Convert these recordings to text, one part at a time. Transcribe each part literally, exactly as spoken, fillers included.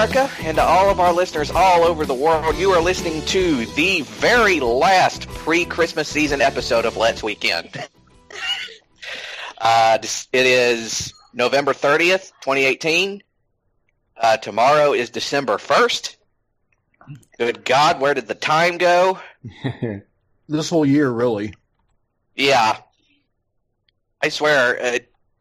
America and to all of our listeners all over the world. You are listening to the very last pre-Christmas season episode of Let's Weekend. uh, it is November thirtieth, twenty eighteen. Uh, tomorrow is December first. Good God, where did the time go? This whole year, really. Yeah. I swear, uh,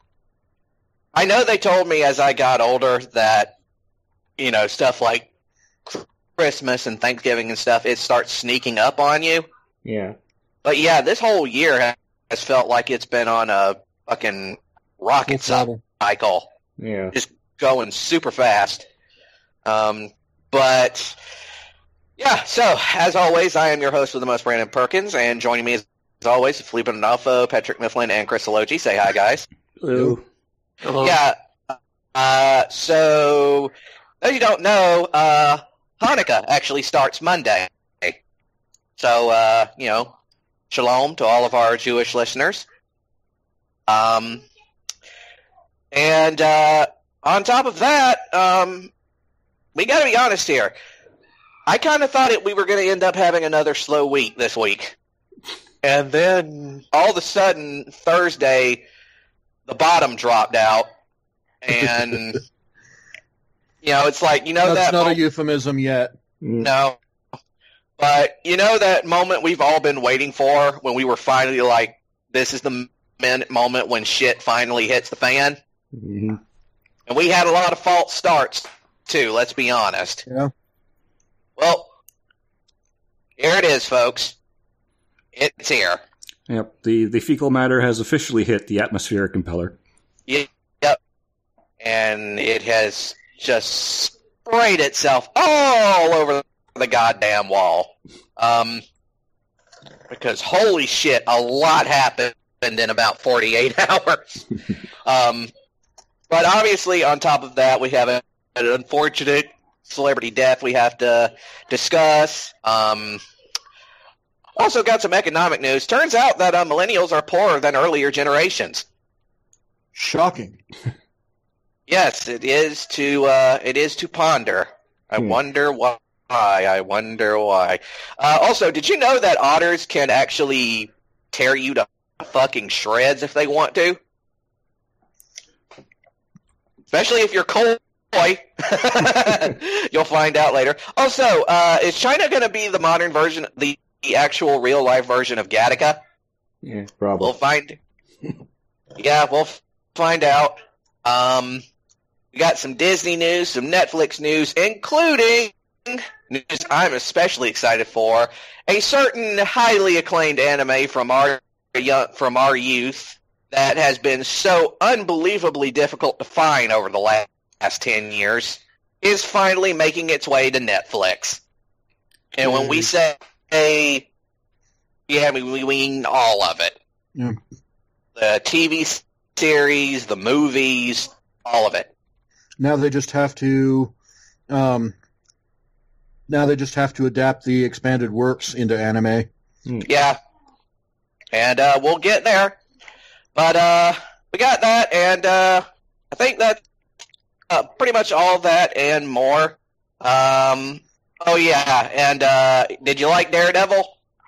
I know they told me as I got older that, you know, stuff like Christmas and Thanksgiving and stuff, it starts sneaking up on you. Yeah. But yeah, this whole year has felt like it's been on a fucking rocket cycle. Yeah. Just going super fast. Um, but, yeah, so, as always, I am your host with the most, Brandon Perkins, and joining me as always, Felipe Adolfo, Patrick Mifflin, and Chris Alogi. Say hi, guys. Hello. Hello. Yeah, uh, so, as you don't know, uh, Hanukkah actually starts Monday. So, uh, you know, shalom to all of our Jewish listeners. Um, and, uh, on top of that, um, we gotta be honest here. I kind of thought it, we were going to end up having another slow week this week. And then, all of a sudden, Thursday, the bottom dropped out. And, you know, it's like, you know That's that... not mo- a euphemism yet. No. But, you know that moment we've all been waiting for when we were finally like, this is the minute moment when shit finally hits the fan? Mm-hmm. And we had a lot of false starts, too, let's be honest. Yeah. Well, here it is, folks. It's here. Yep. The, the fecal matter has officially hit the atmospheric impeller. Yep. And it has just sprayed itself all over the goddamn wall. Um, because holy shit, a lot happened in about forty-eight hours. um, but obviously, on top of that, we have a, an unfortunate celebrity death we have to discuss. Um, also got some economic news. Turns out that uh, millennials are poorer than earlier generations. Shocking. Yes, it is to uh, it is to ponder. I Hmm. wonder why. I wonder why. Uh, also, did you know that otters can actually tear you to fucking shreds if they want to? Especially if you're coy. You'll find out later. Also, uh, is China going to be the modern version, the, the actual real-life version of Gattaca? Yeah, probably. We'll find. Yeah, we'll f- find out. Um, we got some Disney news, some Netflix news, including news I'm especially excited for: a certain highly acclaimed anime from our young, from our youth that has been so unbelievably difficult to find over the last. Last ten years is finally making its way to Netflix. And when we say, yeah, we, we mean all of it. Yeah. The T V series, the movies, all of it. Now they just have to, um, now they just have to adapt the expanded works into anime. Yeah. And uh, we'll get there. But uh, we got that, and uh, I think that Uh, pretty much all that and more. Um, oh, yeah, and uh, did you like Daredevil?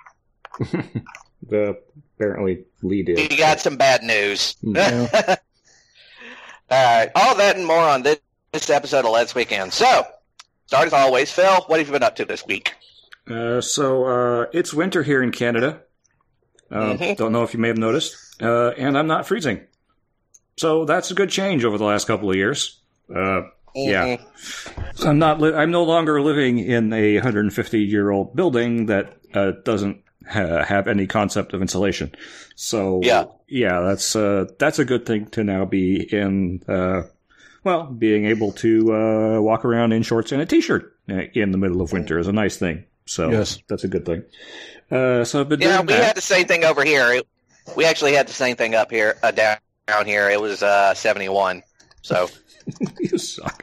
the apparently lead You is. got some bad news. Yeah. All right, all that and more on this, this episode of Let's Weekend. So, start as always, Phil, what have you been up to this week? Uh, so, uh, it's winter here in Canada. Uh, Mhm. Don't know if you may have noticed. Uh, and I'm not freezing. So that's a good change over the last couple of years. Uh, yeah. Mhm. I'm not. Li- I'm no longer living in a one hundred fifty year old building that uh, doesn't ha- have any concept of insulation. So Yeah. yeah, that's uh, that's a good thing to now be in. Uh, well, being able to uh, walk around in shorts and a t-shirt in the middle of winter is a nice thing. So Yes. that's a good thing. Uh, so I've been Yeah, doing we that. had the same thing over here. It, we actually had the same thing up here, uh, down, down here. It was uh, seventy-one. So. You suck.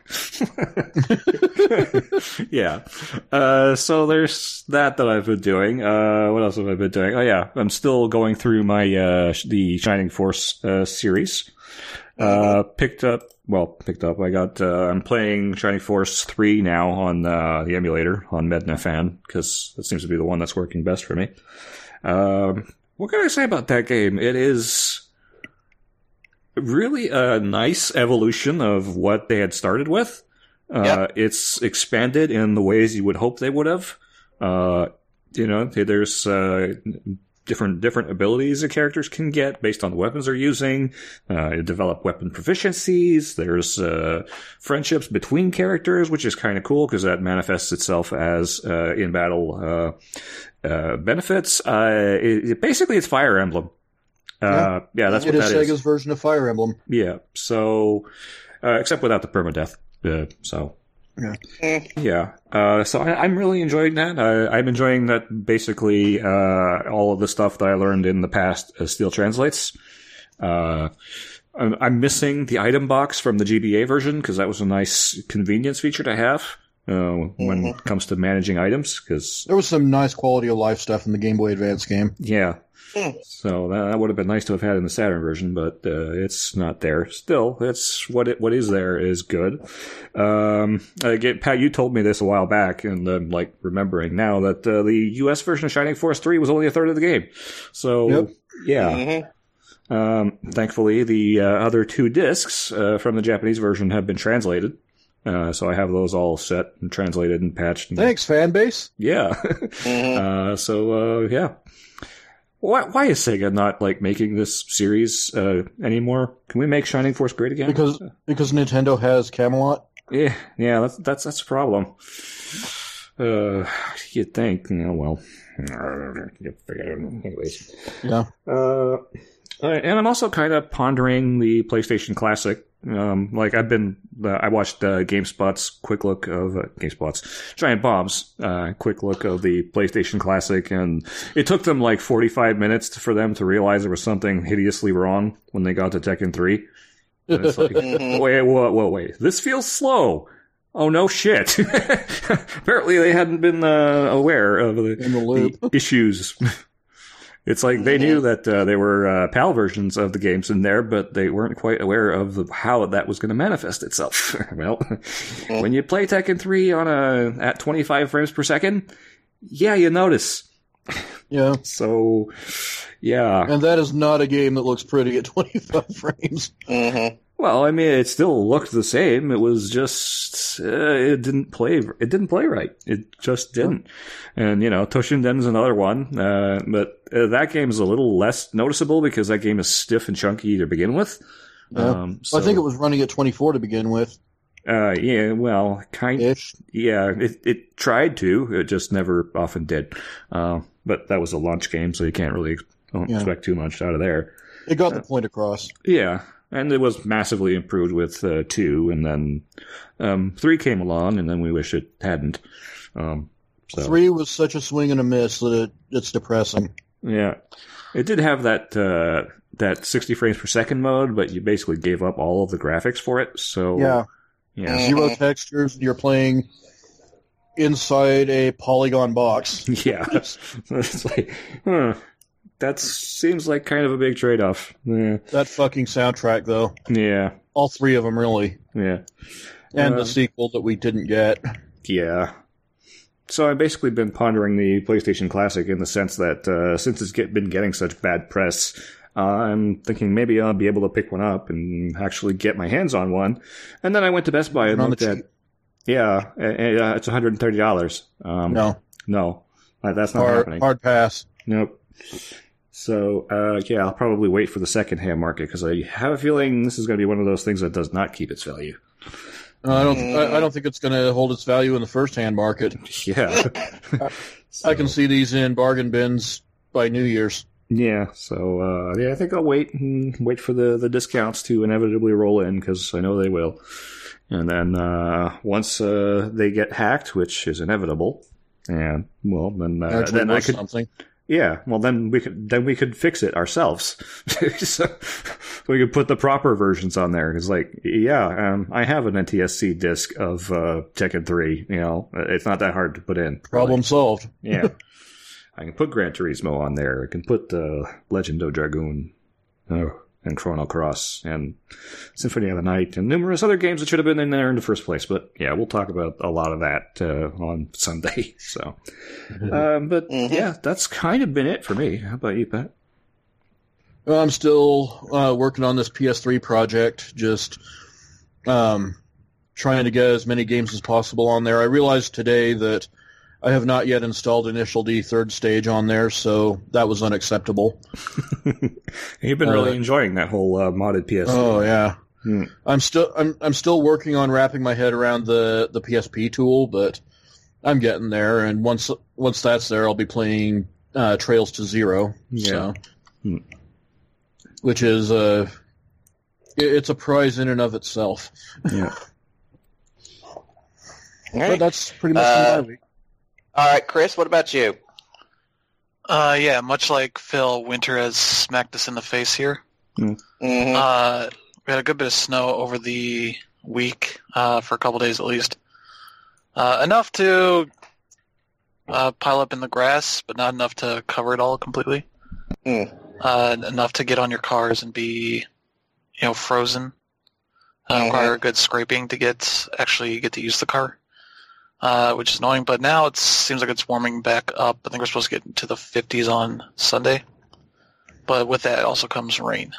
Yeah. Uh, so there's that that I've been doing. Uh, what else have I been doing? Oh yeah, I'm still going through my uh, the Shining Force uh, series. Uh, picked up, well, picked up. I got, uh, I'm playing Shining Force three now on uh, the emulator on MednaFan because that seems to be the one that's working best for me. Um, what can I say about that game? It is really a nice evolution of what they had started with. Uh, yep. It's expanded in the ways you would hope they would have. Uh, you know, there's uh, different different abilities the characters can get based on the weapons they're using. Uh, you develop weapon proficiencies. There's uh, friendships between characters, which is kind of cool because that manifests itself as uh, in battle uh, uh, benefits. Uh, it, it, basically, it's Fire Emblem. Uh, yeah. yeah, that's it what is that Sega's is. version of Fire Emblem. Yeah, so uh, except without the permadeath. Uh, so. Yeah. Yeah. Uh, so I, I'm really enjoying that. I, I'm enjoying that basically uh, all of the stuff that I learned in the past uh, still translates. Uh, I'm, I'm missing the item box from the G B A version because that was a nice convenience feature to have uh, mm-hmm. when it comes to managing items. Cause, there was some nice quality of life stuff in the Game Boy Advance game. Yeah. So that, that would have been nice to have had in the Saturn version, but uh, it's not there. Still, it's what it what is there is good. Um, again, Pat, you told me this a while back, and I'm like remembering now that uh, the U S version of Shining Force three was only a third of the game. So yep. yeah. Mm-hmm. Um, thankfully, the uh, other two discs uh, from the Japanese version have been translated. Uh, so I have those all set and translated and patched. And, Thanks, fan base. Yeah. mm-hmm. uh, so uh, yeah. Why, why is Sega not like making this series uh, anymore? Can we make Shining Force great again? Because because Nintendo has Camelot. Yeah, yeah, that's that's that's a problem. Uh, you'd think, you know, well, anyways. Yeah. Uh, and I'm also kind of pondering the PlayStation Classic. Um, like I've been, uh, I watched uh, GameSpot's quick look of uh, GameSpot's Giant Bomb's uh, quick look of the PlayStation Classic, and it took them like forty-five minutes to, for them to realize there was something hideously wrong when they got to Tekken three. And it's like, wait, wait, wait, wait, this feels slow. Oh no, shit! Apparently, they hadn't been uh, aware of the, In the, loop. the issues. It's like they knew that uh, there were uh, PAL versions of the games in there, but they weren't quite aware of the, how that was going to manifest itself. Well, when you play Tekken three on a at twenty-five frames per second, yeah, you notice. Yeah. So, yeah. And that is not a game that looks pretty at twenty-five frames. Mm-hmm. Well, I mean, it still looked the same. It was just uh, it didn't play. It didn't play right. It just didn't. And you know, Toshinden's another one, uh, but uh, that game is a little less noticeable because that game is stiff and chunky to begin with. Yeah. Um, so, I think it was running at twenty-four to begin with. Uh, yeah, well, kind of. Yeah, it it tried to. It just never often did. Uh, but that was a launch game, so you can't really don't yeah. expect too much out of there. It got uh, the point across. Yeah. And it was massively improved with uh, two, and then um, three came along, and then we wish it hadn't. Um, so. Three was such a swing and a miss that it, it's depressing. Yeah, it did have that uh, that sixty frames per second mode, but you basically gave up all of the graphics for it. So yeah, yeah, zero textures. You're playing inside a polygon box. Yeah, it's like, huh. That seems like kind of a big trade-off. Yeah. That fucking soundtrack, though. Yeah. All three of them, really. Yeah. And uh, the sequel that we didn't get. Yeah. So I've basically been pondering the PlayStation Classic in the sense that uh, since it's get, been getting such bad press, uh, I'm thinking maybe I'll be able to pick one up and actually get my hands on one. And then I went to Best Buy and on looked at... Yeah, uh, it's one hundred thirty dollars. Um, no. No. That's not hard, happening. Hard pass. Nope. So, uh, yeah, I'll probably wait for the second-hand market because I have a feeling this is going to be one of those things that does not keep its value. Uh, I don't. I, I don't think it's going to hold its value in the first-hand market. Yeah, so. I can see these in bargain bins by New Year's. Yeah, so uh, yeah, I think I'll wait and wait for the, the discounts to inevitably roll in because I know they will. And then uh, once uh, they get hacked, which is inevitable, and well, then uh, then I could. Something. Yeah, well then we could then we could fix it ourselves. So we could put the proper versions on there. It's like, yeah, um, I have an N T S C disc of uh, Tekken three. You know, it's not that hard to put in. Problem like, solved. Yeah, I can put Gran Turismo on there. I can put uh, Legend of Dragoon. Oh, and Chrono Cross and Symphony of the Night and numerous other games that should have been in there in the first place. But yeah, we'll talk about a lot of that uh, on Sunday. So, mm-hmm. um, but mm-hmm. yeah, that's kind of been it for me. How about you, Pat? Well, I'm still uh, working on this P S three project, just um, trying to get as many games as possible on there. I realized today that I have not yet installed Initial D third stage on there, so that was unacceptable. You've been really uh, enjoying that whole uh, modded P S three. Oh yeah, hmm. I'm still I'm I'm still working on wrapping my head around the, the P S P tool, but I'm getting there. And once once that's there, I'll be playing uh, Trails to Zero. Yeah. So, hmm. Which is uh, it's a prize in and of itself. Yeah. But that's pretty much uh, my week. All right, Chris, what about you? Uh, yeah, much like Phil, winter has smacked us in the face here. Mm-hmm. Uh, we had a good bit of snow over the week, uh, for a couple days at least. Uh, enough to uh, pile up in the grass, but not enough to cover it all completely. Mm. Uh, enough to get on your cars and be, you know, frozen. Uh, mm-hmm. Require a good scraping to get actually get to use the car. Uh, which is annoying, but now it seems like it's warming back up. I think we're supposed to get into the fifties on Sunday. But with that also comes rain.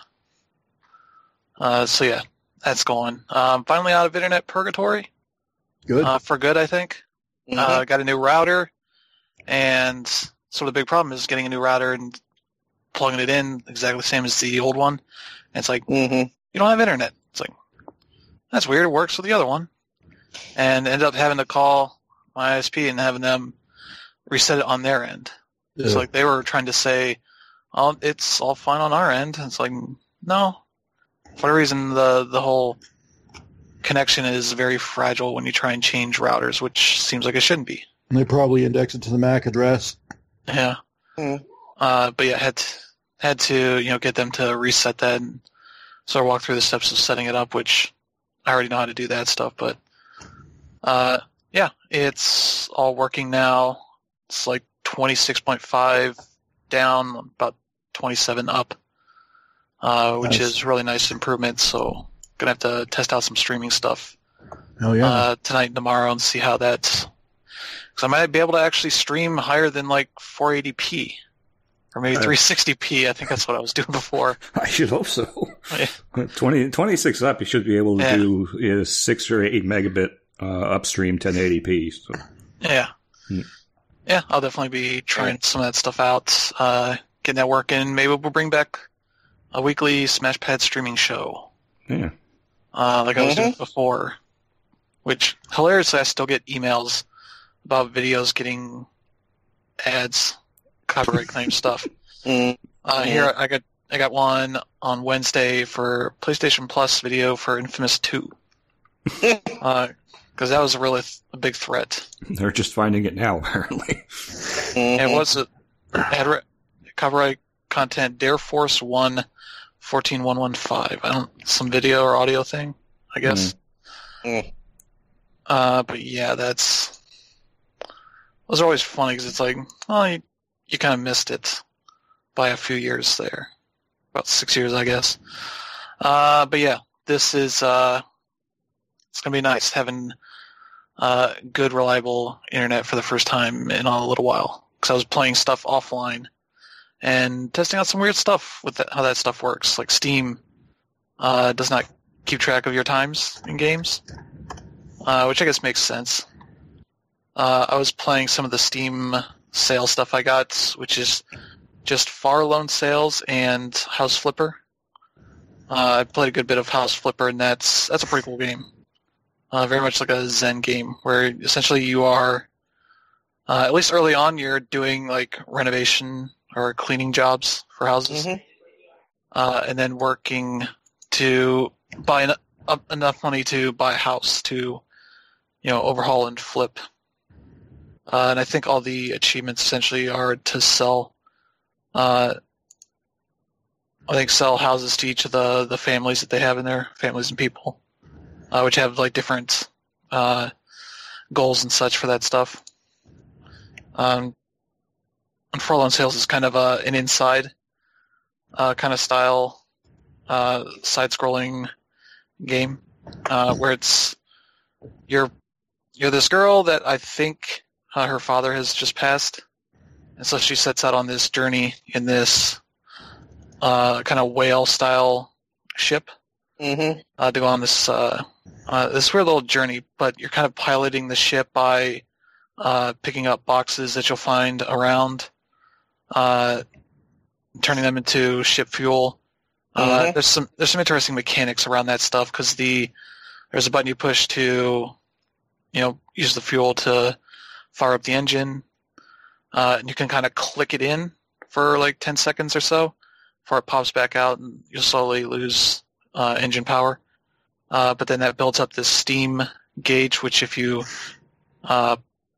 Uh, so yeah, that's going. Um, finally out of internet purgatory. Good. Uh, for good, I think. Mm-hmm. Uh, got a new router, and sort of the big problem is getting a new router and plugging it in exactly the same as the old one. And it's like, mm-hmm. you don't have internet. It's like, that's weird. It works with the other one. And ended up having to call my I S P and having them reset it on their end. Yeah. It's like they were trying to say, "Oh, it's all fine on our end." And it's like, no. For whatever reason, the the whole connection is very fragile when you try and change routers, which seems like it shouldn't be. And they probably index it to the M A C address. Yeah. Mm. Uh, but yeah, had to, had to you know get them to reset that, and so I walked through the steps of setting it up, which I already know how to do that stuff, but. Uh, yeah, it's all working now. It's like twenty-six point five down, about twenty-seven up, uh, which nice. is really nice improvement. So gonna have to test out some streaming stuff Oh yeah. uh, tonight and tomorrow and see how that's. Because I might be able to actually stream higher than like four eighty p or maybe Uh, three sixty p. I think that's what I was doing before. I should hope so. Yeah. twenty, twenty-six up, you should be able to Yeah. do is six or eight megabit uh, upstream ten eighty p. So. Yeah. Hmm. Yeah, I'll definitely be trying some of that stuff out, uh, getting that working. Maybe we'll bring back a weekly SmashPad streaming show. Yeah. Uh, like I was Mm-hmm. doing before. Which, hilariously, I still get emails about videos getting ads, copyright claim stuff. Mm. Uh, here, I got I got one on Wednesday for PlayStation Plus video for Infamous two. uh, Because that was a really th- a big threat. They're just finding it now, apparently. Mm-hmm. And it was a, it had re- copyright content Dare Force one fourteen one one five. I don't some video or audio thing, I guess. Mm. Uh, but yeah, that's those are always funny because it's like, well, you, you kind of missed it by a few years there, about six years, I guess. Uh, but yeah, this is uh, it's gonna be nice having uh, good, reliable internet for the first time in a little while. Because I was playing stuff offline and testing out some weird stuff with that, how that stuff works. Like Steam uh, does not keep track of your times in games, uh, which I guess makes sense. Uh, I was playing some of the Steam sale stuff I got, which is just Far Lone Sales and House Flipper. Uh, I played a good bit of House Flipper, and that's that's a pretty cool game. Uh, very much like a Zen game, where essentially you are, uh, at least early on, you're doing like renovation or cleaning jobs for houses, Mm-hmm. uh, and then working to buy en- up enough money to buy a house to, you know, overhaul and flip. Uh, and I think all the achievements essentially are to sell. Uh, I think sell houses to each of the, the families that they have in there, families and people, uh, which have like different uh, goals and such for that stuff. Um, and Far Lone Sales is kind of a, an inside uh, kind of style uh, side-scrolling game uh, where it's you're you're this girl that I think uh, her father has just passed, and so she sets out on this journey in this uh, kind of whale-style ship Mm-hmm. uh, to go on this uh, uh, this weird little journey. But you're kind of piloting the ship by uh, picking up boxes that you'll find around, uh, turning them into ship fuel. Uh, Mhm. There's some there's some interesting mechanics around that stuff because the there's a button you push to, you know, use the fuel to fire up the engine, uh, and you can kind of click it in for like ten seconds or so before it pops back out, and you'll slowly lose uh, engine power. Uh, but then that builds up this steam gauge, which if you uh,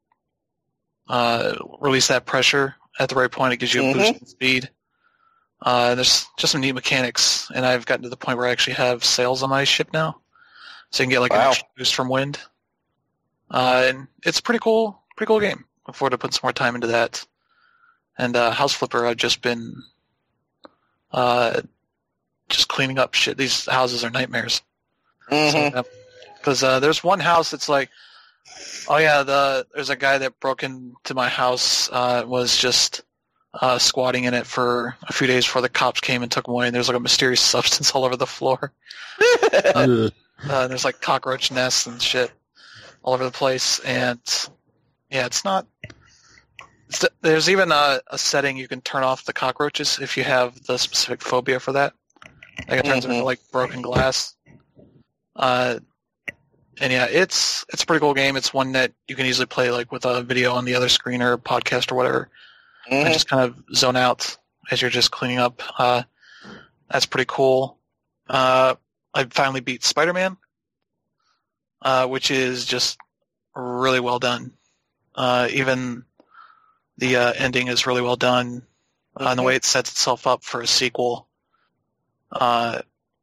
uh, release that pressure at the right point, it gives you a Mhm. boost in speed. Uh, there's just some neat mechanics, and I've gotten to the point where I actually have sails on my ship now, so you can get like an Wow. extra boost from wind. Uh, and it's a pretty cool, pretty cool game. Look forward to putting some more time into that. And uh, House Flipper, I've just been uh, just cleaning up shit. These houses are nightmares. Mm-hmm. Because uh, there's one house that's like, oh yeah, the there's a guy that broke into my house, uh, was just uh, squatting in it for a few days before the cops came and took him away, and there's like a mysterious substance all over the floor. Ugh. Uh, there's like cockroach nests and shit all over the place, and yeah, it's not. It's, there's even a, a setting you can turn off the cockroaches if you have the specific phobia for that. Like it turns Mhm. into like broken glass. Uh, and yeah, it's it's a pretty cool game. It's one that you can easily play like with a video on the other screen or a podcast or whatever, and Mhm. just kind of zone out as you're just cleaning up. Uh, that's pretty cool. Uh, I finally beat Spider-Man, uh, which is just really well done. Uh, even the uh, ending is really well done, uh, and the Mhm. way it sets itself up for a sequel uh,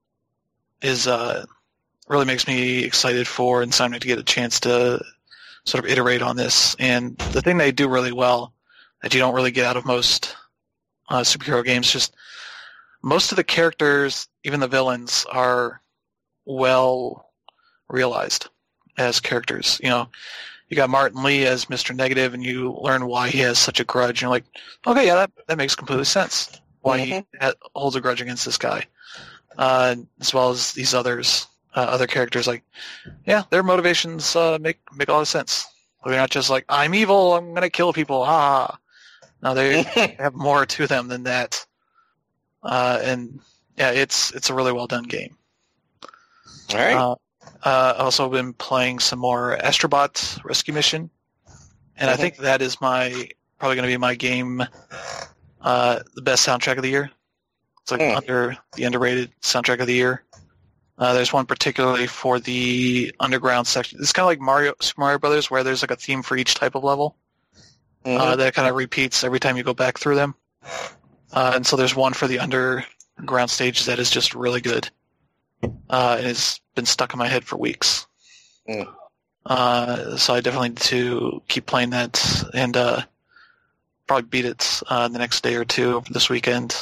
is uh, really makes me excited for Insomniac to get a chance to sort of iterate on this. And the thing they do really well that you don't really get out of most uh, superhero games, just most of the characters, even the villains, are well realized as characters. You know, you got Martin Lee as Mister Negative, and you learn why he has such a grudge. And you're like, okay, yeah, that, that makes completely sense. Why he Mhm. ha- holds a grudge against this guy, uh, as well as these others, uh, other characters. Like, yeah, their motivations uh, make make a lot of sense. They're not just like, I'm evil, I'm gonna kill people. Ah, no, they have more to them than that. Uh, and yeah, it's it's a really well done game. All right. Uh, uh, I've also been playing some more Astrobot Rescue Mission, and I Mhm. think that is my probably going to be my game, uh, the best soundtrack of the year. It's like Hmm. under the underrated soundtrack of the year. Uh, there's one particularly for the underground section. It's kind of like Mario Super Mario Brothers, where there's like a theme for each type of level Mhm. uh, that kind of repeats every time you go back through them. Uh, and so there's one for the underground stage that is just really good. Uh, and it's been stuck in my head for weeks. Mm. Uh, so I definitely need to keep playing that and uh, probably beat it uh, the next day or two this weekend.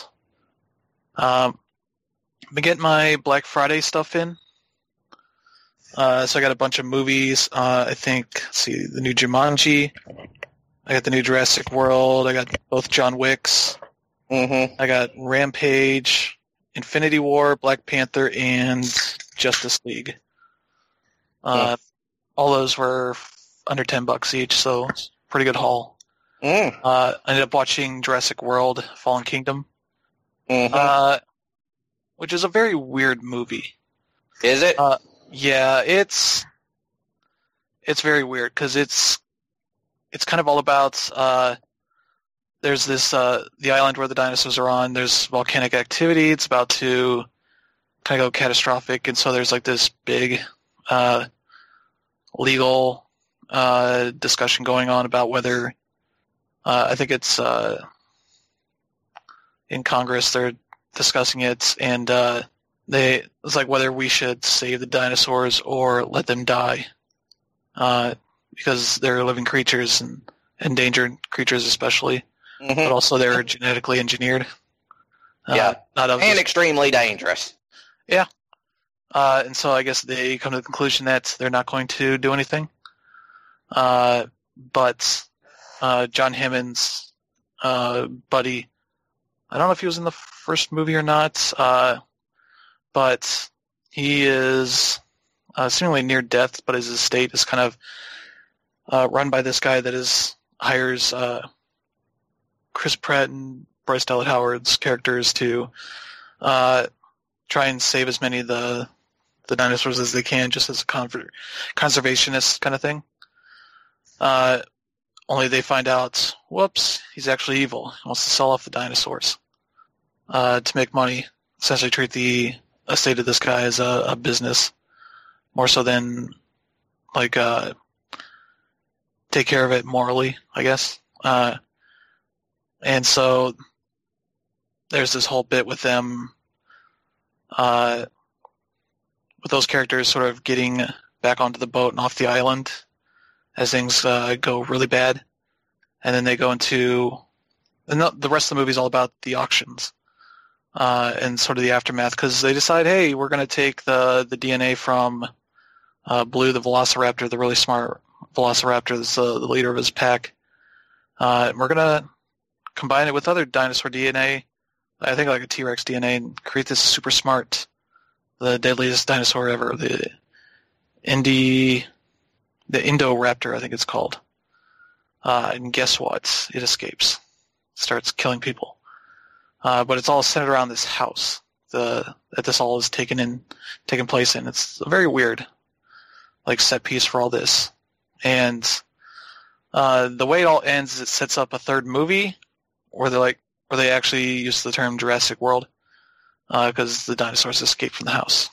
Um, been getting my Black Friday stuff in. Uh, so I got a bunch of movies. Uh, I think, let's see, the new Jumanji. I got the new Jurassic World. I got both John Wicks. Mhm. I got Rampage, Infinity War, Black Panther, and Justice League. Uh, all those were under ten bucks each, so it's a pretty good haul. Mm. Uh, I ended up watching Jurassic World: Fallen Kingdom, Mhm. uh, which is a very weird movie. Is it? Uh, yeah, it's it's very weird because it's it's kind of all about uh, there's this uh, the island where the dinosaurs are on. There's volcanic activity. It's about to kind of go catastrophic, and so there's like this big uh, legal uh, discussion going on about whether uh, I think it's uh, in Congress they're discussing it, and uh, they it's like whether we should save the dinosaurs or let them die, uh, because they're living creatures and endangered creatures especially, Mhm. but also they're genetically engineered. Uh, Yeah. not of And this, extremely dangerous. Yeah. Uh, and so I guess they come to the conclusion that they're not going to do anything. Uh, but uh, John Hammond's uh, buddy, I don't know if he was in the first movie or not, uh, but he is uh, seemingly near death, but his estate is kind of uh, run by this guy that is hires uh, Chris Pratt and Bryce Dallas Howard's characters to uh, try and save as many of the the dinosaurs as they can, just as a conver- conservationist kind of thing. Uh, only they find out, whoops, he's actually evil. He wants to sell off the dinosaurs uh, to make money. Essentially treat the estate of this guy as a, a business, more so than like uh, take care of it morally, I guess. Uh, and so there's this whole bit with them, uh, with those characters sort of getting back onto the boat and off the island as things uh, go really bad. And then they go into, and the rest of the movie is all about the auctions uh, and sort of the aftermath, because they decide, hey, we're going to take the, the D N A from uh, Blue, the Velociraptor, the really smart Velociraptor that's uh, the leader of his pack, uh, and we're going to combine it with other dinosaur D N A, I think like a T-Rex D N A, and create this super smart, the deadliest dinosaur ever, the Indy, the Indoraptor, I think it's called. Uh, and guess what? It escapes, starts killing people. Uh, but it's all centered around this house the that this all is taken in, taken place in. It's a very weird, like, set piece for all this. And uh, the way it all ends is it sets up a third movie where they like where they actually use the term Jurassic World, because uh, the dinosaurs escaped from the house.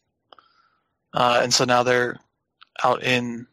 Uh, and so now they're out in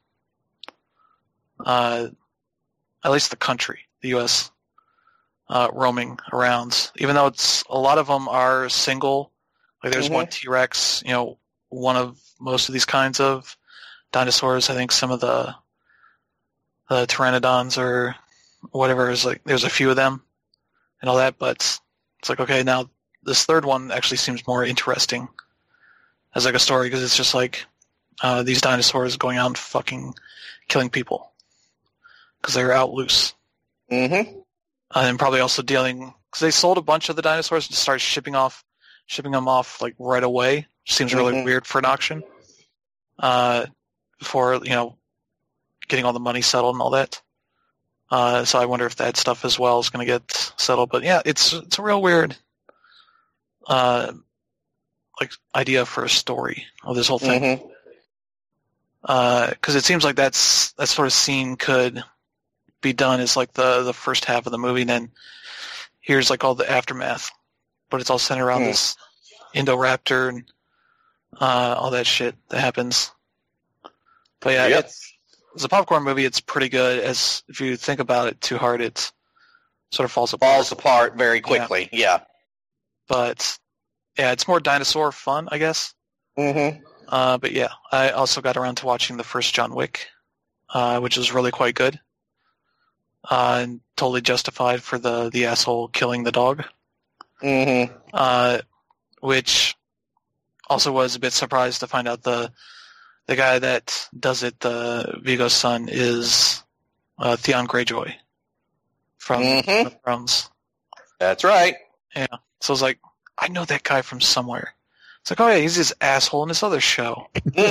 uh, at least the country, the U S, uh, roaming around. Even though it's a lot of them are single, like there's mm-hmm. one T-Rex, you know, one of most of these kinds of dinosaurs. I think some of the the pteranodons or whatever is like there's a few of them and all that. But it's like, okay, now this third one actually seems more interesting as like a story, because it's just like uh, these dinosaurs going out and fucking killing people because they're out loose. Mm-hmm. Uh, and probably also dealing, because they sold a bunch of the dinosaurs and started shipping off, shipping them off like right away, which seems really mm-hmm. weird for an auction. Uh, before, you know, getting all the money settled and all that. Uh, so I wonder if that stuff as well is going to get settled. But yeah, it's it's a real weird, uh, like idea for a story of this whole thing. Mm-hmm. Uh, because it seems like that's that sort of scene could be done as like the the first half of the movie, and then here's like all the aftermath, but it's all centered around mm. this Indoraptor and uh, all that shit that happens. But yeah, yep. it's, as a popcorn movie, it's pretty good. As if you think about it too hard, it sort of falls apart. Falls apart very quickly. Yeah. yeah. But yeah, it's more dinosaur fun, I guess. Mm-hmm. Uh, but yeah, I also got around to watching the first John Wick, uh, which was really quite good. Uh, and totally justified for the, the asshole killing the dog. Mm-hmm. Uh, which also was a bit surprised to find out the the guy that does it, uh, Viggo's son, is uh, Theon Greyjoy from mm-hmm. Game of Thrones. That's right. Yeah. So I was like, I know that guy from somewhere. It's like, oh yeah, he's this asshole in this other show.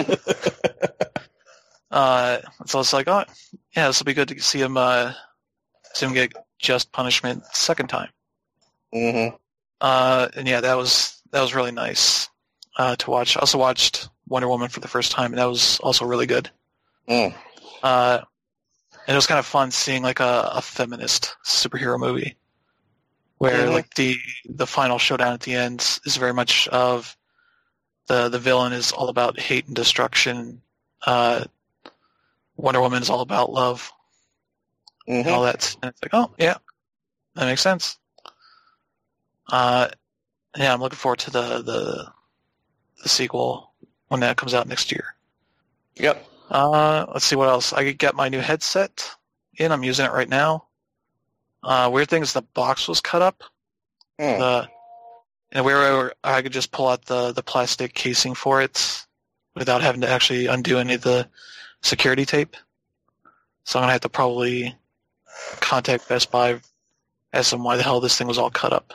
uh, so it's like, oh yeah, this will be good to see him. Uh, see him get just punishment second time. Mm-hmm. Uh, and yeah, that was that was really nice uh, to watch. I also watched Wonder Woman for the first time, and that was also really good. Mm. Uh, and it was kind of fun seeing like a, a feminist superhero movie, where mm-hmm. like the the final showdown at the end is very much of the the villain is all about hate and destruction. Uh, Wonder Woman is all about love. Mm-hmm. And all that. And it's like, oh yeah, that makes sense. Uh, yeah, I'm looking forward to the, the the sequel when that comes out next year. Yep. Uh, let's see what else. I could get my new headset in. I'm using it right now. Uh, weird thing is the box was cut up. Mm. The and where I could just pull out the, the plastic casing for it without having to actually undo any of the security tape. So I'm going to have to probably contact Best Buy, ask them why the hell this thing was all cut up.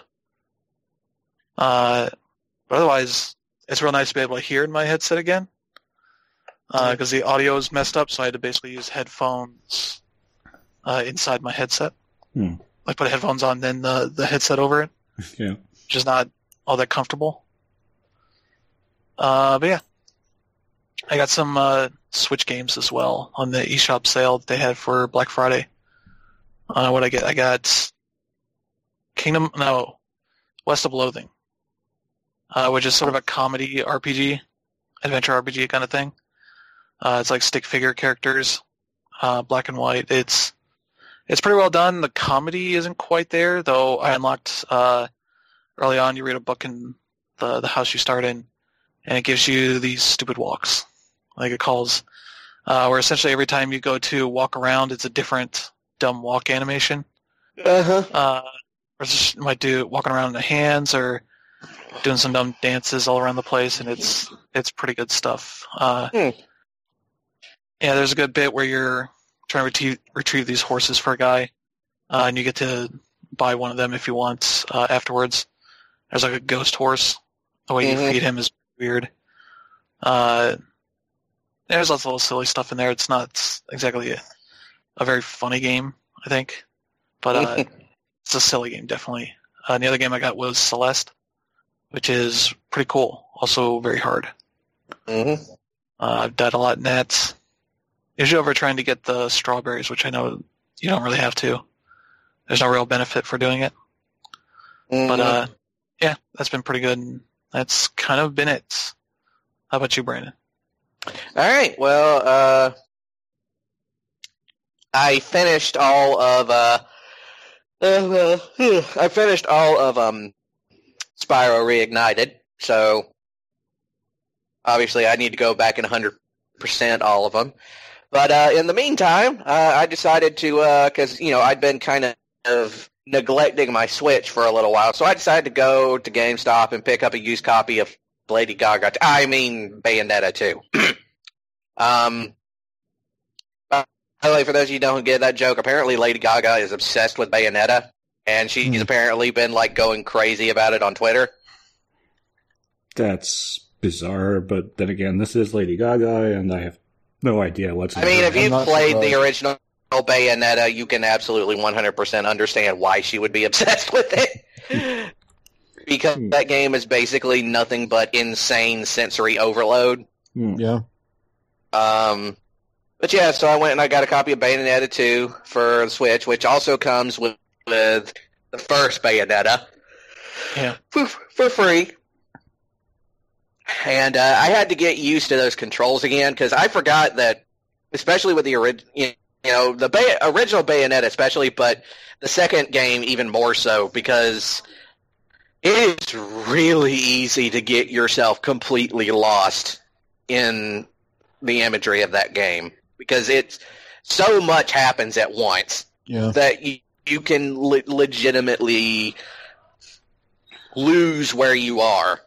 Uh, but otherwise, it's real nice to be able to hear in my headset again, because uh, the audio is messed up, so I had to basically use headphones uh, inside my headset. Hmm. Like put headphones on, then the, the headset over it. Yeah. Which is not all that comfortable. Uh, but yeah. I got some uh, Switch games as well on the eShop sale that they had for Black Friday. Uh, what I get? I got Kingdom, no, West of Loathing, uh, which is sort of a comedy R P G, adventure R P G kind of thing. Uh, it's like stick figure characters, uh, black and white. It's it's pretty well done. The comedy isn't quite there, though. I unlocked uh, early on. You read a book in the the house you start in, and it gives you these stupid walks, like it calls, uh, where essentially every time you go to walk around, it's a different dumb walk animation. Uh-huh. Uh, or just might do walking around in the hands or doing some dumb dances all around the place, and it's it's pretty good stuff. Uh, hmm. Yeah, there's a good bit where you're trying to retrieve, retrieve these horses for a guy, uh, and you get to buy one of them if you want uh, afterwards. There's like a ghost horse. The way mm-hmm. you feed him is weird. Uh, there's lots of little silly stuff in there. It's not exactly a, a very funny game, I think, but uh, it's a silly game, definitely. Uh, and the other game I got was Celeste, which is pretty cool. Also very hard. Mm-hmm. Uh, I've died a lot in that. Usually over trying to get the strawberries, which I know you don't really have to. There's no real benefit for doing it. Mm-hmm. But uh, yeah, that's been pretty good. And that's kind of been it. How about you, Brandon? All right. Well, uh, I finished all of uh, uh, uh, I finished all of um, Spyro Reignited. So obviously, I need to go back and one hundred percent all of them. But uh, in the meantime, uh, I decided to because uh, you know I'd been kind of neglecting my Switch for a little while, so I decided to go to GameStop and pick up a used copy of Lady Gaga. I mean Bayonetta two. um, by the way, for those of you who don't get that joke, apparently Lady Gaga is obsessed with Bayonetta, and she's mm. apparently been like going crazy about it on Twitter. That's bizarre, but then again, this is Lady Gaga, and I have no idea what's. I mean, if you've played surprised. the original Bayonetta, you can absolutely one hundred percent understand why she would be obsessed with it. Because hmm. that game is basically nothing but insane sensory overload. Hmm. Yeah. Um, but yeah, so I went and I got a copy of Bayonetta two for the Switch, which also comes with, with the first Bayonetta. Yeah. For, for free. And uh, I had to get used to those controls again, because I forgot that, especially with the original, you know, the Bay- original Bayonetta especially, but the second game even more so, because it is really easy to get yourself completely lost in the imagery of that game, because it's so much happens at once yeah. that you, you can le- legitimately lose where you are.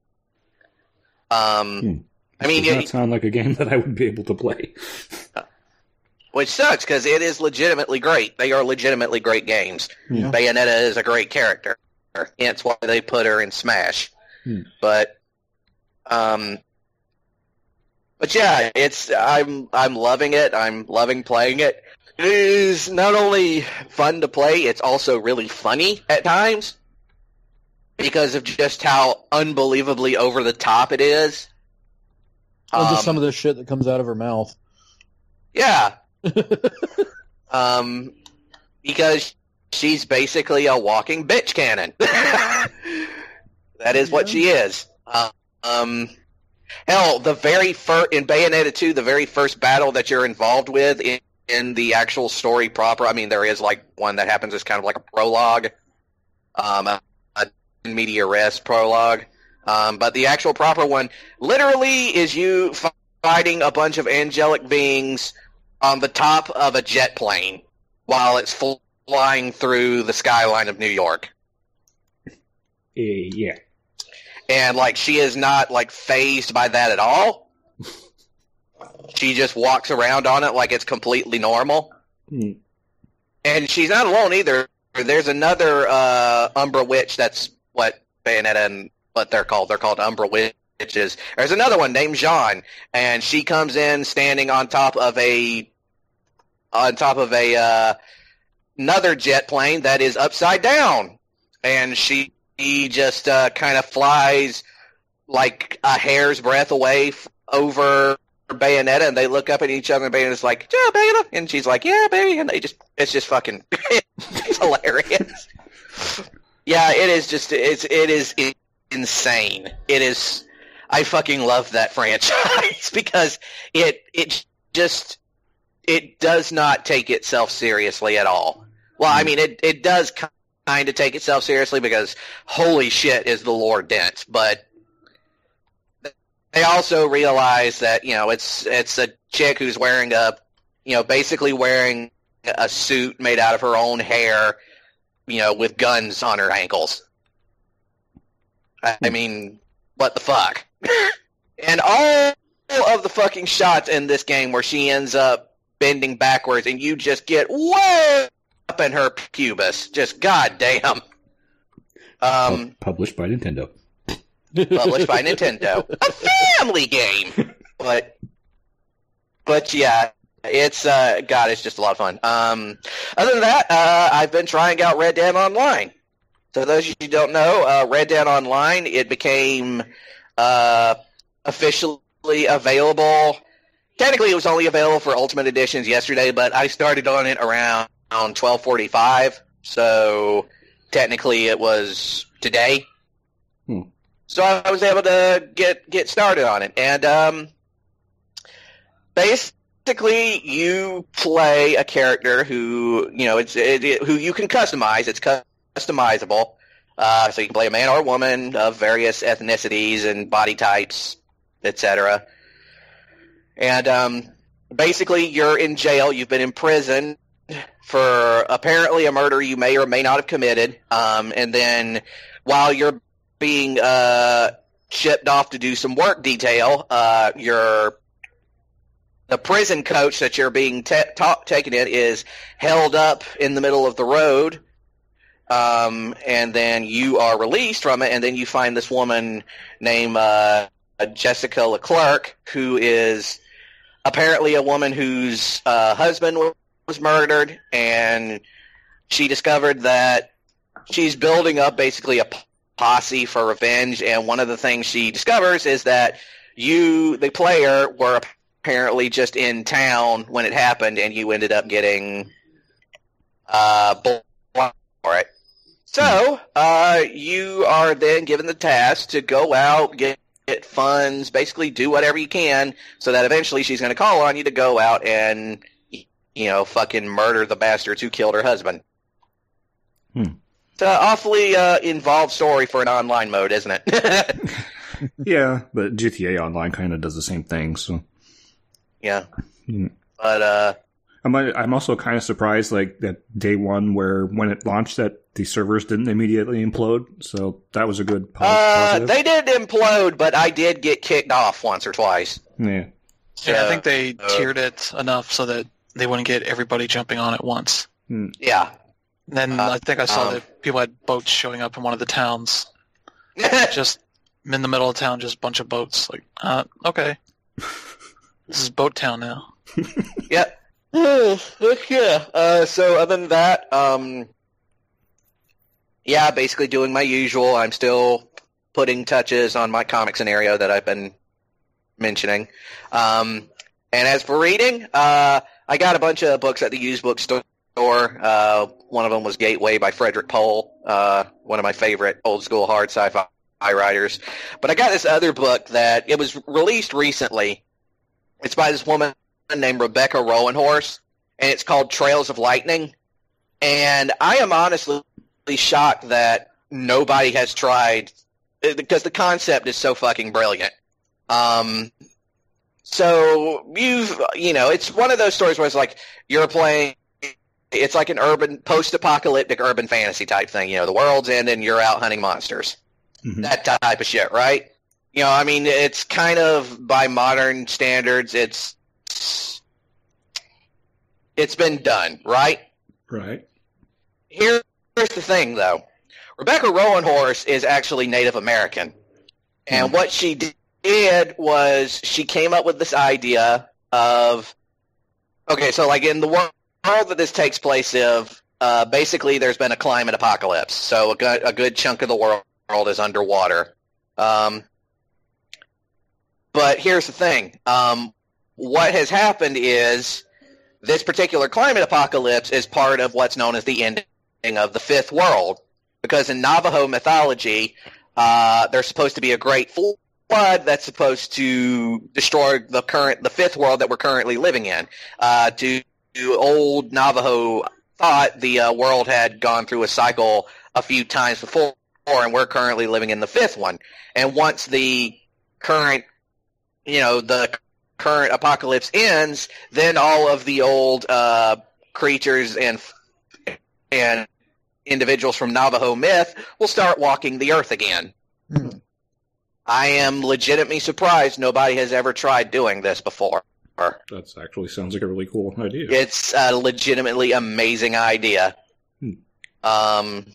Um, hmm. I mean, does it not sound like a game that I would be able to play. Which sucks, because it is legitimately great. They are legitimately great games. Yeah. Bayonetta is a great character. Hence why they put her in Smash. Hmm. But, um, but yeah, it's I'm I'm loving it. I'm loving playing it. It is not only fun to play; it's also really funny at times, because of just how unbelievably over the top it is. Well, just um, some of the shit that comes out of her mouth. Yeah. um, because she's basically a walking bitch cannon. That is what she is. Uh, um, hell, the very first in Bayonetta two, the very first battle that you're involved with in, in the actual story proper. I mean, there is like one that happens as kind of like a prologue. Um. A, media res prologue, um, but the actual proper one literally is you fighting a bunch of angelic beings on the top of a jet plane while it's flying through the skyline of New York. Uh, yeah. and like she is not like phased by that at all. She just walks around on it like it's completely normal. Hmm. And she's not alone either. There's another uh, Umbra Witch. That's what Bayonetta and what they're called. They're called Umbra Witches. There's another one named Jean, and she comes in standing on top of a on top of a uh, another jet plane that is upside down, and she, she just uh, kind of flies like a hair's breadth away f- over Bayonetta, and they look up at each other, and Bayonetta's like, "Yeah, Bayonetta," and she's like, "Yeah, baby," and they just it's just fucking it's hilarious. Yeah, it is just it's it is insane. It is. I fucking love that franchise because it it just it does not take itself seriously at all. Well, I mean, it it does kind of take itself seriously because holy shit is the lore dense, but they also realize that, you know, it's it's a chick who's wearing a, you know, basically wearing a suit made out of her own hair, you know, with guns on her ankles. I, I mean, what the fuck? And all of the fucking shots in this game where she ends up bending backwards and you just get way up in her pubis. Just goddamn. Um, Published by Nintendo. Published by Nintendo. A family game! But, but yeah, it's, uh, God, it's just a lot of fun. Um, other than that, uh, I've been trying out Red Dead Online. So those of you who don't know, uh, Red Dead Online, it became uh, officially available. Technically, it was only available for Ultimate Editions yesterday, but I started on it around, around twelve forty-five, so technically it was today. Hmm. So I was able to get get started on it, and um, basically you play a character who you know it's it, it, who you can customize. It's customizable, uh, so you can play a man or a woman of various ethnicities and body types, et cetera. And um, basically, you're in jail. You've been in prison for apparently a murder you may or may not have committed, um, and then while you're being uh, shipped off to do some work detail, uh, your the prison coach that you're being te- ta- taken in is held up in the middle of the road, um, and then you are released from it, and then you find this woman named uh, Jessica Leclerc, who is apparently a woman whose uh, husband was murdered, and she discovered that she's building up basically a posse for revenge, and one of the things she discovers is that you, the player, were apparently just in town when it happened, and you ended up getting uh, blamed for it. So, uh, you are then given the task to go out, get, get funds, basically do whatever you can, so that eventually she's going to call on you to go out and, you know, fucking murder the bastards who killed her husband. Hmm. It's an awfully uh, involved story for an online mode, isn't it? Yeah, but G T A Online kind of does the same thing, so... Yeah. Hmm. But, uh... I'm, I'm also kind of surprised, like, that day one where, when it launched, that the servers didn't immediately implode, so that was a good po- uh, positive. they did implode, but I did get kicked off once or twice. Yeah. So, Yeah, I think they uh, tiered it enough so that they wouldn't get everybody jumping on it once. Hmm. Yeah. And then Uh, I think I saw um, that people had boats showing up in one of the towns. Just in the middle of town, just a bunch of boats. Like, uh, okay. This is Boat Town now. Yep. Yeah. Uh, so other than that, um, yeah, basically doing my usual. I'm still putting touches on my comic scenario that I've been mentioning. Um, and as for reading, uh, I got a bunch of books at the used bookstore. Uh, one of them was Gateway by Frederick Pohl, uh, one of my favorite old school hard sci-fi writers. But I got this other book that it was released recently. It's by this woman named Rebecca Rowanhorse, and it's called Trails of Lightning. And I am honestly shocked that nobody has tried, because the concept is so fucking brilliant. Um, so you've, you know, it's one of those stories where it's like you're playing, it's like an urban, post-apocalyptic urban fantasy type thing. You know, the world's ending, you're out hunting monsters. Mhm. that type of shit, right? You know, I mean, it's kind of, by modern standards, it's it's been done, right? Right. Here's the thing, though. Rebecca Rowanhorse is actually Native American. And what she did was she came up with this idea of, okay, so like in the world that this takes place in, uh, basically there's been a climate apocalypse. So a good, a good chunk of the world is underwater. Um, but here's the thing. Um, what has happened is this particular climate apocalypse is part of what's known as the ending of the fifth world. Because in Navajo mythology, uh, there's supposed to be a great flood that's supposed to destroy the current, the fifth world that we're currently living in. Uh, to, to old Navajo thought, the uh, world had gone through a cycle a few times before, and we're currently living in the fifth one. And once the current, you know, the current apocalypse ends, then all of the old uh, creatures and and individuals from Navajo myth will start walking the earth again. Hmm. I am legitimately surprised nobody has ever tried doing this before. That actually sounds like a really cool idea. It's a legitimately amazing idea. Hmm. Um,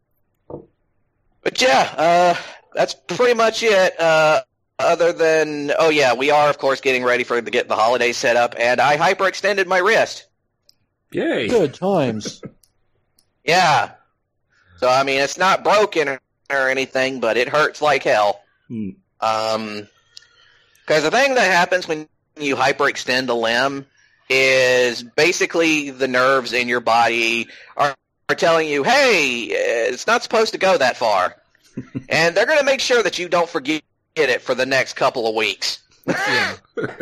but yeah, uh, that's pretty much it. Uh, other than, oh yeah, we are of course getting ready for to get the holidays set up, and I hyperextended my wrist. Yay! Good times. Yeah. So I mean, it's not broken or, or anything, but it hurts like hell. Hmm. Um, because the thing that happens when you hyperextend a limb is basically the nerves in your body are, are telling you, hey, it's not supposed to go that far. And they're going to make sure that you don't forget it for the next couple of weeks. Yeah.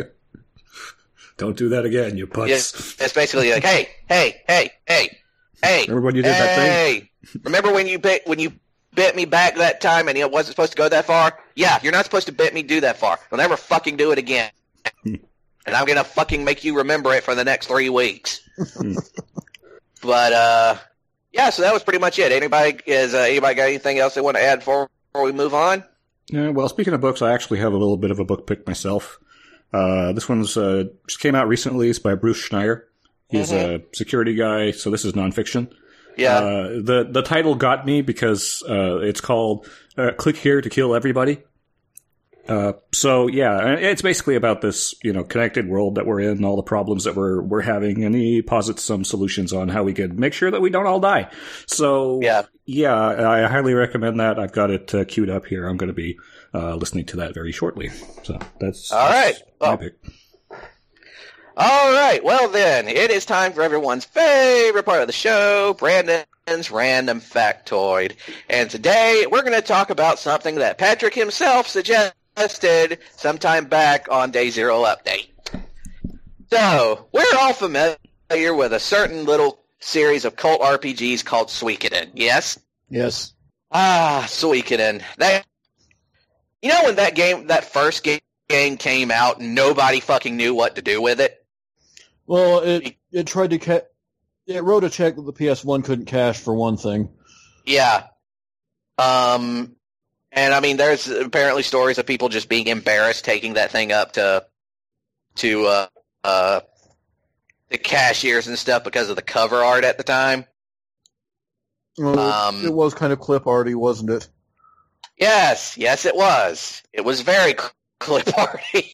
Don't do that again, you putz. It's, it's basically like, hey, hey, hey, hey, hey. Remember when you did that thing? Hey, remember when you bit when you bit me back that time and it wasn't supposed to go that far? Yeah, you're not supposed to bit me do that far. You'll never fucking do it again. And I'm gonna fucking make you remember it for the next three weeks. But uh, yeah, so that was pretty much it. Anybody is uh, anybody got anything else they want to add before, before we move on? Yeah, well, speaking of books, I actually have a little bit of a book pick myself. Uh, this one's uh, just came out recently. It's by Bruce Schneier. He's Mhm. a security guy, so this is nonfiction. Yeah. Uh, the the title got me because uh, it's called uh, "Click Here to Kill Everybody." Uh, so yeah, it's basically about this, you know, connected world that we're in, and all the problems that we're we're having, and he posits some solutions on how we could make sure that we don't all die. So Yeah. yeah, I highly recommend that. I've got it uh, queued up here. I'm going to be uh, listening to that very shortly. So that's All that's right. my Well, pick. All right, well then, it is time for everyone's favorite part of the show, Brandon's Random Factoid. And today, we're going to talk about something that Patrick himself suggested sometime back on Day Zero Update. So, we're all familiar with a certain little series of cult R P Gs called Suikoden, yes? Yes. Ah, Suikoden. That, you know when that game, that first game, game came out, nobody fucking knew what to do with it? Well, it it tried to ca- it wrote a check that the P S one couldn't cash for one thing. Yeah. Um, and I mean, there's apparently stories of people just being embarrassed taking that thing up to to uh, uh, the cashiers and stuff because of the cover art at the time. Well, Um, it was kind of clip arty, wasn't it? Yes, yes, it was. It was very clip arty.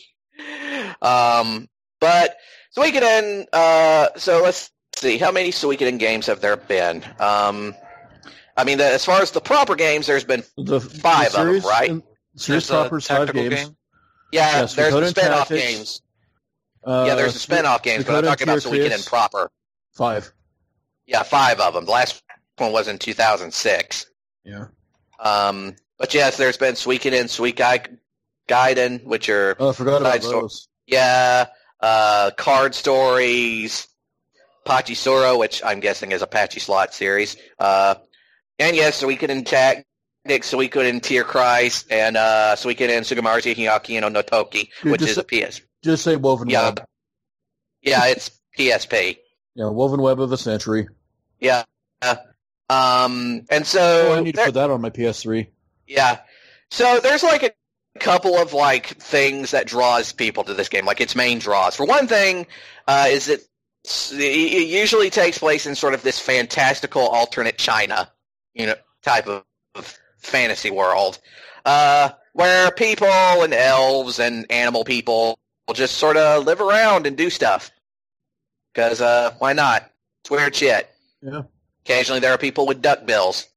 um, but Suikoden. Uh, so let's see, how many Suikoden games have there been? Um, I mean, the, as far as the proper games, there's been The Five of the them, series, right? and- Series There's a proper is five tactical games. game. yeah. Yes, there's the Suikoden spin-off Tactics, games. Uh, Yeah, there's the spin-off games, but I'm Suikoden talking about Tierkis, Suikoden proper. Five. Yeah, five of them. The last one was in two thousand six. Yeah. Um, but yes, there's been Suikoden, Suikai Gaiden, which are Oh, I forgot about Side story. those. yeah, uh, card stories, Pachisoro, which I'm guessing is a Patchy slot series. Uh, and yes, Suikoden Tactics, Suikoden Tierkreis, and uh, Suikoden Sugamaru Hiyaki no Notoki, Dude, which just is a P S. Just say Woven Yeah, Web. yeah, it's P S P. Yeah, Woven Web of the Century. Yeah. Um, and so Oh, I need to there- put that on my P S three. yeah. So there's like a couple of like things that draws people to this game, like its main draws. For one thing, uh, is that it usually takes place in sort of this fantastical alternate China, you know, type of, of fantasy world, uh, where people and elves and animal people will just sort of live around and do stuff. Because uh, why not? It's weird shit. Yeah. Occasionally there are people with duck bills.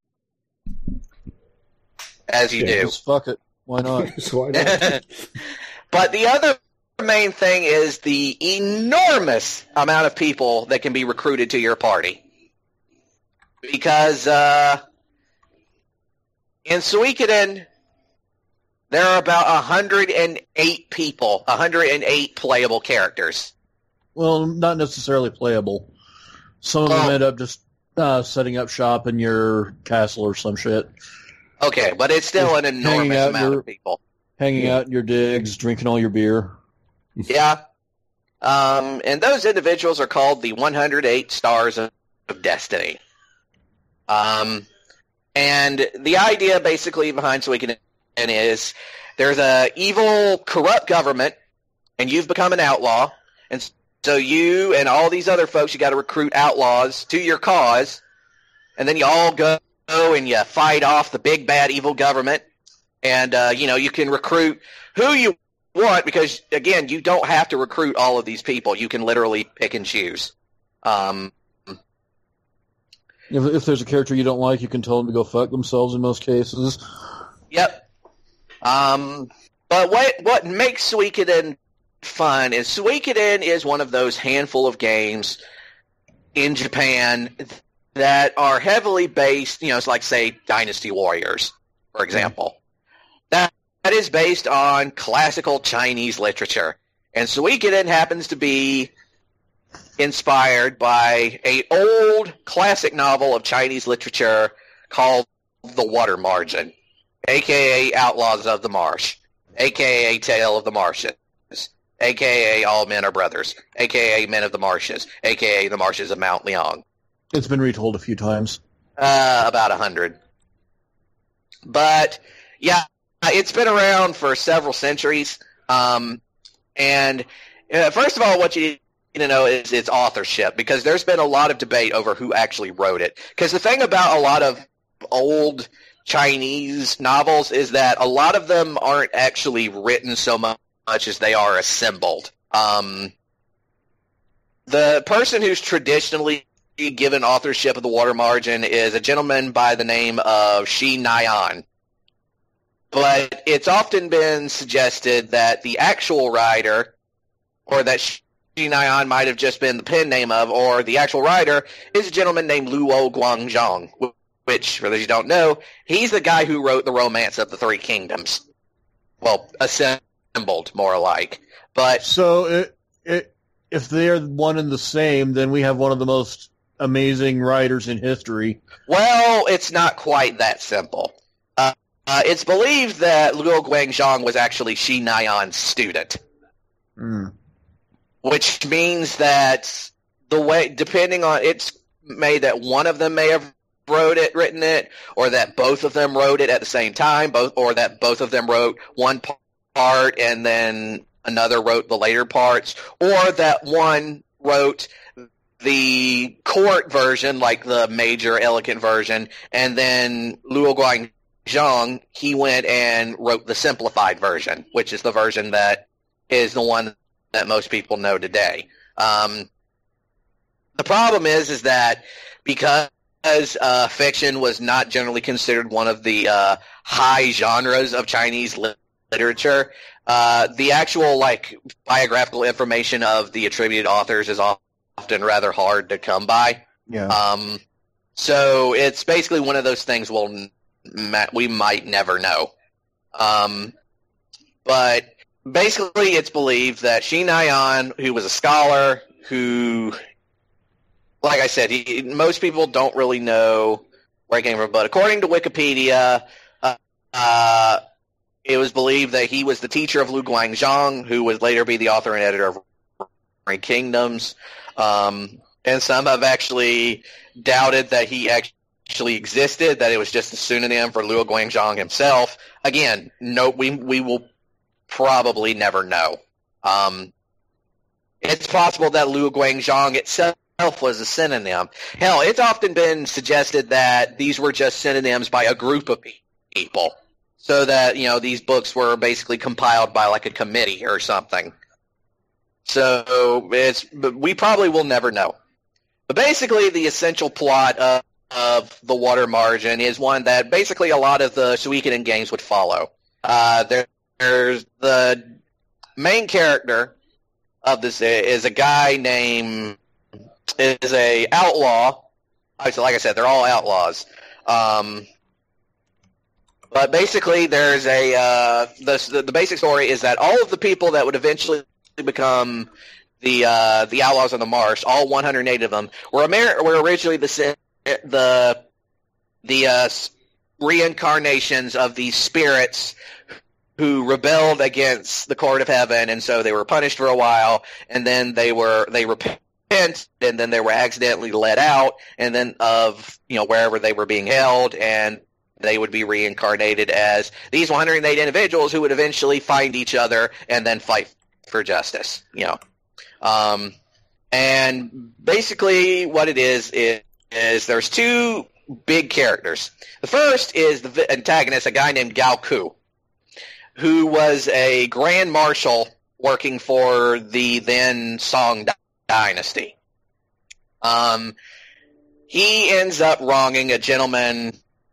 As you Yeah, do. Just fuck it. Why not? So why not? But the other main thing is the enormous amount of people that can be recruited to your party. Because uh, in Suikoden, there are about one hundred eight people, one hundred eight playable characters. Well, not necessarily playable. Some of them Oh. end up just uh, setting up shop in your castle or some shit. Okay, but it's still an Hanging enormous out amount your- of people. Hanging Yeah. out in your digs, drinking all your beer. Yeah. Um, and those individuals are called the one hundred eight Stars of of Destiny. Um, and the idea basically behind Suikoden is there's a evil, corrupt government, and you've become an outlaw, and so you and all these other folks, you got to recruit outlaws to your cause, and then you all go and you fight off the big bad evil government, and uh, you know you can recruit who you want because again you don't have to recruit all of these people. You can literally pick and choose. Um, If, if there's a character you don't like, you can tell them to go fuck themselves in most cases. Yep. Um, but what what makes Suikoden fun is Suikoden is one of those handful of games in Japan that are heavily based, you know, it's like, say, Dynasty Warriors, for example. That, that is based on classical Chinese literature. And Suikoden happens to be inspired by an old classic novel of Chinese literature called The Water Margin, a k a. Outlaws of the Marsh, a k a. Tale of the Marshes, a k a. All Men Are Brothers, a k a. Men of the Marshes, a k a. The Marshes of Mount Leong. It's been retold a few times. Uh, about a hundred. But, yeah, it's been around for several centuries. Um, and uh, first of all, what you need to know is its authorship, because there's been a lot of debate over who actually wrote it. Because the thing about a lot of old Chinese novels is that a lot of them aren't actually written so much as they are assembled. Um, the person who's traditionally given authorship of The Water Margin is a gentleman by the name of Shi Naian. But it's often been suggested that the actual writer, or that Shi Naian might have just been the pen name of, or the actual writer, is a gentleman named Luo Guangzhong, which, for those who don't know, he's the guy who wrote The Romance of the Three Kingdoms. Well, assembled, more like. But So it, it, if they're one and the same, then we have one of the most amazing writers in history. well, it's not quite that simple. Uh, uh, it's believed that Luo Guangzhong was actually Shi Naian's student, Mm. which means that the way, depending on, it's made that one of them may have wrote it, written it, or that both of them wrote it at the same time, both, or that both of them wrote one part and then another wrote the later parts, or that one wrote the court version, like the major, elegant version, and then Luo Guangzhong, he went and wrote the simplified version, which is the version that is the one that most people know today. Um, the problem is, is that because uh, fiction was not generally considered one of the uh, high genres of Chinese li- literature, uh, the actual like biographical information of the attributed authors is often rather hard to come by. Yeah. Um, so it's basically one of those things we'll, we might never know. Um, but basically it's believed that Shi Naian, who was a scholar, who, like I said, he, most people don't really know where he came from, but according to Wikipedia, uh, uh, it was believed that he was the teacher of Lu Guangzhong, who would later be the author and editor of Three Kingdoms. Um, and some have actually doubted that he actually actually existed, that it was just a pseudonym for Luo Guangzhong himself. Again, no, we we will probably never know. Um, it's possible that Luo Guangzhong itself was a synonym. Hell, it's often been suggested that these were just synonyms by a group of people, so that, you know, these books were basically compiled by like a committee or something. So it's, but we probably will never know. But basically, the essential plot of, of the Water Margin is one that basically a lot of the Suikoden games would follow. Uh, there, there's the main character of this is a guy named is a outlaw. So like I said, they're all outlaws. Um, but basically, there's a uh, the the basic story is that all of the people that would eventually become the uh, the outlaws on the marsh, all one hundred eight of them, were Amer- were originally the the the uh, reincarnations of these spirits who rebelled against the court of heaven, and so they were punished for a while, and then they were they repent, and then they were accidentally let out, and then of you know wherever they were being held, and they would be reincarnated as these one hundred eight individuals who would eventually find each other and then fight for justice. You know, um, and basically what it is is, is there's two big characters. The first is the antagonist, a guy named Gao Ku, who was a grand marshal working for the then Song Dynasty. Um, he ends up wronging a gentleman,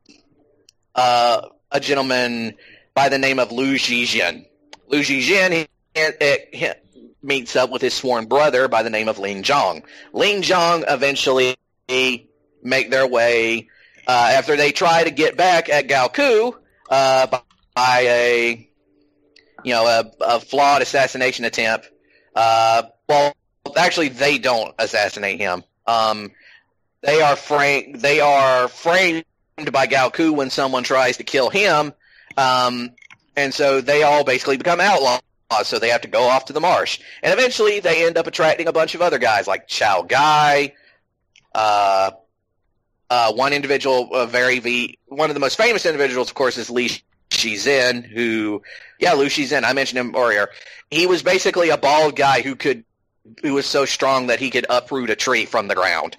uh, a gentleman by the name of Lu Zhijin. Lu Zhijin he, he, he meets up with his sworn brother by the name of Lin Zhang. Lin Zhang eventually make their way uh, after they try to get back at Gao Ku uh, by a you know a, a flawed assassination attempt. Uh, well, actually, they don't assassinate him. Um, they are framed. They are framed by Gao Ku when someone tries to kill him, um, and so they all basically become outlaws. So they have to go off to the marsh, and eventually they end up attracting a bunch of other guys like Chao Gai. Uh, uh, one individual, uh, very v, one of the most famous individuals, of course, is Li Shizhen, who, yeah, Lu Shizhen, I mentioned him earlier. He was basically a bald guy who could, who was so strong that he could uproot a tree from the ground.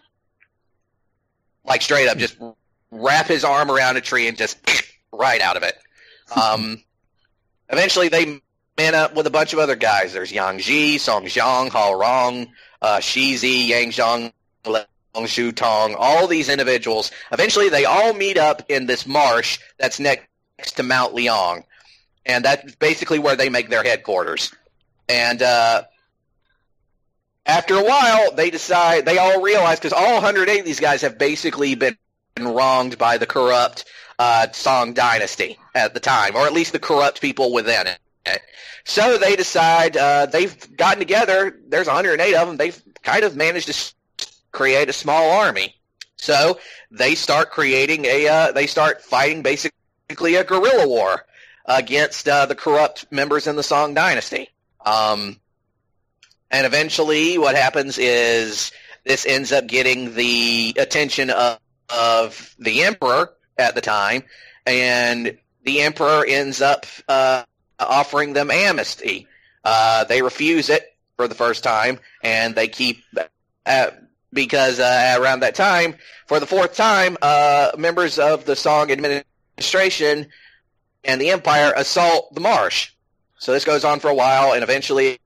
Like, straight up, just wrap his arm around a tree and just right out of it. Um, eventually, they met up with a bunch of other guys. There's Yang Ji, Song Jiang, Hao Rong, uh, Shizi, Yang Zhang, Long Shu Tong, all these individuals. Eventually, they all meet up in this marsh that's next to Mount Liang, and that's basically where they make their headquarters. And uh, after a while, they decide, they all realize, because all one hundred eight of these guys have basically been wronged by the corrupt uh, Song Dynasty at the time, or at least the corrupt people within it. So they decide, uh, they've gotten together, there's one hundred eight of them, they've kind of managed to create a small army. So they start creating a, uh, they start fighting basically a guerrilla war against uh, the corrupt members in the Song Dynasty. Um, and eventually what happens is this ends up getting the attention of, of the emperor at the time, and the emperor ends up uh, offering them amnesty. Uh, they refuse it for the first time, and they keep uh, because uh, around that time, for the fourth time, uh, members of the Song administration and the empire assault the marsh. So this goes on for a while, and eventually,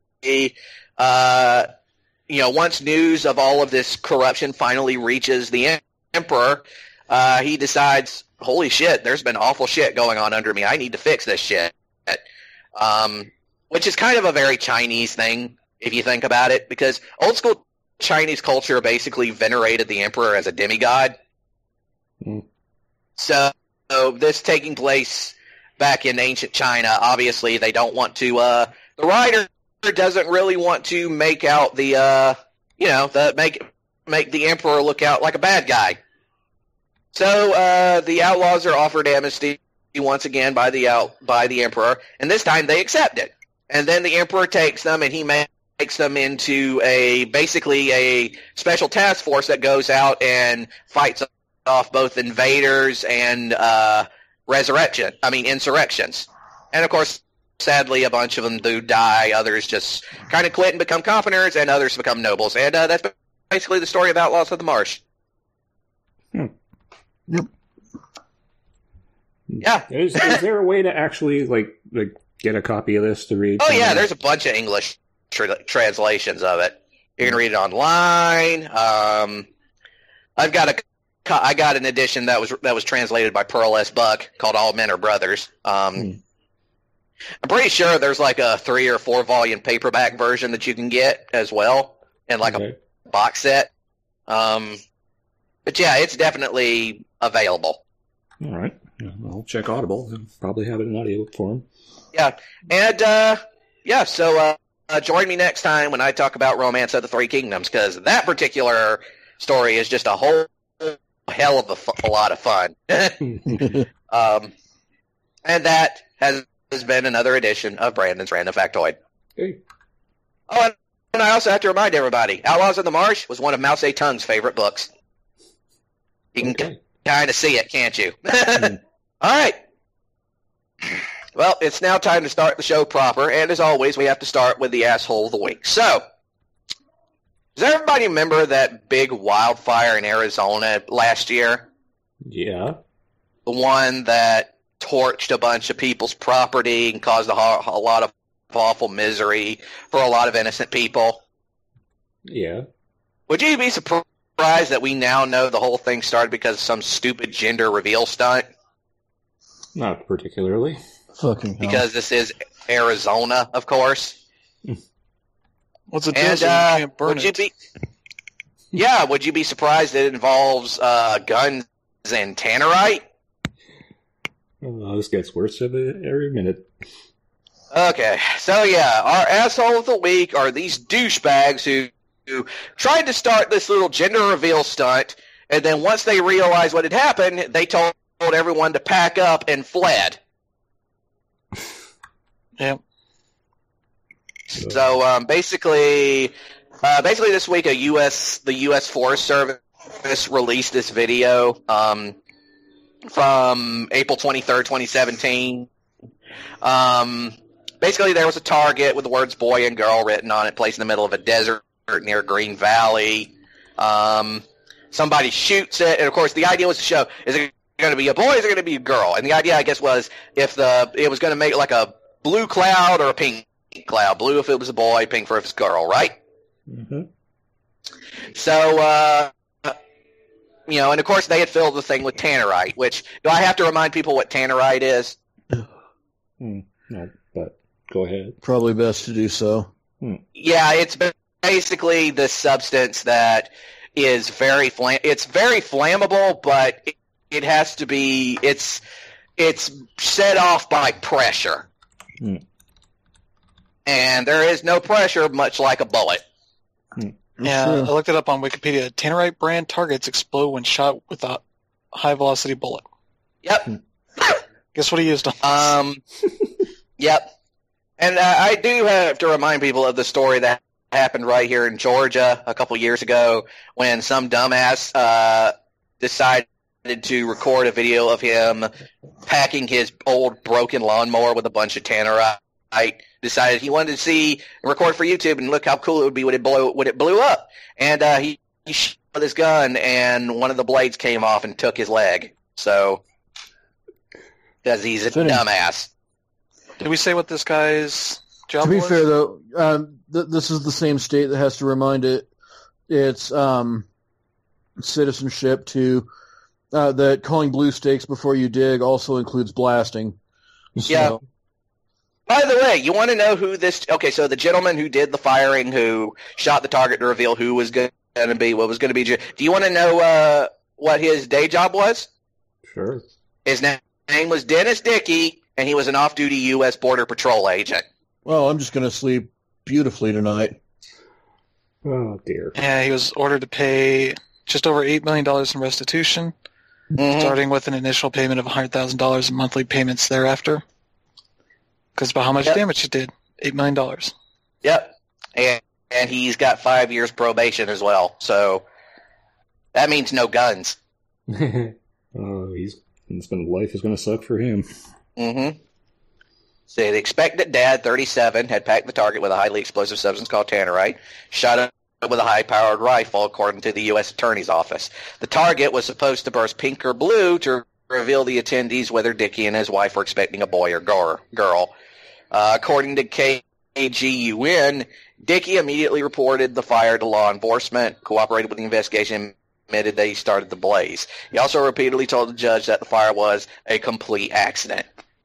uh, you know, once news of all of this corruption finally reaches the em- emperor, uh, he decides, holy shit, there's been awful shit going on under me. I need to fix this shit. Um, which is kind of a very Chinese thing, if you think about it, because old school Chinese culture basically venerated the emperor as a demigod. Mm. So, so this taking place back in ancient China, obviously they don't want to, uh, the writer doesn't really want to make out the, uh, you know, the, make, make the emperor look out like a bad guy. So, uh, the outlaws are offered amnesty once again by the out, by the emperor, and this time they accept it. And then the emperor takes them, and he makes them into a, basically a special task force that goes out and fights off both invaders and uh, resurrection. I mean, insurrections. And, of course, sadly, a bunch of them do die. Others just kind of quit and become commoners, and others become nobles. And uh, that's basically the story of Outlaws of the Marsh. Hmm. Yep. Yeah. Is, is there a way to actually like like get a copy of this to read? Oh yeah, there's a bunch of English tra- translations of it. You can read it online. Um, I've got a, I got an edition that was that was translated by Pearl S. Buck called "All Men Are Brothers." Um, hmm. I'm pretty sure there's like a three or four volume paperback version that you can get as well, and like okay. a box set. Um, but yeah, it's definitely available. All right. I'll check Audible. They'll probably have it in audiobook form. Yeah. And, uh, yeah, so uh, uh, join me next time when I talk about Romance of the Three Kingdoms, because that particular story is just a whole hell of a, fu- a lot of fun. um, and that has, has been another edition of Brandon's Random Factoid. Hey. Oh, and, and I also have to remind everybody, Outlaws of the Marsh was one of Mao Zedong's favorite books. You can okay. kind of see it, can't you? mm. All right. Well, it's now time to start the show proper, and as always, we have to start with the asshole of the week. So, does everybody remember that big wildfire in Arizona last year? Yeah. The one that torched a bunch of people's property and caused a, a lot of awful misery for a lot of innocent people? Yeah. Would you be surprised that we now know the whole thing started because of some stupid gender reveal stunt? Not particularly. Fucking hell. Because this is Arizona, of course. What's it and, do? Uh, you can't burn would it. you be? Yeah, would you be surprised that it involves uh, guns and tannerite? Oh, this gets worse every, every minute. Okay, so yeah, our asshole of the week are these douchebags who, who tried to start this little gender reveal stunt, and then once they realized what had happened, they told told everyone to pack up and fled. Yep. So um, basically, uh, basically this week, a U S the U S Forest Service released this video um, from April twenty-third, twenty seventeen. Um, basically, there was a target with the words "boy" and "girl" written on it, placed in the middle of a desert near Green Valley. Um, somebody shoots it, and of course, the idea was to show is it going to be a boy or is it going to be a girl? And the idea, I guess, was if the it was going to make like a blue cloud or a pink cloud. Blue if it was a boy, pink for if it's a girl, right? Mm-hmm. So, uh, you know, and of course they had filled the thing with tannerite, which, do I have to remind people what tannerite is? Hmm. No, but go ahead. Probably best to do so. Hmm. Yeah, it's basically this substance that is very flam- it's very flammable, but it, it has to be it's it's set off by pressure. Hmm. And there is no pressure, much like a bullet. Hmm. Yeah, Sure. I looked it up on Wikipedia. Tannerite brand targets explode when shot with a high-velocity bullet. Yep. Guess what he used on this? Um, yep. And uh, I do have to remind people of the story that happened right here in Georgia a couple years ago when some dumbass uh, decided to record a video of him packing his old broken lawnmower with a bunch of tannerite. Decided he wanted to see and record for YouTube and look how cool it would be when it blew when it blew up. And uh, he, he shot with his gun, and one of the blades came off and took his leg. So, because he's a Fitting. dumbass. Did we say what this guy's job To be was? fair, though, um, th- this is the same state that has to remind it its um, citizenship to uh, that calling blue stakes before you dig also includes blasting. So, Yeah. By the way, you want to know who this... Okay, so the gentleman who did the firing, who shot the target to reveal who was going to be, what was going to be... Do you want to know uh, what his day job was? Sure. His na- name was Dennis Dickey, and he was an off-duty U S Border Patrol agent. Well, I'm just going to sleep beautifully tonight. Oh, dear. Yeah, he was ordered to pay just over eight million dollars in restitution, Mhm. starting with an initial payment of one hundred thousand dollars in monthly payments thereafter. Because about how much Yep. damage he did? eight million dollars. Yep. And, and he's got five years probation as well, so that means no guns. Oh, he's it's gonna, life is going to suck for him. Mm-hmm. So the expected dad, thirty-seven, had packed the target with a highly explosive substance called tannerite, shot it with a high-powered rifle, according to the U S Attorney's Office. The target was supposed to burst pink or blue to reveal the attendees whether Dickie and his wife were expecting a boy or girl. Uh, according to K G U N, Dickie immediately reported the fire to law enforcement, cooperated with the investigation, admitted that he started the blaze. He also repeatedly told the judge that the fire was a complete accident.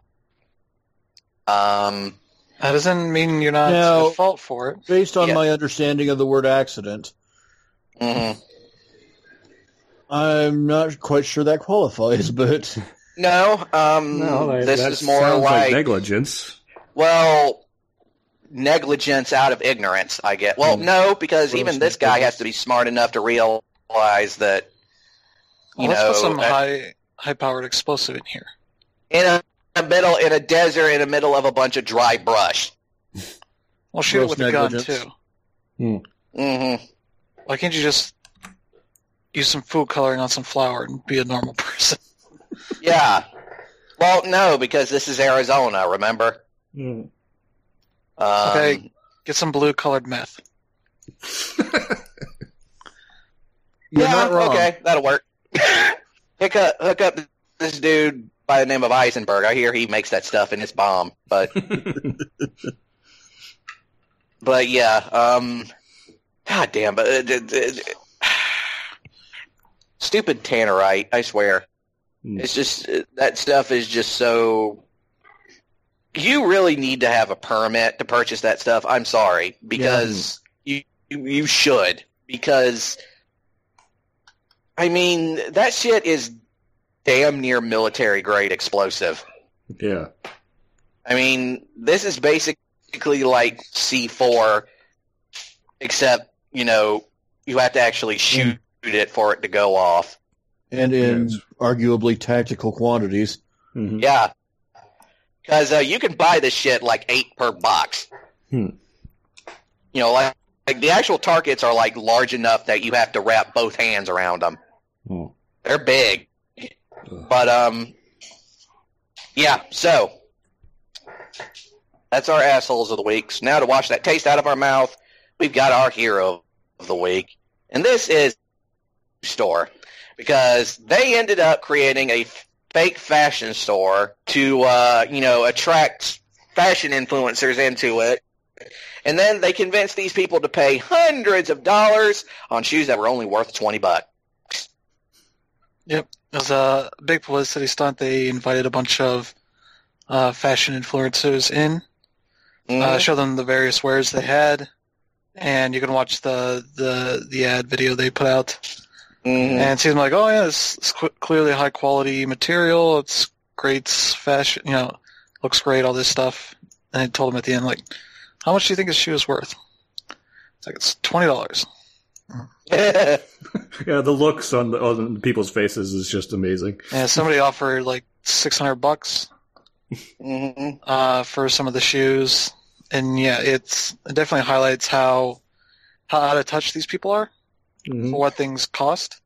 Um, That doesn't mean you're not Now- at fault for it. Based on Yeah. my understanding of the word accident, mhm. I'm not quite sure that qualifies, but No, um, No, that, this that is more sounds like like, negligence. well, negligence out of ignorance, I get. Well, Hmm. no, because Gross even this guy negligence. has to be smart enough to realize that, you Well, let's know, put some uh, high high-powered explosive in here. in a, a middle, in a desert, in the middle of a bunch of dry brush. Well, shoot it Gross with a gun, negligence. too. Mm-hmm. Why can't you just use some food coloring on some flour and be a normal person? Yeah. Well, no, because this is Arizona, remember? Mm. Um, Okay. Get some blue-colored meth. you're yeah, not wrong. okay, that'll work. hook up, hook up this dude by the name of Eisenberg. I hear he makes that stuff in his bomb, but but yeah, um, god damn, but uh, d- d- d- stupid tannerite. I swear, Hmm. it's just uh, that stuff is just so. You really need to have a permit to purchase that stuff. I'm sorry, because you you you should, because I mean that shit is damn near military grade explosive. Yeah. I mean, this is basically like C four, except, you know, you have to actually shoot it for it to go off. And in Yes. arguably tactical quantities. Mhm. Yeah. Because uh, you can buy this shit like eight per box. Hmm. You know, like, like the actual targets are like large enough that you have to wrap both hands around them. Oh. They're big. Ugh. But, um, yeah, so that's our assholes of the week. So now to wash that taste out of our mouth, we've got our hero of the week. And this is store, because they ended up creating a fake fashion store to, uh, you know, attract fashion influencers into it. And then they convinced these people to pay hundreds of dollars on shoes that were only worth twenty bucks. Yep. It was a big publicity stunt. They invited a bunch of uh, fashion influencers in, uh, show them the various wares they had, and you can watch the, the, the ad video they put out. Mhm. And see them like, oh yeah, this is cl- clearly high quality material. It's great fashion, you know, looks great, all this stuff. And I told them at the end, like, how much do you think this shoe is worth? It's like, it's twenty dollars. Yeah, the looks on the on people's faces is just amazing. And somebody offered like six hundred bucks Mhm. uh, for some of the shoes. And yeah, it's it definitely highlights how how out of touch these people are Mhm. for what things cost,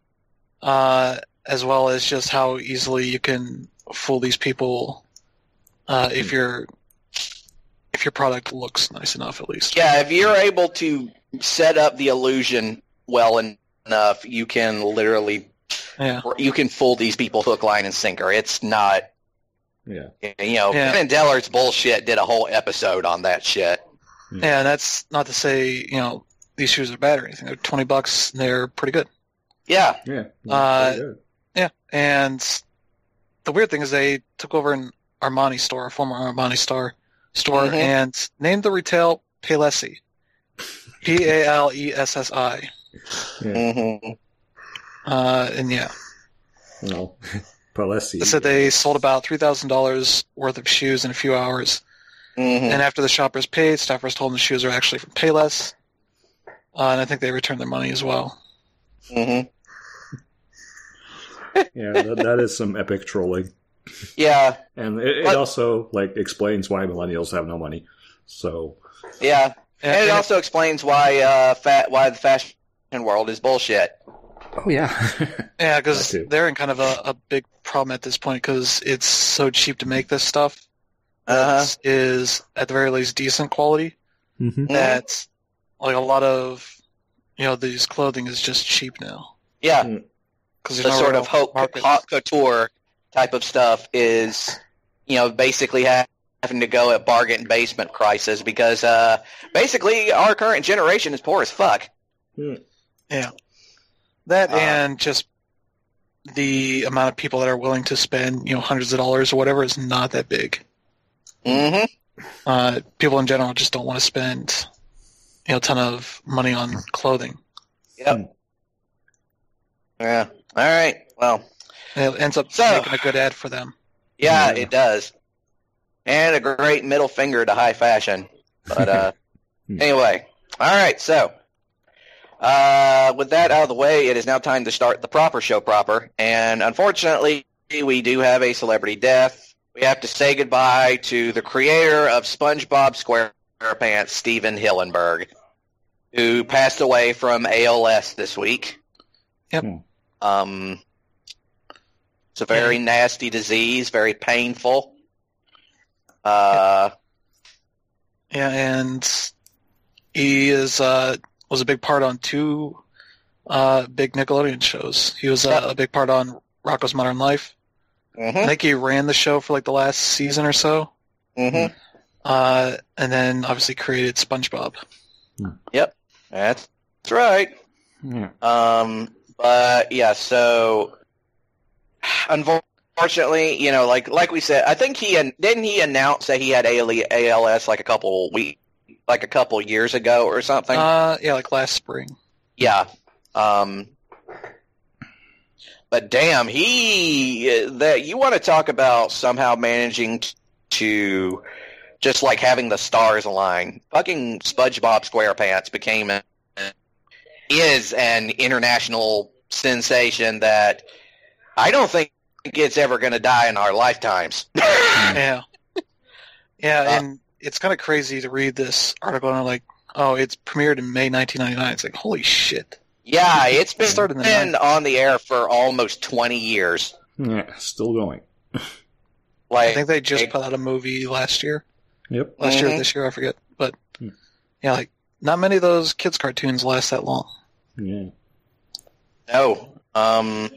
uh, as well as just how easily you can fool these people uh, if your if your product looks nice enough, at least. Yeah, if you're able to set up the illusion well enough, you can literally Yeah. you can fool these people hook, line, and sinker. It's not, Yeah. you know, Yeah. Penn and Teller's bullshit did a whole episode on that shit. Yeah, and that's not to say, you know, these shoes are bad or anything. They're twenty bucks. They're pretty good. Yeah, Yeah. Uh, Very good. Yeah, and the weird thing is they took over an Armani store, a former Armani store, store, Mhm. and named the retail Palessi. P A L E S S I. Yeah. hmm Uh, and yeah, Well, Palessi. they said they sold about three thousand dollars worth of shoes in a few hours. hmm And after the shoppers paid, staffers told them the shoes are actually from Payless. Uh, and I think they returned their money as well. hmm Yeah, that, that is some epic trolling, Yeah, and it, it But- also like explains why millennials have no money. So yeah, And, and it and also explains why uh, fat why the fashion world is bullshit. Oh yeah. Yeah, because That too. they're in kind of a, a big problem at this point because it's so cheap to make this stuff. Uh-huh. That is, at the very least, decent quality. Mm-hmm. That, like, a lot of, you know, these clothing is just cheap now. Yeah, Because the there's no sort real of haute, market. haute couture type of stuff is, you know, basically ha- having to go at bargain basement prices because uh, basically our current generation is poor as fuck. Yeah. That Uh, and just the amount of people that are willing to spend, you know, hundreds of dollars or whatever is not that big. Mm-hmm. Uh, people in general just don't want to spend, you know, a ton of money on clothing. Yep. Yeah. All right. Well, And it ends up So- making a good ad for them. yeah, Yeah. it does. And a great middle finger to high fashion. But uh, anyway, all right. So uh, with that out of the way, it is now time to start the proper show proper. And unfortunately, we do have a celebrity death. We have to say goodbye to the creator of SpongeBob SquarePants, Steven Hillenburg, who passed away from A L S this week. Yep. Um, it's a very nasty disease, very painful. Uh, Yeah, and he is uh, was a big part on two uh, big Nickelodeon shows. He was uh, Yep. a big part on Rocko's Modern Life. mhm, I think he ran the show for like the last season or so. mhm. Uh, and then obviously created SpongeBob. That's, that's right. Yeah. Um, but yeah, so unfortunately, you know, like like we said, I think he didn't he announce that he had A L S like a couple week, like a couple years ago or something. Uh, yeah, like last spring. Yeah. Um, but damn, he that you want to talk about somehow managing t- to just like having the stars align. Fucking SpongeBob SquarePants became a, is an international sensation that I don't think it's ever going to die in our lifetimes. Yeah. Yeah, Uh, and it's kind of crazy to read this article and I'm like, oh, it's premiered in May nineteen ninety-nine. It's like, holy shit. Yeah, it's been, Started in the been nineties. on the air for almost twenty years. Yeah. Still going. Like I think they just it- put out a movie last year. Yep. Last year Mhm. or this year, I forget. But, Hmm. yeah, like, not many of those kids' cartoons last that long. Yeah. No. Um,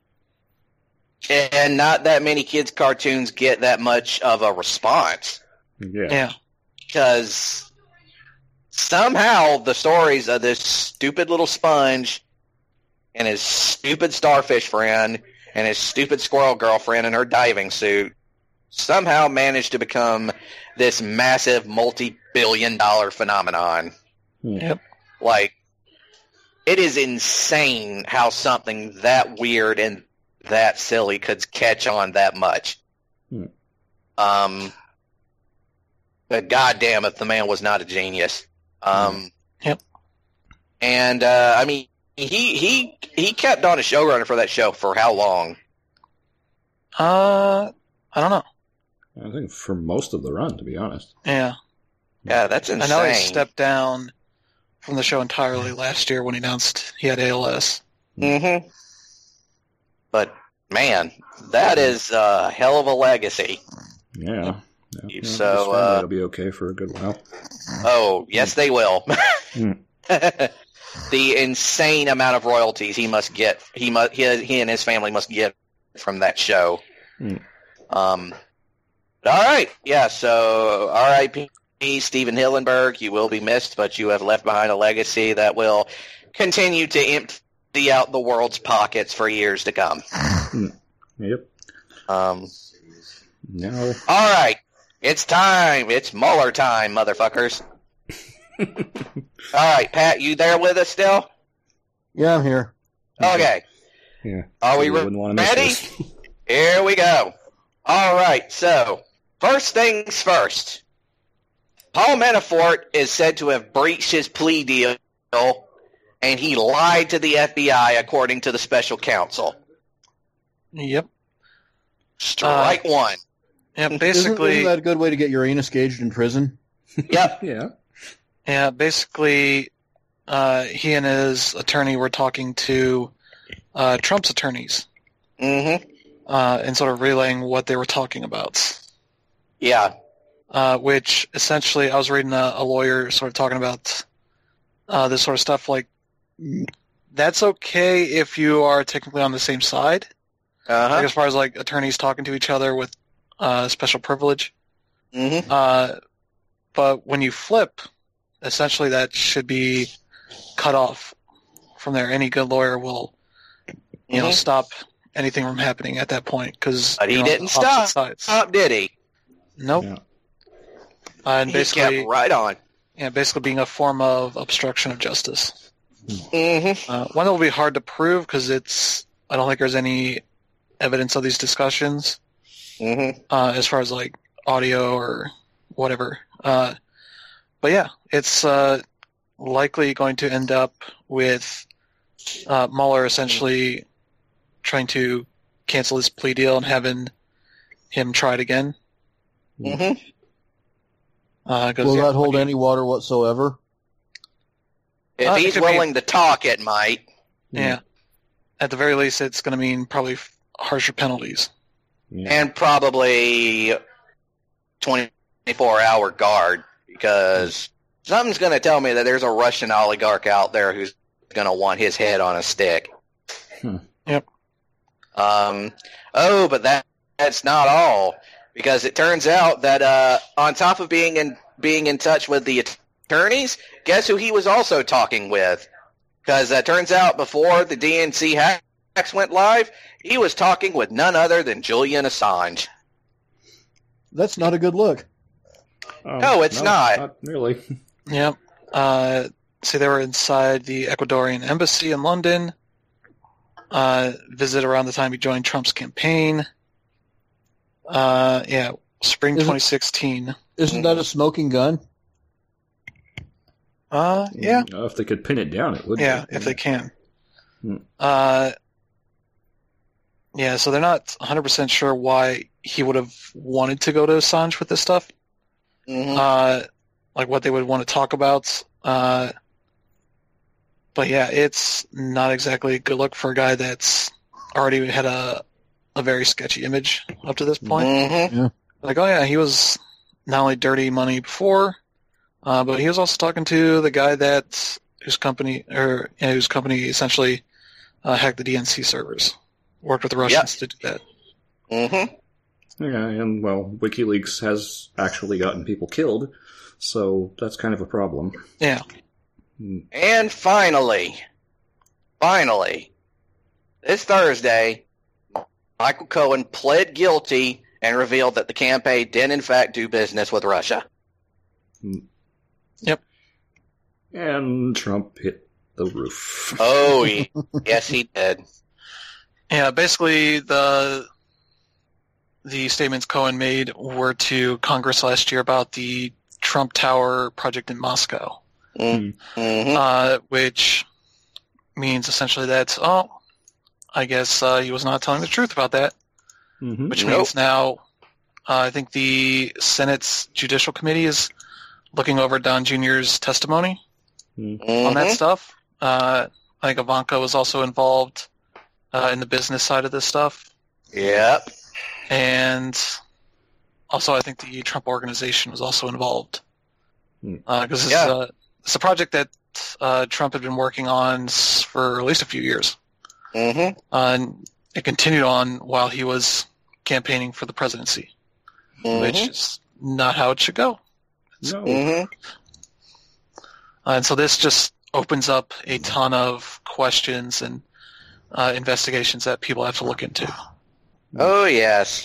and not that many kids' cartoons get that much of a response Yeah. Yeah. because somehow the stories of this stupid little sponge and his stupid starfish friend and his stupid squirrel girlfriend in her diving suit somehow managed to become this massive multi-billion dollar phenomenon. Yeah. Like, it is insane how something that weird and that silly could catch on that much. Hmm. Um, but goddamn if the man was not a genius. Um, Yep. And uh, I mean, he he he kept on a showrunner for that show for how long? Uh, I don't know. I think for most of the run, to be honest. Yeah. Yeah, that's I insane. know he stepped down from the show entirely last year when he announced he had A L S. Mm-hmm. But man, that is a hell of a legacy. Yeah. yeah. You- yeah, so, this family uh, will be okay for a good while. Oh, yes, they will. Hmm. The insane amount of royalties he must get, he must, he, he and his family must get from that show. Hmm. Um, but all right, yeah. So, R I P Steven Hillenburg. You will be missed, but you have left behind a legacy that will continue to empty out the world's pockets for years to come. Yep. Um, Now, all right, it's time. It's Mueller time, motherfuckers. All right, Pat, you there with us still? Yeah, I'm here. Okay. yeah. Are we You re- wouldn't wanna miss ready? this. Here we go. All right, so first things first. Paul Manafort is said to have breached his plea deal, and he lied to the F B I, according to the special counsel. Yep. Strike one. Yeah, Isn't, basically, isn't that a good way to get your anus gauged in prison? Yep. Yeah. yeah, basically, uh, he and his attorney were talking to uh, Trump's attorneys Mm-hmm. uh, and sort of relaying what they were talking about. Yeah. Uh, which essentially, I was reading a, a lawyer sort of talking about uh, this sort of stuff. Like, that's okay if you are technically on the same side. Uh-huh. Like as far as like attorneys talking to each other with uh, special privilege. Mm-hmm. Uh, but when you flip, essentially that should be cut off from there. Any good lawyer will, you know, Mhm. stop anything from happening at that point because But he didn't stop. Sides. Stop, did he? Nope. Yeah. Uh, and He basically, kept right on. yeah, basically being a form of obstruction of justice. Mm-hmm. Uh, one that will be hard to prove because it's. I don't think there's any evidence of these discussions Mm-hmm. uh, as far as like audio or whatever. Uh, but yeah, it's uh, likely going to end up with uh, Mueller essentially trying to cancel his plea deal and having him try it again. Mm-hmm. Uh, 'cause, Will yeah, that hold like, any water whatsoever? If Uh, it he's could be- willing to talk, it might. Yeah. At the very least, it's going to mean probably f- harsher penalties. Yeah. And probably twenty-four hour guard, because something's going to tell me that there's a Russian oligarch out there who's going to want his head on a stick. Hmm. Yep. Um. Oh, but that that's not all, because it turns out that uh, on top of being in being in touch with the attorneys, guess who he was also talking with? Because it turns out before the D N C hacks went live, he was talking with none other than Julian Assange. That's not a good look. Oh, No, it's not. Not really. Yep. Uh, see, they were inside the Ecuadorian embassy in London. Uh, visit around the time he joined Trump's campaign. Uh, yeah, spring Is it- twenty sixteen. Isn't that a smoking gun? Uh, yeah, Uh, if they could pin it down, it would. yeah, be. if they can. Hmm. Uh, yeah, so they're not one hundred percent sure why he would have wanted to go to Assange with this stuff. Mm-hmm. Uh, like what they would want to talk about. Uh, but yeah, it's not exactly a good look for a guy that's already had a a very sketchy image up to this point. Mm-hmm. Like, oh yeah, he was not only dirty money before, uh, but he was also talking to the guy that whose company or you know, whose company essentially uh, hacked the D N C servers, worked with the Russians to do that. Mm-hmm. Yeah, and well, WikiLeaks has actually gotten people killed, so that's kind of a problem. Yeah, And finally, finally, this Thursday, Michael Cohen pled guilty and revealed that the campaign did in fact do business with Russia. And Trump hit the roof. Oh, he- yes, he did. yeah. Basically, the the statements Cohen made were to Congress last year about the Trump Tower project in Moscow. Mm-hmm. Uh, which means essentially that, oh, I guess uh, he was not telling the truth about that, Mm-hmm. which Nope. means now uh, I think the Senate's Judicial Committee is looking over Don Junior's testimony on that Mhm. stuff. Uh, I think Ivanka was also involved uh, in the business side of this stuff. Yep. And also I think the Trump Organization was also involved. Hmm. Because it's, Yeah. uh, it's a project that uh, Trump had been working on s- for at least a few years. Mm-hmm. Uh, and it continued on while he was campaigning for the presidency, which Mm-hmm. is not how it should go. No. Mm-hmm. Uh, and so this just opens up a ton of questions and uh, investigations that people have to look into. Oh, yes.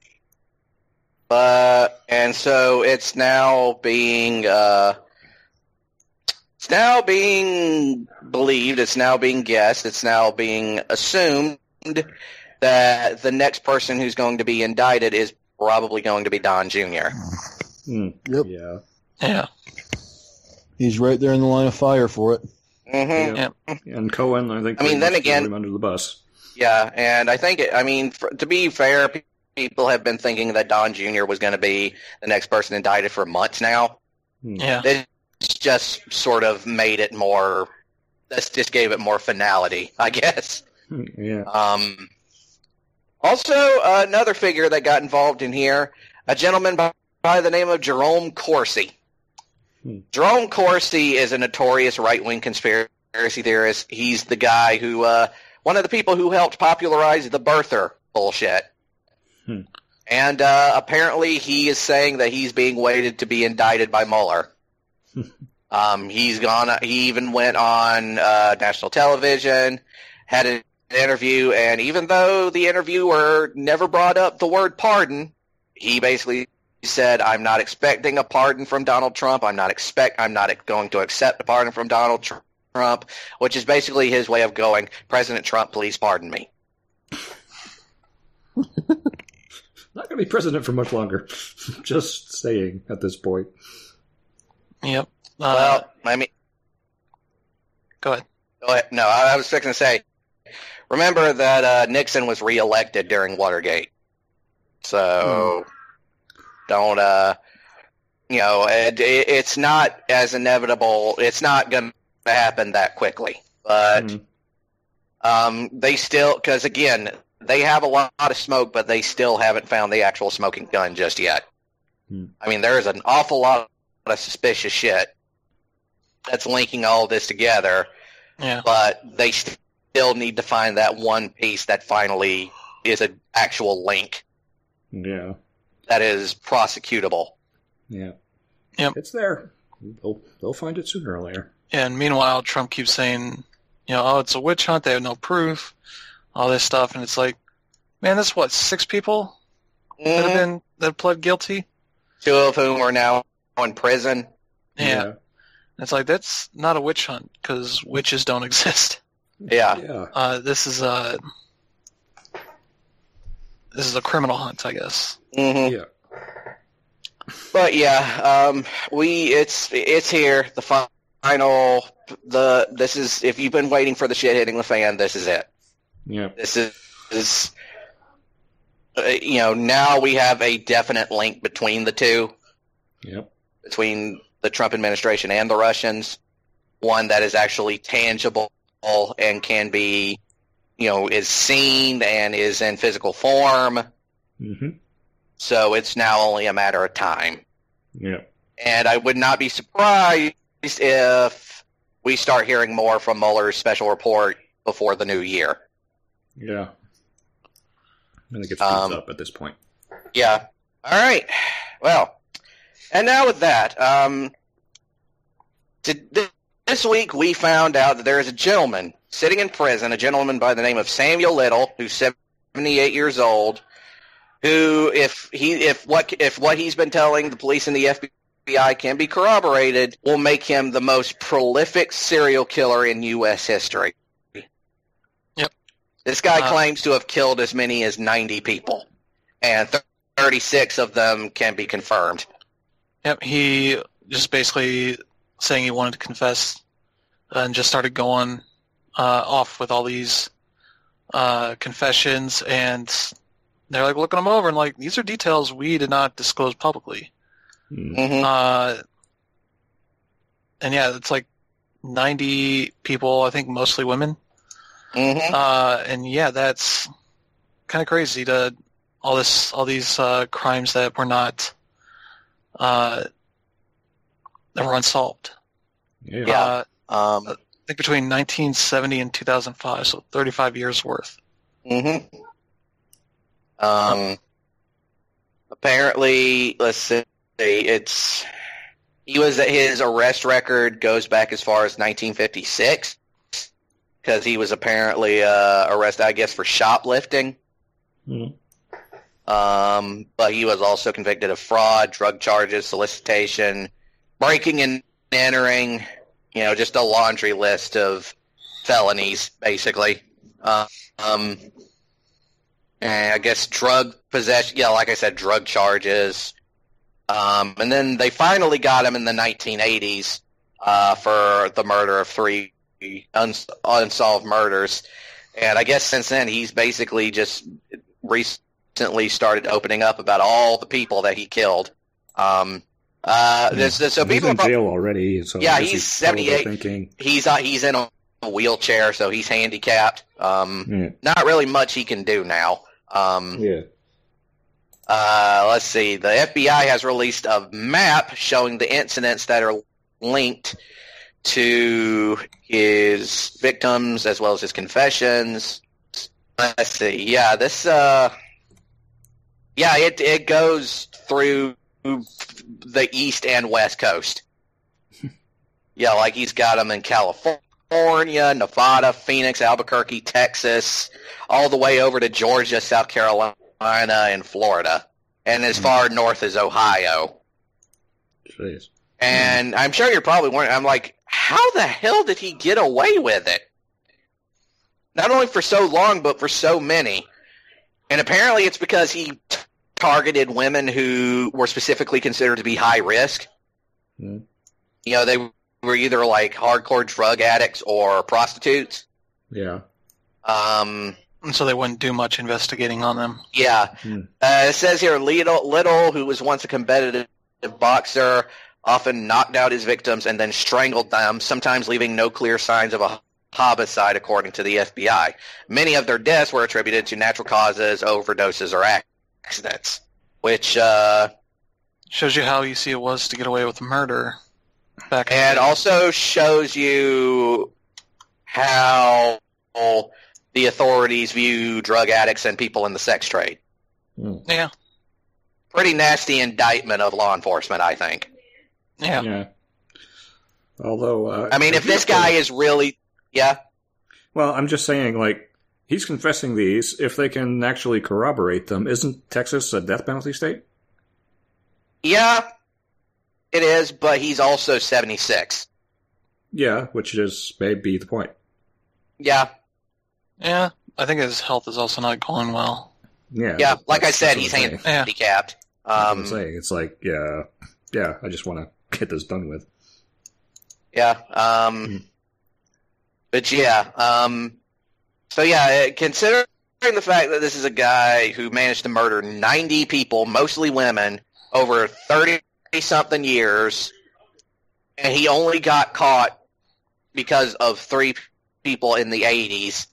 But, and so it's now being, uh, it's now being believed, it's now being guessed, it's now being assumed that the next person who's going to be indicted is probably going to be Don Junior Mm. Yep. Yeah. Yeah. He's right there in the line of fire for it. Mm-hmm. Yeah. And Cohen, I think. I mean, pretty then much again- threw him under the bus. Yeah, and I think, it, I mean, for, to be fair, pe- people have been thinking that Don Junior was going to be the next person indicted for months now. Yeah. It's just sort of made it more, this just gave it more finality, I guess. Yeah. Um, also, uh, another figure that got involved in here, a gentleman by, by the name of Jerome Corsi. Hmm. Jerome Corsi is a notorious right-wing conspiracy theorist. He's the guy who, uh, one of the people who helped popularize the birther bullshit. Hmm. And uh, apparently he is saying that he's being waited to be indicted by Mueller. um, he's gone. He even went on uh, national television, had an interview, and even though the interviewer never brought up the word pardon, he basically said, "I'm not expecting a pardon from Donald Trump. I'm not expect. I'm not going to accept a pardon from Donald Tr- Trump," which is basically his way of going, "President Trump, please pardon me." Not going to be president for much longer. Just saying at this point. Yep. Uh, Well, I mean, go ahead. go ahead. No, I, I was fixing to say, remember that uh, Nixon was reelected during Watergate. So, don't, uh, you know, it, it, it's not as inevitable. It's not going to happen that quickly. But Mm. um, they still, because again, they have a lot of smoke, but they still haven't found the actual smoking gun just yet. Hmm. I mean, there is an awful lot of suspicious shit that's linking all this together, Yeah. but they still need to find that one piece that finally is an actual link Yeah. that is prosecutable. Yeah. Yep. It's there. They'll, they'll find it sooner or later. And meanwhile, Trump keeps saying, you know, oh, it's a witch hunt. They have no proof. All this stuff, and it's like, man, that's what, six people that have Mhm. been that pled guilty. Two of whom are now in prison. Yeah. It's like, that's not a witch hunt because witches don't exist. Yeah. Yeah. Uh, this is a this is a criminal hunt, I guess. hmm Yeah. But yeah, um, we it's it's here. The fi- final. The this is if you've been waiting for the shit hitting the fan, this is it. Yeah. This is, is uh, you know, now we have a definite link between the two, Yep. between the Trump administration and the Russians. One that is actually tangible and can be, you know, is seen and is in physical form. Mm-hmm. So it's now only a matter of time. Yeah. And I would not be surprised if we start hearing more from Mueller's special report before the new year. Yeah. I think it's Um, up at this point. Yeah. All right. Well, and now with that, um, to, this week we found out that there is a gentleman sitting in prison, a gentleman by the name of Samuel Little, who's seventy-eight years old, who, if he, if what, if what he's been telling the police and the F B I can be corroborated, will make him the most prolific serial killer in U S history. Yep. This guy Uh, claims to have killed as many as ninety people, and thirty-six of them can be confirmed. Yep, he just basically saying he wanted to confess and just started going uh, off with all these uh, confessions, and they're like looking them over and like, these are details we did not disclose publicly. Mm. Mm-hmm. Uh, and yeah, it's like ninety people, I think mostly women. Mm-hmm. Uh, and yeah, that's kind of crazy to all this, all these uh, crimes that were not, uh, that were unsolved. Yeah. Yeah. Uh, Um, I think between nineteen seventy and two thousand five, so thirty-five years worth. mm-hmm. Um, apparently, let's see, it's he was his arrest record goes back as far as nineteen fifty-six because he was apparently uh, arrested, I guess, for shoplifting. Mm. Um, but he was also convicted of fraud, drug charges, solicitation, breaking and entering. You know, just a laundry list of felonies, basically. Uh, um, and I guess drug possession. Yeah, like I said, drug charges. Um, and then they finally got him in the nineteen eighties uh, for the murder of three uns- unsolved murders. And I guess since then he's basically just recently started opening up about all the people that he killed. Um, uh, this, this, so He's people in are pro- jail already. So Yeah, I guess he's probably seventy-eight. Thinking, he's uh, he's in a wheelchair, so he's handicapped. Um, Yeah. Not really much he can do now. Um, Yeah. uh, let's see. The F B I has released a map showing the incidents that are linked to his victims as well as his confessions. Let's see. Yeah, this. Uh, yeah, it it goes through the East and West Coast. Yeah, like he's got them in California, Nevada, Phoenix, Albuquerque, Texas, all the way over to Georgia, South Carolina, and Florida, and as far north as Ohio. Jeez. And I'm sure you're probably wondering, I'm like, how the hell did he get away with it? Not only for so long, but for so many. And apparently it's because he t- targeted women who were specifically considered to be high risk. Mm. You know, they were either like hardcore drug addicts or prostitutes. Yeah. Um, And so they wouldn't do much investigating on them. yeah. Hmm. Uh, it says here, Little, Little, who was once a competitive boxer, often knocked out his victims and then strangled them, sometimes leaving no clear signs of a homicide, according to the F B I. Many of their deaths were attributed to natural causes, overdoses, or accidents, which, uh, Shows you how easy it was to get away with murder back in and the day. also shows you how the authorities view drug addicts and people in the sex trade. Mm. Yeah, Pretty nasty indictment of law enforcement, I think. yeah. Yeah. Although, uh, I mean, if this guy is really, yeah, well, I'm just saying, like, he's confessing these. If they can actually corroborate them, isn't Texas a death penalty state? yeah, it is, but he's also seventy-six. Yeah, which is maybe the point. Yeah, Yeah, I think his health is also not going well. Yeah. yeah, that- like I that's- said, that's he's what I'm saying. Yeah. handicapped. That's what I'm Um, saying. It's like, yeah, yeah, I just want to get this done with. yeah, um, Hmm. but yeah, um, so yeah, uh, considering the fact that this is a guy who managed to murder ninety people, mostly women, over thirty-something years, and he only got caught because of three people in the eighties,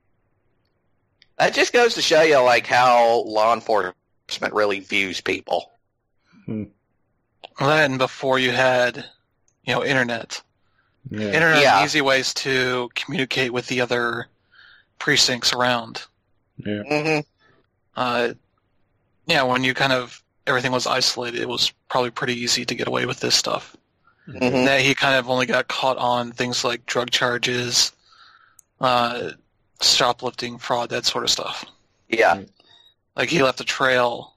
that just goes to show you, like, how law enforcement really views people. Well, that and before you had, you know, internet. Yeah. Internet Yeah. and easy ways to communicate with the other precincts around. Yeah. hmm Uh, yeah, when you kind of, everything was isolated, it was probably pretty easy to get away with this stuff. hmm That he kind of only got caught on things like drug charges, uh, shoplifting, fraud, that sort of stuff. Yeah. Like he left a trail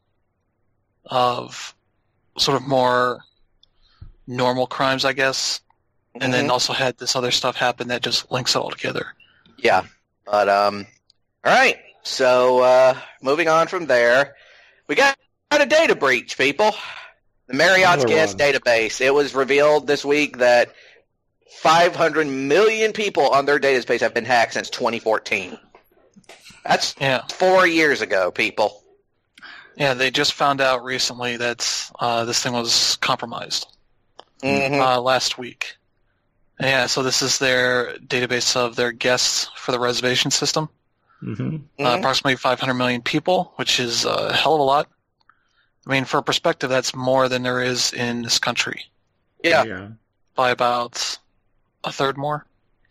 of sort of more normal crimes, I guess, and then Mhm. also had this other stuff happen that just links it all together. Yeah. But, um, all right. So, uh, moving on from there, we got, got a data breach, people. The Marriott's Another guest one. database. It was revealed this week that five hundred million people on their database have been hacked since twenty fourteen. That's Yeah, four years ago, people. yeah. They just found out recently that uh, this thing was compromised Mhm. uh, last week. Yeah, so this is their database of their guests for the reservation system. Mm-hmm. Uh, Mhm. approximately five hundred million people, which is a hell of a lot. I mean, for perspective, that's more than there is in this country, Yeah. Yeah. by about a third more.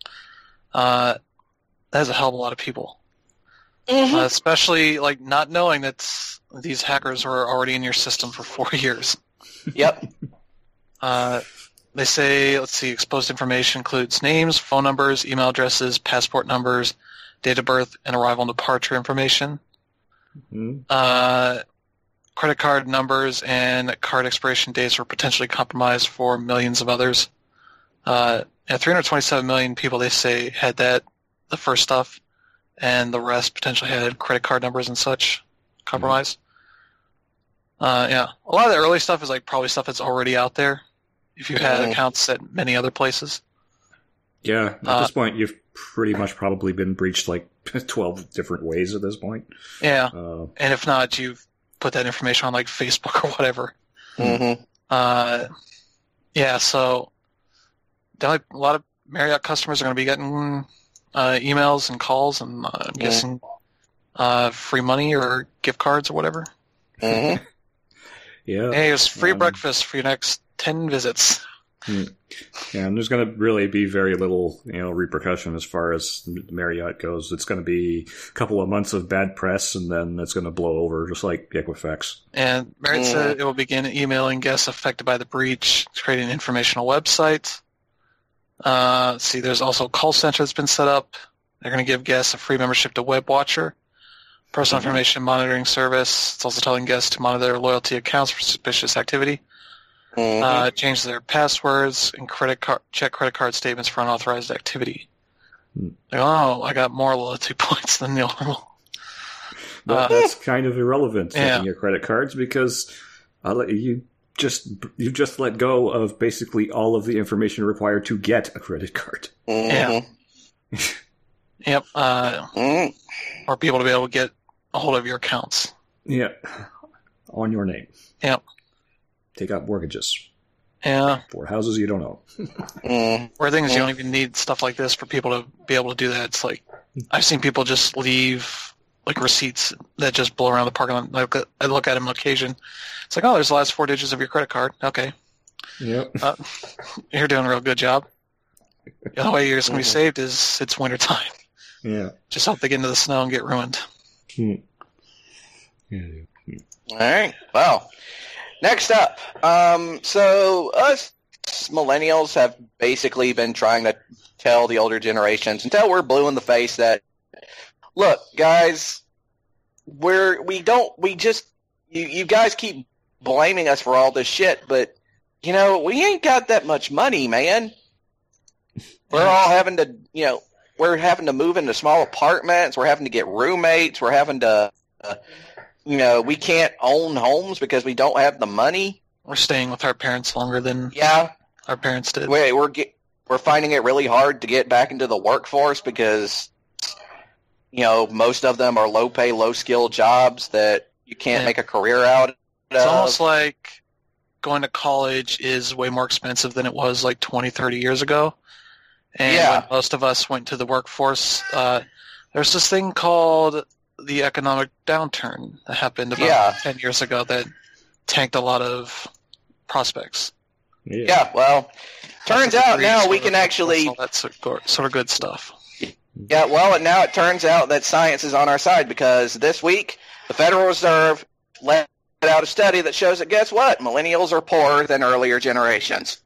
Uh, that's a hell of a lot of people. Mhm. Uh, especially, like, not knowing that these hackers were already in your system for four years. Yep. Uh, they say, let's see, exposed information includes names, phone numbers, email addresses, passport numbers, date of birth, and arrival and departure information. Mm-hmm. Uh, credit card numbers and card expiration dates were potentially compromised for millions of others. Uh, yeah, three hundred twenty-seven million people, they say, had that, the first stuff, and the rest potentially had credit card numbers and such compromised. Uh, yeah, a lot of the early stuff is like probably stuff that's already out there if you had Mhm. accounts at many other places. Yeah. At Uh, this point, you've pretty much probably been breached like twelve different ways at this point. Yeah, Uh, and if not, you've put that information on like Facebook or whatever. Mhm. Uh, yeah, so definitely a lot of Marriott customers are going to be getting uh, emails and calls, and uh, I'm Yeah. guessing uh, free money or gift cards or whatever. Mm-hmm. Yeah. Hey, it's free Um, breakfast for your next ten visits. Hmm. Yeah, and there's going to really be very little, you know, repercussion as far as Marriott goes. It's going to be a couple of months of bad press, and then it's going to blow over, just like Equifax. And Marriott Mm. said it will begin emailing guests affected by the breach, creating an informational website. Uh, let's see, there's also a call center that's been set up. They're going to give guests a free membership to WebWatcher, personal Mhm. information monitoring service. It's also telling guests to monitor their loyalty accounts for suspicious activity. Mm-hmm. Uh, change their passwords and credit card check credit card statements for unauthorized activity. Hmm. Like, oh, I got more loyalty points than normal. But Uh, that's kind of irrelevant, yeah. checking your credit cards, because I'll let you just you just let go of basically all of the information required to get a credit card. Mm-hmm. Yeah. Yep. Uh, Mm-hmm. or be able to be able to get a hold of your accounts. Yeah, on your name. Yep. Take out mortgages Yeah. for houses you don't own. Mm-hmm. Where things you don't even need stuff like this for people to be able to do that. It's like I've seen people just leave like receipts that just blow around the parking lot. Like, I look at them on occasion. It's like, oh, there's the last four digits of your credit card. Okay, Yep. uh, you're doing a real good job. The only way you're just gonna be Mhm. saved is it's winter time. Yeah. Just hope they get into the snow and get ruined. Hmm. Yeah. All right. Well, next up. Um, so us millennials have basically been trying to tell the older generations until we're blue in the face that, look, guys, we're we don't we just you you guys keep blaming us for all this shit, but you know we ain't got that much money, man. We're all having to, you know, we're having to move into small apartments. We're having to get roommates. We're having to, uh, you know, we can't own homes because we don't have the money. We're staying with our parents longer than Yeah, our parents did. we we're get, we're finding it really hard to get back into the workforce because, you know, most of them are low pay, low skill jobs that you can't Yeah. make a career out of. It's almost like going to college is way more expensive than it was like twenty, thirty years ago. And Yeah. when most of us went to the workforce, uh, there's this thing called the economic downturn that happened about Yeah. ten years ago that tanked a lot of prospects. Yeah. Yeah, well, turns Lots of out degrees, now we sort can of- actually all that sort of- sort of good stuff. Yeah, well, and now it turns out that science is on our side because this week the Federal Reserve let out a study that shows that guess what? Millennials are poorer than earlier generations.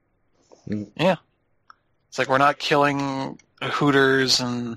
It's like we're not killing Hooters and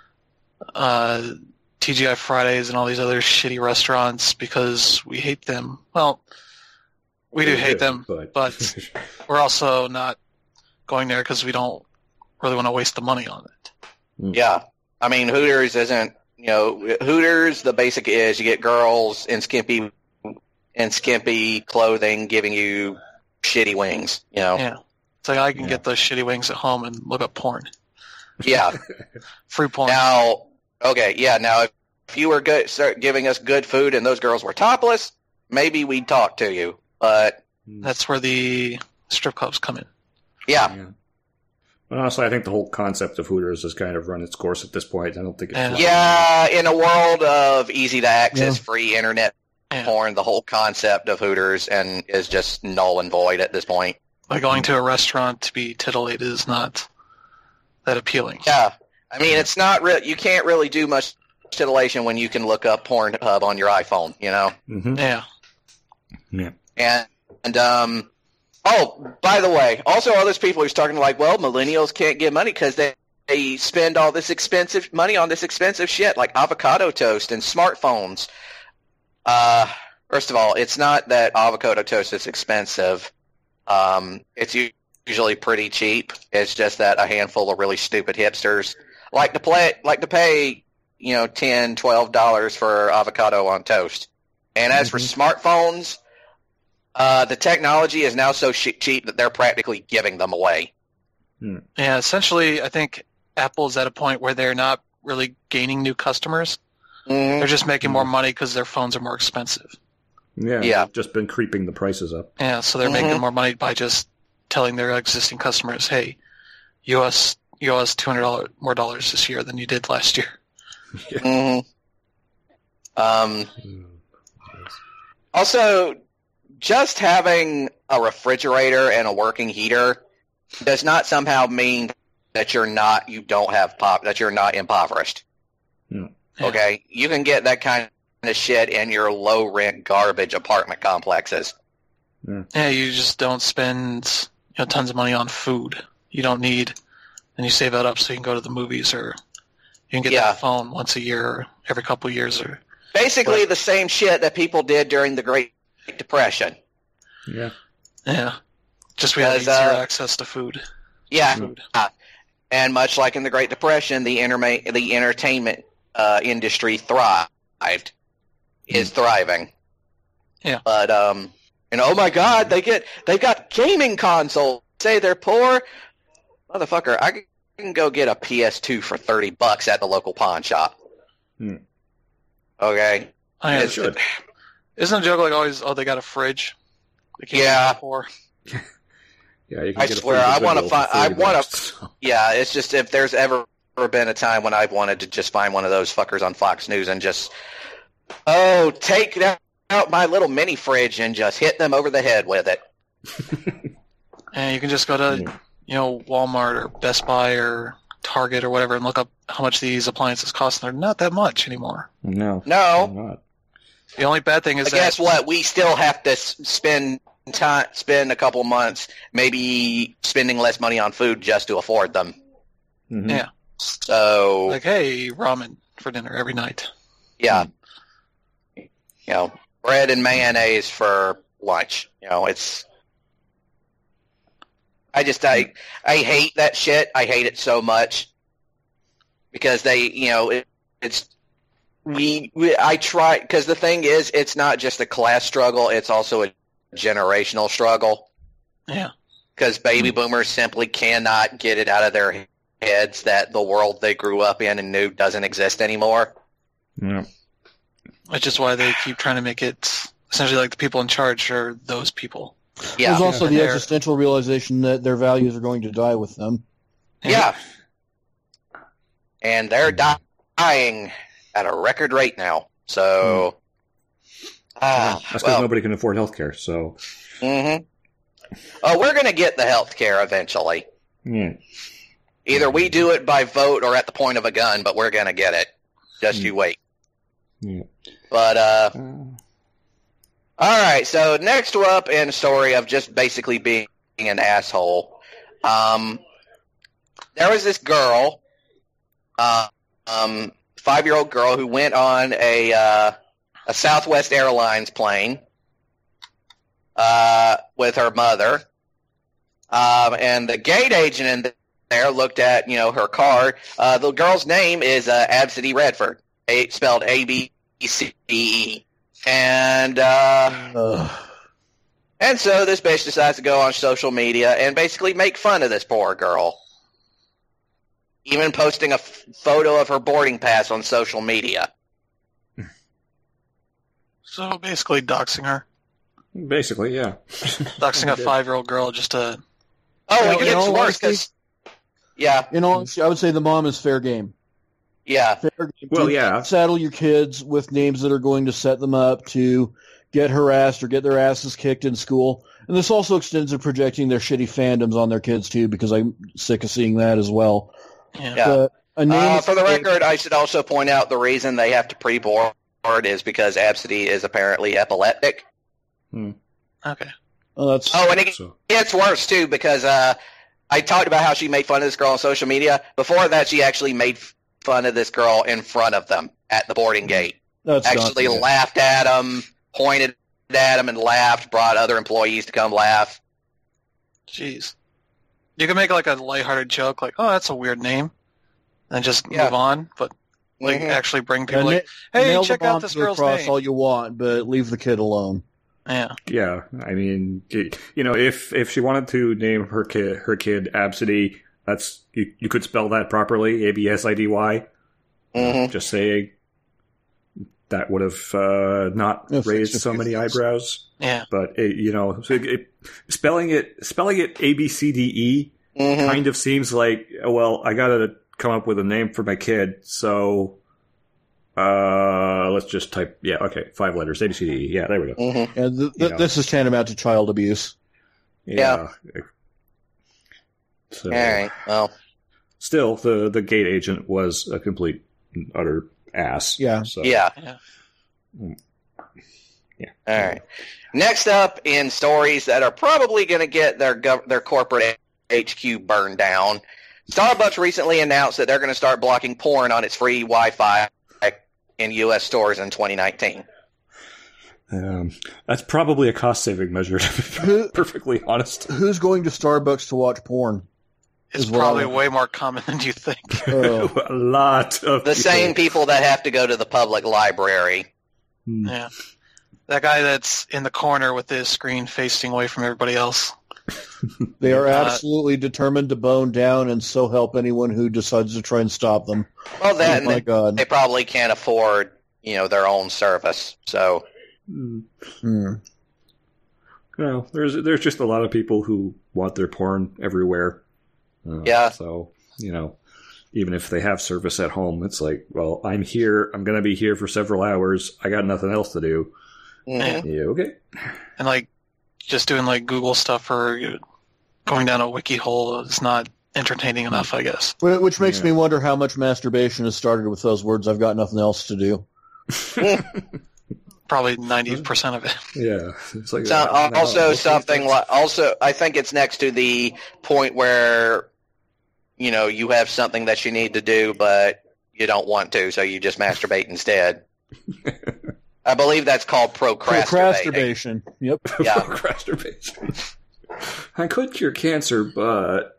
uh, T G I Fridays and all these other shitty restaurants because we hate them. Well, we do They hate them, but, but we're also not going there because we don't really want to waste the money on it. Yeah, I mean Hooters isn't, you know, Hooters. The basic is you get girls in skimpy in skimpy clothing giving you shitty wings. You know, Yeah. It's like I can Yeah. get those shitty wings at home and look up porn. yeah. Free porn. Now, okay, yeah. Now, if you were good, start giving us good food and those girls were topless, maybe we'd talk to you. But That's where the strip clubs come in. yeah, Yeah. But honestly, I think the whole concept of Hooters has kind of run its course at this point. I don't think it's Yeah. yeah. In a world of easy to access, Yeah. free internet Yeah. porn, the whole concept of Hooters and is just null and void at this point. Like going to a restaurant to be titillated is not that appealing. Yeah, I mean, it's not real. You can't really do much titillation when you can look up Pornhub on your iPhone. You know. Mm-hmm. Yeah. Yeah. And, and um, oh, by the way, also all those people who's talking like, well, millennials can't get money because they, they spend all this expensive money on this expensive shit like avocado toast and smartphones. Uh, first of all, it's not that avocado toast is expensive. Um, it's u- usually pretty cheap. It's just that a handful of really stupid hipsters like to play, like to pay, you know, ten, twelve dollars for avocado on toast. And as for smartphones, uh, the technology is now so sh- cheap that they're practically giving them away. Yeah, essentially, I think Apple's at a point where they're not really gaining new customers. Mhm. They're just making more money because their phones are more expensive. Yeah. Yeah. they've just been creeping the prices up. Yeah, so they're Mhm. making more money by just telling their existing customers, hey, U S you owe us two hundred dollars more dollars this year than you did last year. Mm-hmm. Um, also, just having a refrigerator and a working heater does not somehow mean that you're not, you don't have pop, that you're not impoverished. Hmm. Yeah. Okay? You can get that kind of shit in your low-rent garbage apartment complexes. Yeah, you just don't spend you know, tons of money on food. You don't need, and you save that up so you can go to the movies, or you can get Yeah. that phone once a year or every couple of years. Or Basically What? the same shit that people did during the Great Depression. Yeah. Yeah, just we have Because, easier uh, access to food. Yeah. Food. And much like in the Great Depression, the, interma- the entertainment uh, industry thrived, is thriving. Yeah. But, um, and oh my god, they get, they've got gaming consoles. Say they're poor. Motherfucker, I can go get a P S two for thirty bucks at the local pawn shop. Hmm. Okay? I It's- should. Isn't a joke like always, oh, they got a fridge? They can't Yeah. get it for. Yeah, you can I get a swear, free I wanna Goodwill find- for I thirty wanna- bucks. Yeah, it's just if there's ever been a time when I've wanted to just find one of those fuckers on Fox News and just, oh, take out my little mini fridge and just hit them over the head with it. And you can just go to, Yeah. you know, Walmart or Best Buy or Target or whatever and look up how much these appliances cost. And they're not that much anymore. No. No. they're not. The only bad thing is But that guess what? We still have to s- spend time, spend a couple months, maybe spending less money on food just to afford them. Mhm. Yeah. So, like, hey, ramen for dinner every night. yeah. You know, bread and mayonnaise for lunch. You know, it's... I just, I, I hate that shit. I hate it so much. Because they, you know, it, it's... We, we, I try, because the thing is, it's not just a class struggle, it's also a generational struggle. Yeah. Because baby boomers simply cannot get it out of their heads that the world they grew up in and knew doesn't exist anymore. Yeah. Which is why they keep trying to make it essentially like the people in charge are those people. Yeah. There's also the They're- existential realization that their values are going to die with them. Yeah. And they're dying at a record rate now. So, ah, That's because well, nobody can afford healthcare, so... mhm. Oh, we're going to get the health care eventually. Yeah. Either we do it by vote or at the point of a gun, but we're going to get it. Just you wait. Yeah. But, uh, Uh, all right, so next up in a story of just basically being an asshole, um, there was this girl, uh, um, five-year-old girl who went on a uh, a Southwest Airlines plane uh, with her mother, um, and the gate agent in there looked at you know her card. Uh, the girl's name is uh, Absidy Redford, a, spelled A B C D E. And uh, Ugh. and so this bitch decides to go on social media and basically make fun of this poor girl. Even posting a f- photo of her boarding pass on social media. So basically doxing her. basically, yeah. Doxing a five-year-old girl just to... Oh, You know- it you gets know, worse honestly- because... Yeah, In all honesty, I would say the mom is fair game. yeah. Fair game. Well, Do yeah. Saddle your kids with names that are going to set them up to get harassed or get their asses kicked in school. And this also extends to projecting their shitty fandoms on their kids, too, because I'm sick of seeing that as well. Yeah. Yeah. But a name Uh, is- for the record, I should also point out the reason they have to pre-board is because Absidy is apparently epileptic. Okay. Oh, that's Oh, and it So, gets worse, too, because uh, I talked about how she made fun of this girl on social media. Before that, she actually made fun of this girl in front of them at the boarding gate. that's Actually not, laughed at them, pointed at them and laughed, brought other employees to come laugh. Jeez. You can make like a lighthearted joke, like, "Oh, that's a weird name," and just Yeah. move on. But like, Mhm. actually bring Yeah, people like, na- "Hey, nail the check out bomb this to the girl's cross name." all you want, but leave the kid alone. Yeah. yeah, I mean, it- you know, if if she wanted to name her kid her kid Absidy, that's you, you could spell that properly, A B S I D Y. Mhm. Just saying, that would have uh, not Yeah, fix raised a so few many things. eyebrows. Yeah. But it, you know, so it, it, spelling it spelling it A B C D E Mhm. kind of seems like, well, I gotta come up with a name for my kid, so uh, let's just type, yeah, okay, five letters, A, B, C, D, E. Yeah, there we go. Mhm. And th- th- Yeah. this is tantamount to child abuse. Yeah. So, All right. Well, still, the, the gate agent was a complete and utter ass. Yeah. So, yeah. Yeah. All right. Next up in stories that are probably going to get their gov- their corporate H Q burned down, Starbucks recently announced that they're going to start blocking porn on its free Wi-Fi in U S stores in twenty nineteen. Um, that's probably a cost-saving measure, to be perfectly honest. Who's going to Starbucks to watch porn? It's Is what probably I- way more common than you think. Oh. A lot of The people. same people that have to go to the public library. Hmm. Yeah. That guy that's in the corner with his screen facing away from everybody else. They are Uh, absolutely determined to bone down, and so help anyone who decides to try and stop them. Well, then oh my they, God. they probably can't afford, you know, their own service. So, Hmm. Hmm. Well, there's there's just a lot of people who want their porn everywhere. Uh, Yeah. So, you know, even if they have service at home, it's like, well, I'm here. I'm going to be here for several hours. I got nothing else to do. mhm. Yeah, okay. And like just doing like Google stuff or you know, going down a wiki hole is not entertaining enough, I guess. Wh- Which makes Yeah. me wonder how much masturbation has started with those words, I've got nothing else to do. Probably ninety percent of it. Yeah. It's like So, uh, no, also what's something this? like also I think it's next to the point where you know you have something that you need to do but you don't want to, so you just masturbate instead. I believe that's called procrastinating. Procrastination. Yep. Yeah. Procrastination. I could cure cancer, but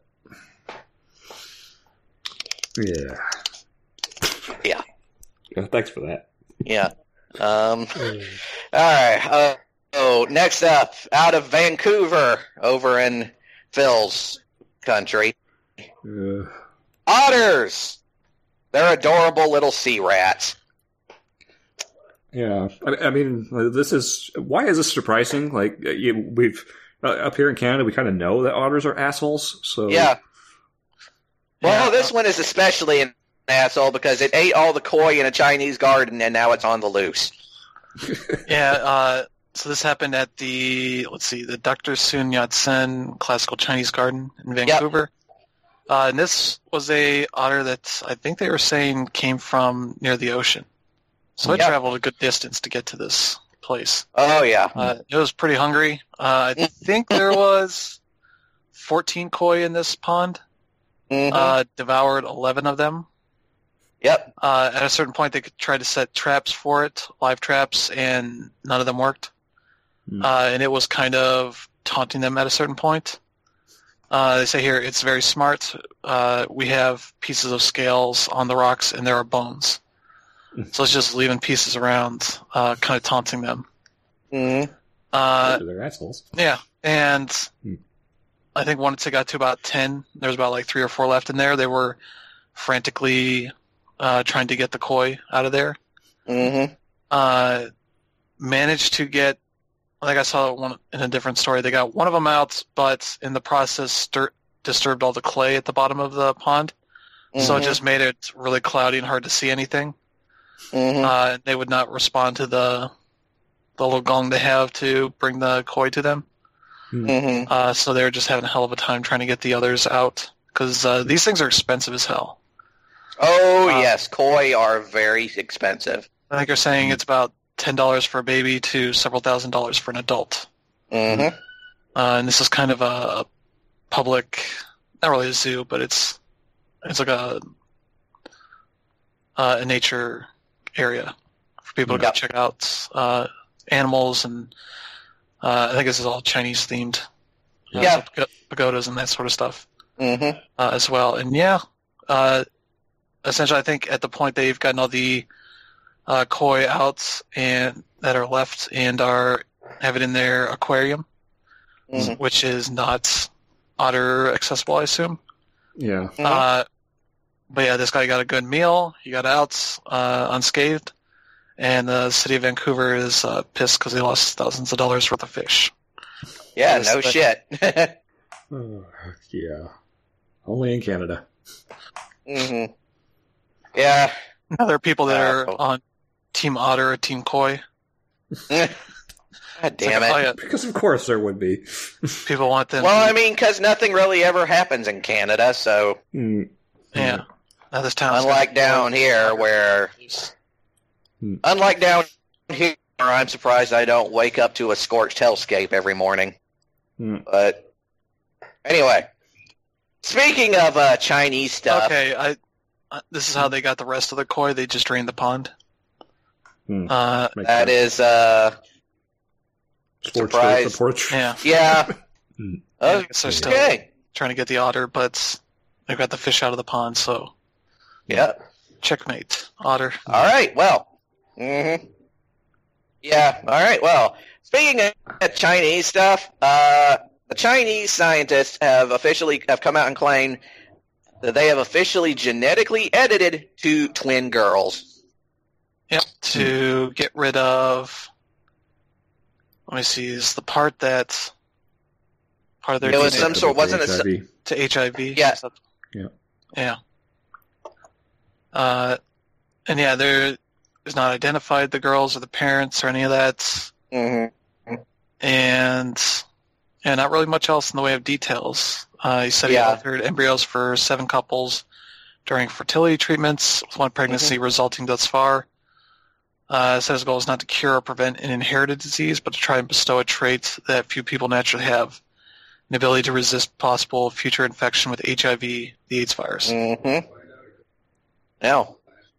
yeah. Yeah. Yeah, thanks for that. Yeah. Um, all right. Uh, oh, next up, out of Vancouver, over in Phil's country, Uh, otters. They're adorable little sea rats. yeah, I, I mean, uh, this is why is this surprising? Like, uh, you, we've uh, up here in Canada, we kind of know that otters are assholes. So Yeah. Well, Yeah. this one is especially an asshole because it ate all the koi in a Chinese garden and now it's on the loose. Yeah, uh, so this happened at the, let's see, the Doctor Sun Yat-sen Classical Chinese Garden in Vancouver. Uh, and this was a otter that I think they were saying came from near the ocean. So it Yep. traveled a good distance to get to this place. Oh, yeah. Uh, it was pretty hungry. Uh, I think there was fourteen koi in this pond. Mhm. Uh, devoured eleven of them. Yep. Uh, at a certain point, they could try to set traps for it, live traps, and none of them worked. Hmm. Uh, and it was kind of taunting them at a certain point. Uh, they say here, it's very smart. Uh, we have pieces of scales on the rocks, and there are bones. So it's just leaving pieces around, uh, kind of taunting them. Mhm. Uh, they're assholes. yeah, and Hmm. I think once it got to about ten, there was about like three or four left in there. They were frantically uh, trying to get the koi out of there. Mhm. Uh, managed to get, I think I saw one in a different story, they got one of them out, but in the process stir- disturbed all the clay at the bottom of the pond. So it Mhm. just made it really cloudy and hard to see anything. Mhm. Uh, they would not respond to the the little gong they have to bring the koi to them. Mhm. Uh, so they were just having a hell of a time trying to get the others out because uh, these things are expensive as hell. Oh, Uh, yes. Koi are very expensive. I think they're saying it's about ten dollars for a baby to several thousand dollars for an adult. Mhm. Uh, and this is kind of a public, not really a zoo, but it's it's like a uh, a nature area for people to go Yep. check out uh, animals, and uh, I think this is all Chinese themed. Uh, Yeah. so pagodas and that sort of stuff Mhm. uh, as well. And yeah, uh, essentially, I think at the point they've gotten all the uh, koi out and that are left and are have it in their aquarium, Mhm. which is not otter accessible, I assume. Yeah. Mhm. Uh, but yeah, this guy got a good meal. He got out uh, unscathed, and the city of Vancouver is uh, pissed because they lost thousands of dollars worth of fish. Yeah, Yes, no but- shit. Oh, yeah. Only in Canada. Mm-hmm. Yeah. Now there are people that are Uh, on Team Otter or Team Koi. God damn It's like, it. oh, Because of course there would be. yeah, people want them. Well, to- I mean, because nothing really ever happens in Canada, so Mm. yeah. Now this town's unlike got- down here where, Hmm. unlike down here, I'm surprised I don't wake up to a scorched hellscape every morning. Hmm. But anyway, speaking of uh, Chinese stuff, Okay, I. Uh, this is how they got the rest of the koi. They just drained the pond. Hmm. Uh, Makes that sense. is, uh, Scorched surprise. earth approach. yeah. yeah, Hmm. Yeah, I guess they're still okay, trying to get the otter, but they got the fish out of the pond. So yeah. checkmate, otter. All right. Well. Mm-hmm. Yeah. All right. Well, speaking of Chinese stuff, uh, the Chinese scientists have officially have come out and claimed that they have officially genetically edited two twin girls. Yep. To get rid of. Let me see. Is the part that part of their It was D N A some sort- wasn't it H I V. to H I V? Yeah. Yeah. Yeah. Uh, and yeah, there is not identified the girls or the parents or any of that, Mm-hmm. and yeah, not really much else in the way of details. Uh, he said he Yeah. altered embryos for seven couples during fertility treatments, with one pregnancy resulting thus far. Uh, said his goal is not to cure or prevent an inherited disease, but to try and bestow a trait that few people naturally have, an ability to resist possible future infection with H I V, the AIDS virus. Mm-hmm. No.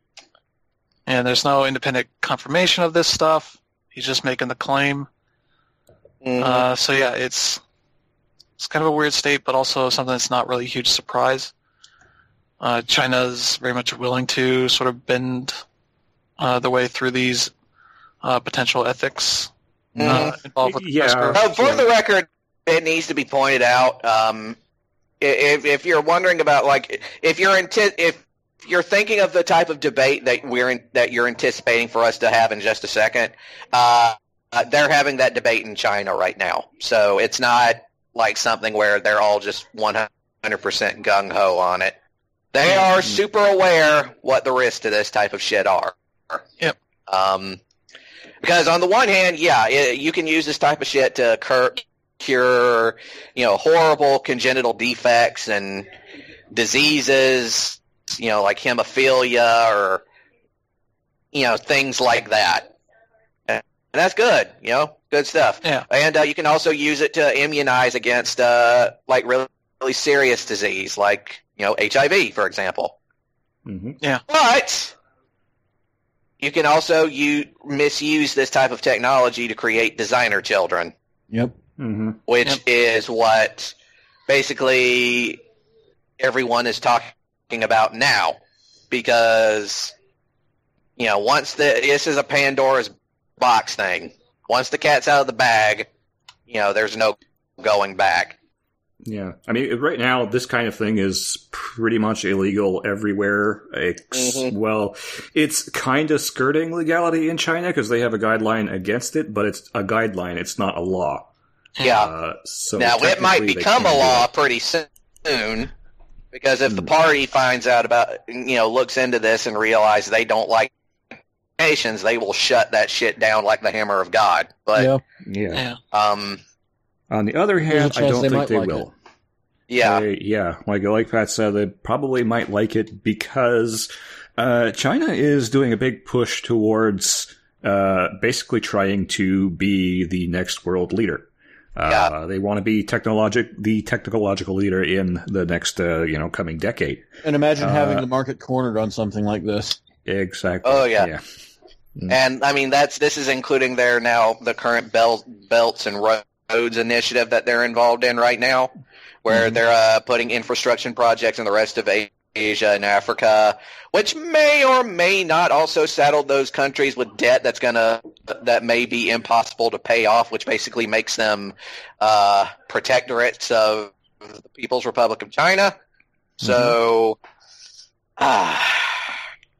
And there's no independent confirmation of this stuff. He's just making the claim. Mhm. Uh, so yeah, it's it's kind of a weird state, but also something that's not really a huge surprise. Uh, China's very much willing to sort of bend uh, the way through these uh, potential ethics uh, involved with the Yeah. CRISPR. Oh, for the record, it needs to be pointed out. Um, i- if if you're wondering about like if you're inti- if you're thinking of the type of debate that we're in, that you're anticipating for us to have in just a second, uh, uh, they're having that debate in China right now. So it's not like something where they're all just one hundred percent gung ho on it. They are super aware what the risks to this type of shit are. Yep. Um, because on the one hand, yeah, it, you can use this type of shit to cur- cure, you know, horrible congenital defects and diseases, you know, like hemophilia or, you know, things like that. And that's good, you know, good stuff. Yeah. And uh, you can also use it to immunize against, uh, like, really, really serious disease, like, you know, H I V, for example. Mm-hmm. But you can also u- misuse this type of technology to create designer children, Yep. Mm-hmm. which Yep. is what basically everyone is talking about now. Because, you know, once the this is a Pandora's box thing. Once the cat's out of the bag, you know, there's no going back. Yeah, I mean, right now, this kind of thing is pretty much illegal everywhere. Ex- Mhm. Well, it's kind of skirting legality in China because they have a guideline against it, but it's a guideline. It's not a law. Yeah. Uh, so Now, it might technically they become a can do law it. pretty soon, because if the Hmm. party finds out about, you know, looks into this and realizes they don't like nations, they will shut that shit down like the hammer of God. But, yeah. Yeah. Yeah. um, On the other There's a hand, I chance don't they think might they like will. yeah. They- yeah, like like Pat said, they probably might like it because uh, China is doing a big push towards uh, basically trying to be the next world leader. Uh, Yeah. They want to be technologic, the technological leader in the next, uh, you know, coming decade. And imagine Uh, having the market cornered on something like this. Exactly. Oh, yeah. yeah. And, I mean, that's this is including their now, the current belt, belts and roads initiative that they're involved in right now, where Mhm. they're uh, putting infrastructure projects in the rest of Asia and Africa, which may or may not also saddle those countries with debt that's gonna that may be impossible to pay off, which basically makes them uh, protectorates of the People's Republic of China. So, ah,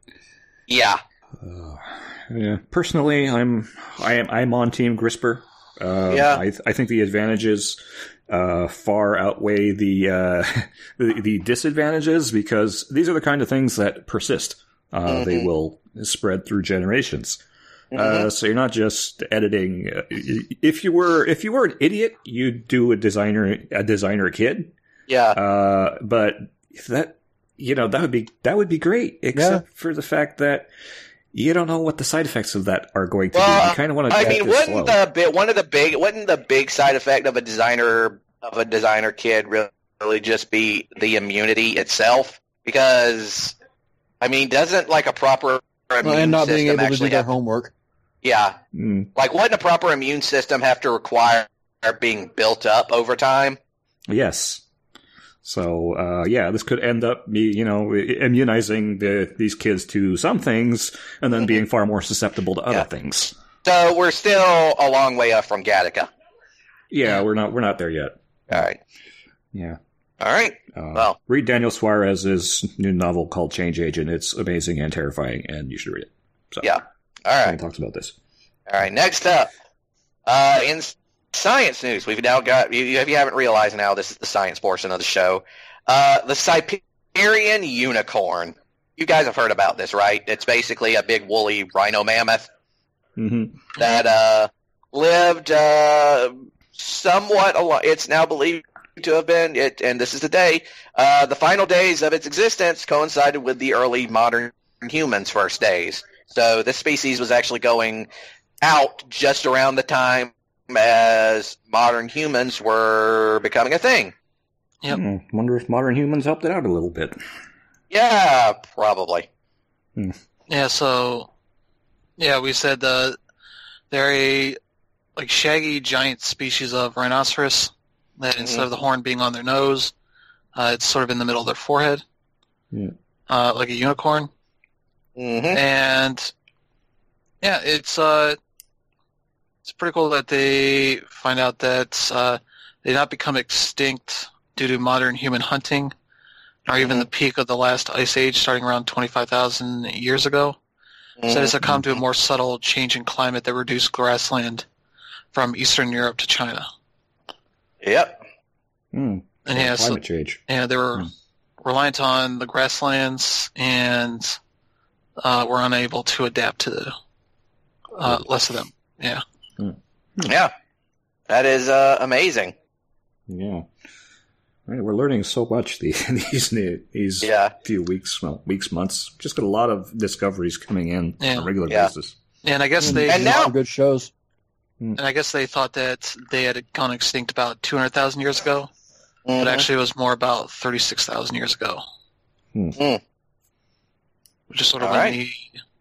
yeah, Uh, yeah. Personally, I'm I am I'm on Team CRISPR. Uh, Yeah. I, I think the advantages uh, far outweigh the, uh, the the disadvantages because these are the kind of things that persist. Uh, Mhm. They will spread through generations. Mhm. Uh, so you're not just editing. Uh, if you were if you were an idiot, you'd do a designer a designer kid. Yeah. Uh, but if that you know that would be that would be great, except for the fact that you don't know what the side effects of that are going to Well, be. You kind of want to. I mean, wasn't the bit one of the big wasn't the big side effect of a designer of a designer kid really, really just be the immunity itself? Because I mean, doesn't like a proper immune and not being system able to do actually their have? homework. Yeah, Mm, like wouldn't a proper immune system have to require being built up over time? yes. So uh, yeah, this could end up be you know immunizing the, these kids to some things, and then Mhm. being far more susceptible to other Yeah. things. So we're still a long way up from Gattaca. Yeah, we're not we're not there yet. All right, Yeah. all right. Uh, Well. read Daniel Suarez's new novel called Change Agent. It's amazing and terrifying, and you should read it. So, Yeah. All He right, talks about this. all right. Next up, uh, in science news, we've now got. You, if you haven't realized now, this is the science portion of the show. Uh, the Siberian unicorn. You guys have heard about this, right? It's basically a big woolly rhino mammoth Mm-hmm. that uh, lived uh, somewhat. Al- it's now believed to have been it, and this is the day. Uh, the final days of its existence coincided with the early modern humans' first days. So this species was actually going out just around the time as modern humans were becoming a thing. Yep. Hmm, wonder if modern humans helped it out a little bit. Yeah, probably. Yeah, so yeah, we said uh, they're a like shaggy giant species of rhinoceros that instead of the horn being on their nose, uh, it's sort of in the middle of their forehead, Yeah. uh, like a unicorn. hmm And yeah, it's uh, it's pretty cool that they find out that uh, they did not become extinct due to modern human hunting, or even Mhm. the peak of the last ice age starting around twenty-five thousand years ago. So they succumbed to a more subtle change in climate that reduced grassland from Eastern Europe to China. Yep. Hmm. And yeah, so, Climate change. yeah, they were Hmm. reliant on the grasslands and uh, were unable to adapt to the uh, less of them. Yeah. Yeah. That is uh, amazing. Yeah. Right, we're learning so much the, these these Yeah. few weeks, well, weeks, months. Just got a lot of discoveries coming in Yeah. on a regular Yeah. basis. And I guess And, they And lots now- of good shows. and I guess they thought that they had gone extinct about two hundred thousand years ago, Mhm. but actually it was more about thirty-six thousand years ago. Hmm. Hmm. Which is sort of All when right.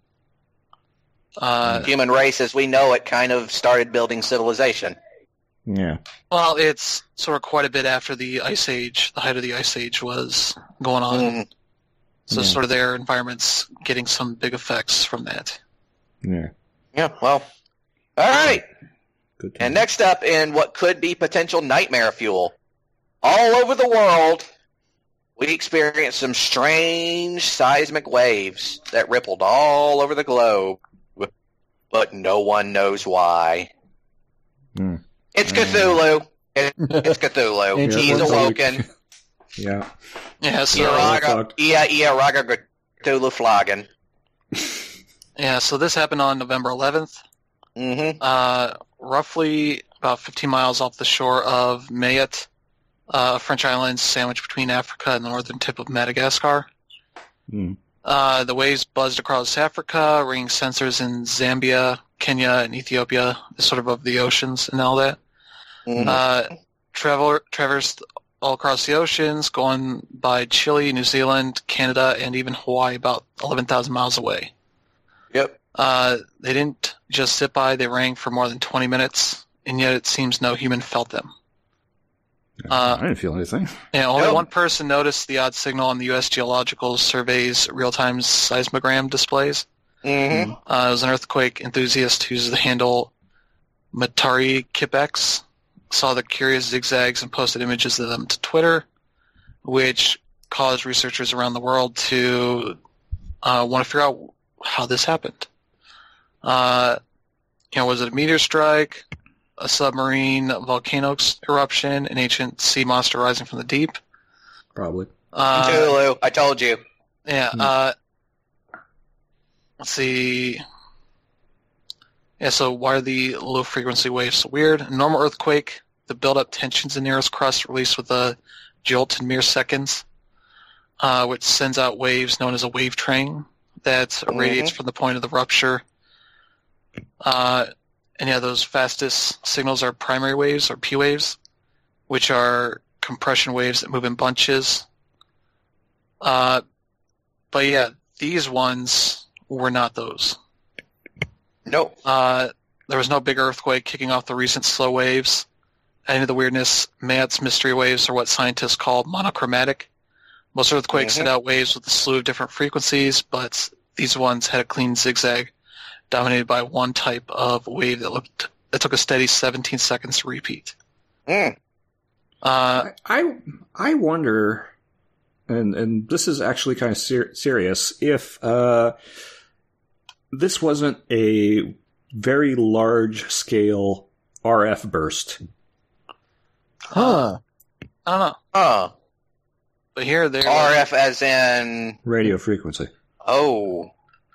the uh, Human race, as we know it, kind of started building civilization. Yeah. well, it's sort of quite a bit after the Ice Age, the height of the Ice Age was going on. Mhm. So Yeah. sort of their environment's getting some big effects from that. Yeah. Yeah, well. All right. Good. And next up in what could be potential nightmare fuel. All over the world, we experienced some strange seismic waves that rippled all over the globe, but no one knows why. Hmm. It's Mm. Cthulhu. It- It's Cthulhu. Ancient He's ones. awoken. Yeah. Yeah, so Yeah. Iraga, fucked. Ia Ia Raga Cthulhu Flagon. yeah, so this happened on November eleventh, Mm-hmm. uh, roughly about fifteen miles off the shore of Mayotte, uh, a French island sandwiched between Africa and the northern tip of Madagascar. Hmm. Uh, the waves buzzed across Africa, ringing sensors in Zambia, Kenya, and Ethiopia, sort of above the oceans and all that. Mhm. Uh, travel, traversed all across the oceans, going by Chile, New Zealand, Canada, and even Hawaii, about eleven thousand miles away. Yep. Uh, they didn't just sit by, they rang for more than twenty minutes, and yet it seems no human felt them. Uh, I didn't feel anything. Yeah, only No. one person noticed the odd signal on the U S Geological Survey's real-time seismogram displays. Mm-hmm. Uh, it was an earthquake enthusiast who used the handle Matari Kipex, saw the curious zigzags and posted images of them to Twitter, which caused researchers around the world to uh, want to figure out how this happened. Uh, you know, was it a meteor strike? a submarine volcano eruption, an ancient sea monster rising from the deep. Probably. Uh, Cthulhu, I told you. yeah. Hmm. Uh, let's see. Yeah, so why are the low-frequency waves so weird? A normal earthquake, the build-up tensions in the Earth's crust released with a jolt in mere seconds, uh, which sends out waves known as a wave train that Mhm. radiates from the point of the rupture. Uh, and yeah, those fastest signals are primary waves, or P waves, which are compression waves that move in bunches. Uh, but yeah, these ones were not those. Nope. Uh, there was no big earthquake kicking off the recent slow waves. Any of the weirdness, Matt's mystery waves are what scientists call monochromatic. Most earthquakes Mhm. send out waves with a slew of different frequencies, but these ones had a clean zigzag dominated by one type of wave that looked that took a steady seventeen seconds to repeat. Mm. Uh, I I I wonder, and and this is actually kind of ser- serious. If uh, this wasn't a very large scale R F burst, Huh. I don't know, Huh. but here they're R F as in... radio frequency. Oh.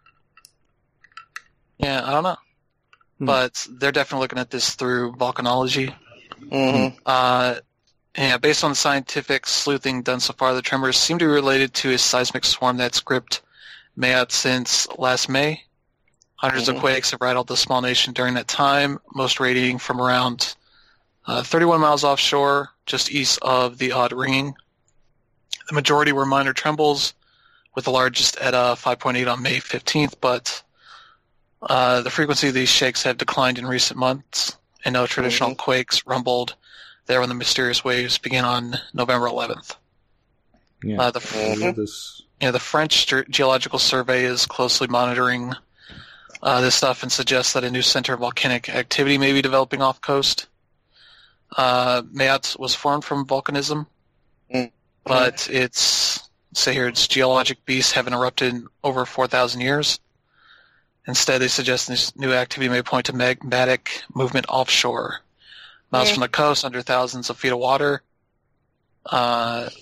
yeah, I don't know, Hmm. but they're definitely looking at this through volcanology. Mm-hmm. Uh, yeah, based on the scientific sleuthing done so far, the tremors seem to be related to a seismic swarm that's gripped Mayotte since last May. Hundreds Mhm. of quakes have rattled the small nation during that time, most radiating from around uh, thirty-one miles offshore, just east of the odd ringing. The majority were minor trembles, with the largest at uh, five point eight on May fifteenth, but uh, the frequency of these shakes have declined in recent months, and no traditional Mhm. quakes rumbled there when the mysterious waves began on November eleventh. Yeah, Uh, the Mhm. this. you know, the French Ge- Geological Survey is closely monitoring uh, this stuff and suggests that a new center of volcanic activity may be developing off coast. Uh, Mayotte was formed from volcanism, Mhm. but it's say here its geologic beasts haven't erupted in over four thousand years. Instead, they suggest this new activity may point to magmatic movement offshore, miles Yeah. from the coast, under thousands of feet of water. Uh,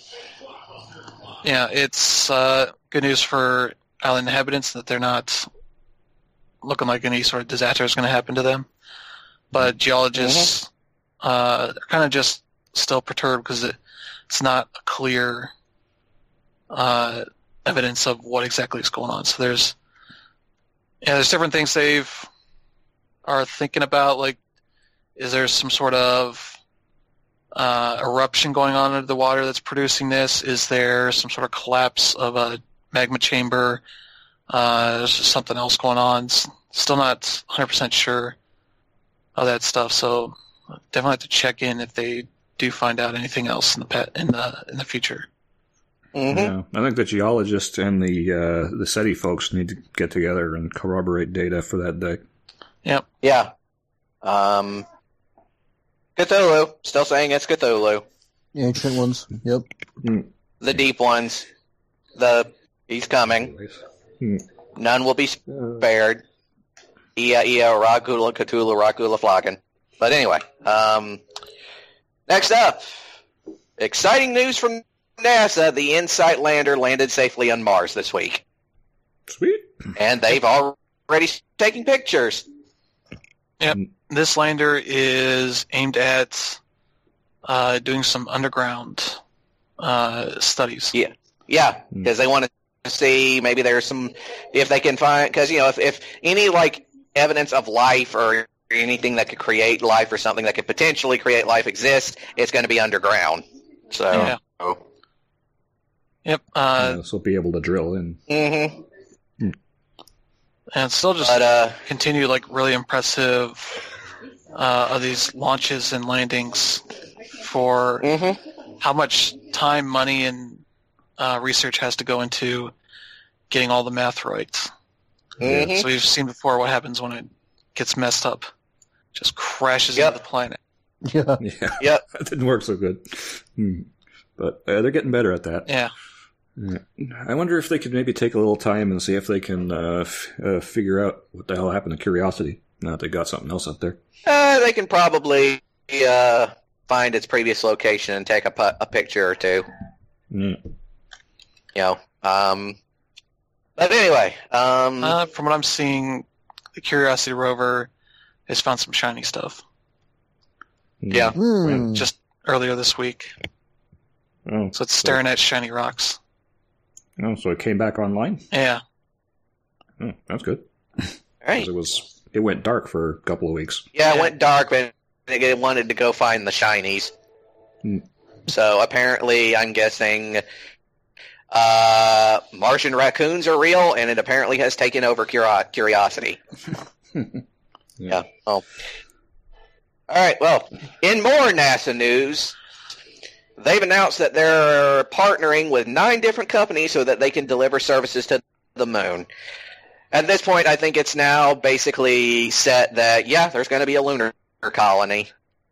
yeah, it's uh, good news for island inhabitants that they're not looking like any sort of disaster is going to happen to them. But geologists uh, are kind of just still perturbed because it, it's not a clear uh, evidence of what exactly is going on. So there's yeah, there's different things they've are thinking about. Like, is there some sort of uh, eruption going on under the water that's producing this? Is there some sort of collapse of a magma chamber? Uh, there's something else going on. S- Still not one hundred percent sure of that stuff. So definitely have to check in if they do find out anything else in the pet in the in the future. Mm-hmm. Yeah, I think the geologists and the uh, the SETI folks need to get together and corroborate data for that day. Yeah. Um, Cthulhu. Still saying it's Cthulhu. Ancient ones. Yep. The deep ones. The he's coming. None will be spared. Ia Ia Ragula Cthulhu Ragula Floggin. But anyway, um, next up, exciting news from NASA. The InSight lander landed safely on Mars this week, Sweet. and they've already taken pictures. This lander is aimed at uh, doing some underground uh, studies. Yeah, yeah, because they want to see maybe there's some if they can find because you know if, if any like evidence of life or anything that could create life or something that could potentially create life exists, it's going to be underground. So, Yeah. Yep. Uh, Yeah, so we'll be able to drill in. hmm and still just but uh, continue like really impressive uh, of these launches and landings for hmm how much time, money, and uh, research has to go into getting all the math right. hmm So we've seen before what happens when it gets messed up. Just crashes Yep. into the planet. Yeah. Yeah, Yep. that didn't work so good. Hmm. But uh, they're getting better at that. Yeah. Yeah. I wonder if they could maybe take a little time and see if they can uh, f- uh, figure out what the hell happened to Curiosity. Now that they got something else up there. Uh, they can probably uh, find its previous location and take a, pu- a picture or two. Mm. You know. Um, but anyway. Um, Uh, from what I'm seeing, the Curiosity rover has found some shiny stuff yeah. Hmm. just earlier this week. Oh, So it's staring at shiny rocks. oh, so it came back online? Yeah. Oh, that's good. All right. 'Cause It was it went dark for a couple of weeks. Yeah, it went dark, but they wanted to go find the shinies. Hmm. So apparently, I'm guessing uh, Martian raccoons are real, and it apparently has taken over Curio- Curiosity. Yeah. Oh. All right. Well, in more NASA news, they've announced that they're partnering with nine different companies so that they can deliver services to the moon. At this point, I think it's now basically set that, yeah, there's going to be a lunar colony.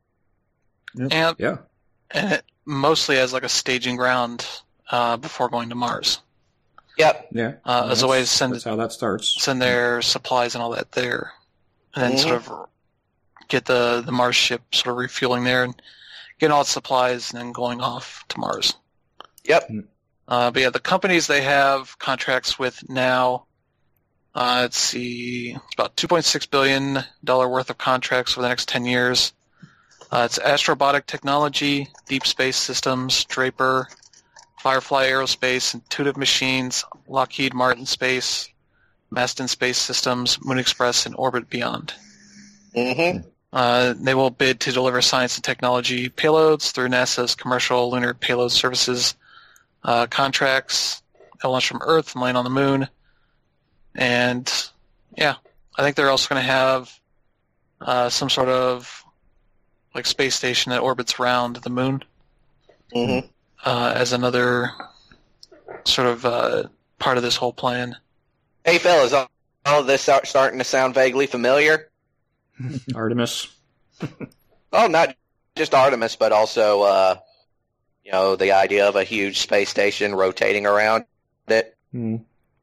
And, Yeah. and it mostly as like a staging ground uh, before going to Mars. Yep. Yeah. Uh, as a way to send That's how that starts. send their supplies and all that there, and then Mhm. sort of get the, the Mars ship sort of refueling there and getting all its supplies and then going off to Mars. Yep. Uh, but yeah, the companies they have contracts with now, uh, let's see, it's about two point six billion dollars worth of contracts for the next ten years. Uh, it's Astrobotic Technology, Deep Space Systems, Draper, Firefly Aerospace, Intuitive Machines, Lockheed Martin Space, Maston Space Systems, Moon Express, and Orbit Beyond. Mm-hmm. Uh, they will bid to deliver science and technology payloads through NASA's Commercial Lunar Payload Services uh, contracts. They'll launch from Earth and land on the moon. And, yeah, I think they're also going to have uh, some sort of like space station that orbits around the moon Mm-hmm. uh, as another sort of uh, part of this whole plan. Hey, fellas, all all of this start- starting to sound vaguely familiar? Artemis. Oh, not just Artemis, but also, uh, you know, the idea of a huge space station rotating around it. Hmm.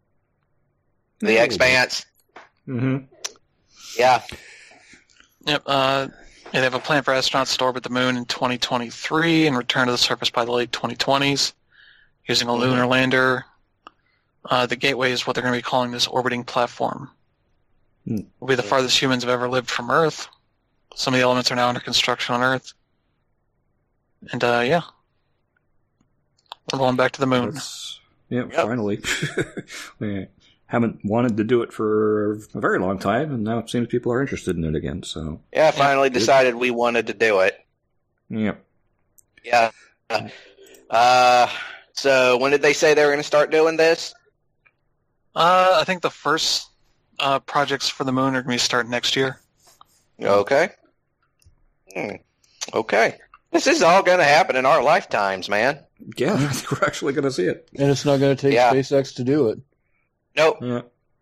The Expanse. Mm-hmm. Yeah. Yep. Uh, yeah, they have a plan for astronauts to orbit the moon in twenty twenty-three and return to the surface by the late twenty twenties using a Mhm. lunar lander. Uh, the Gateway is what they're going to be calling this orbiting platform. Hmm. Will be the farthest humans have ever lived from Earth. Some of the elements are now under construction on Earth. And, uh, yeah. We're going back to the moon. That's, yeah, Yep. finally. We haven't wanted to do it for a very long time, and now it seems people are interested in it again. So, Yeah, I finally Good. decided we wanted to do it. yeah. Yeah. Uh, so when did they say they were going to start doing this? Uh, I think the first uh, projects for the moon are going to be starting next year. Okay. Hmm. Okay. This is all going to happen in our lifetimes, man. Yeah, I think we're actually going to see it. And it's not going to take Yeah. SpaceX to do it. Nope. Yeah.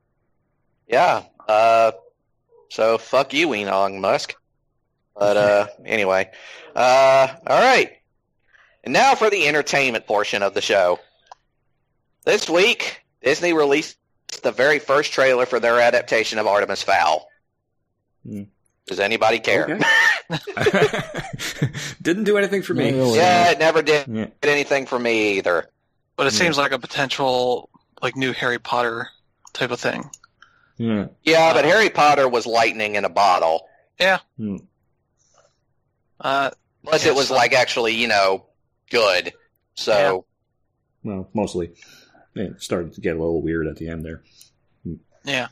Yeah. Uh, so fuck you, Elon Musk. But uh, anyway. Uh, all right. And now for the entertainment portion of the show. This week, Disney released the very first trailer for their adaptation of Artemis Fowl. Hmm. Does anybody care? Okay. Didn't do anything for me. Not really. Yeah, it never did Yeah. anything for me either. But it Yeah. seems like a potential like new Harry Potter type of thing. Yeah. Yeah, but Uh, Harry Potter was lightning in a bottle. Hmm. Uh, Plus, Yeah, it was so- like actually, you know, good. So, Well, mostly. Yeah, it started to get a little weird at the end there. yeah.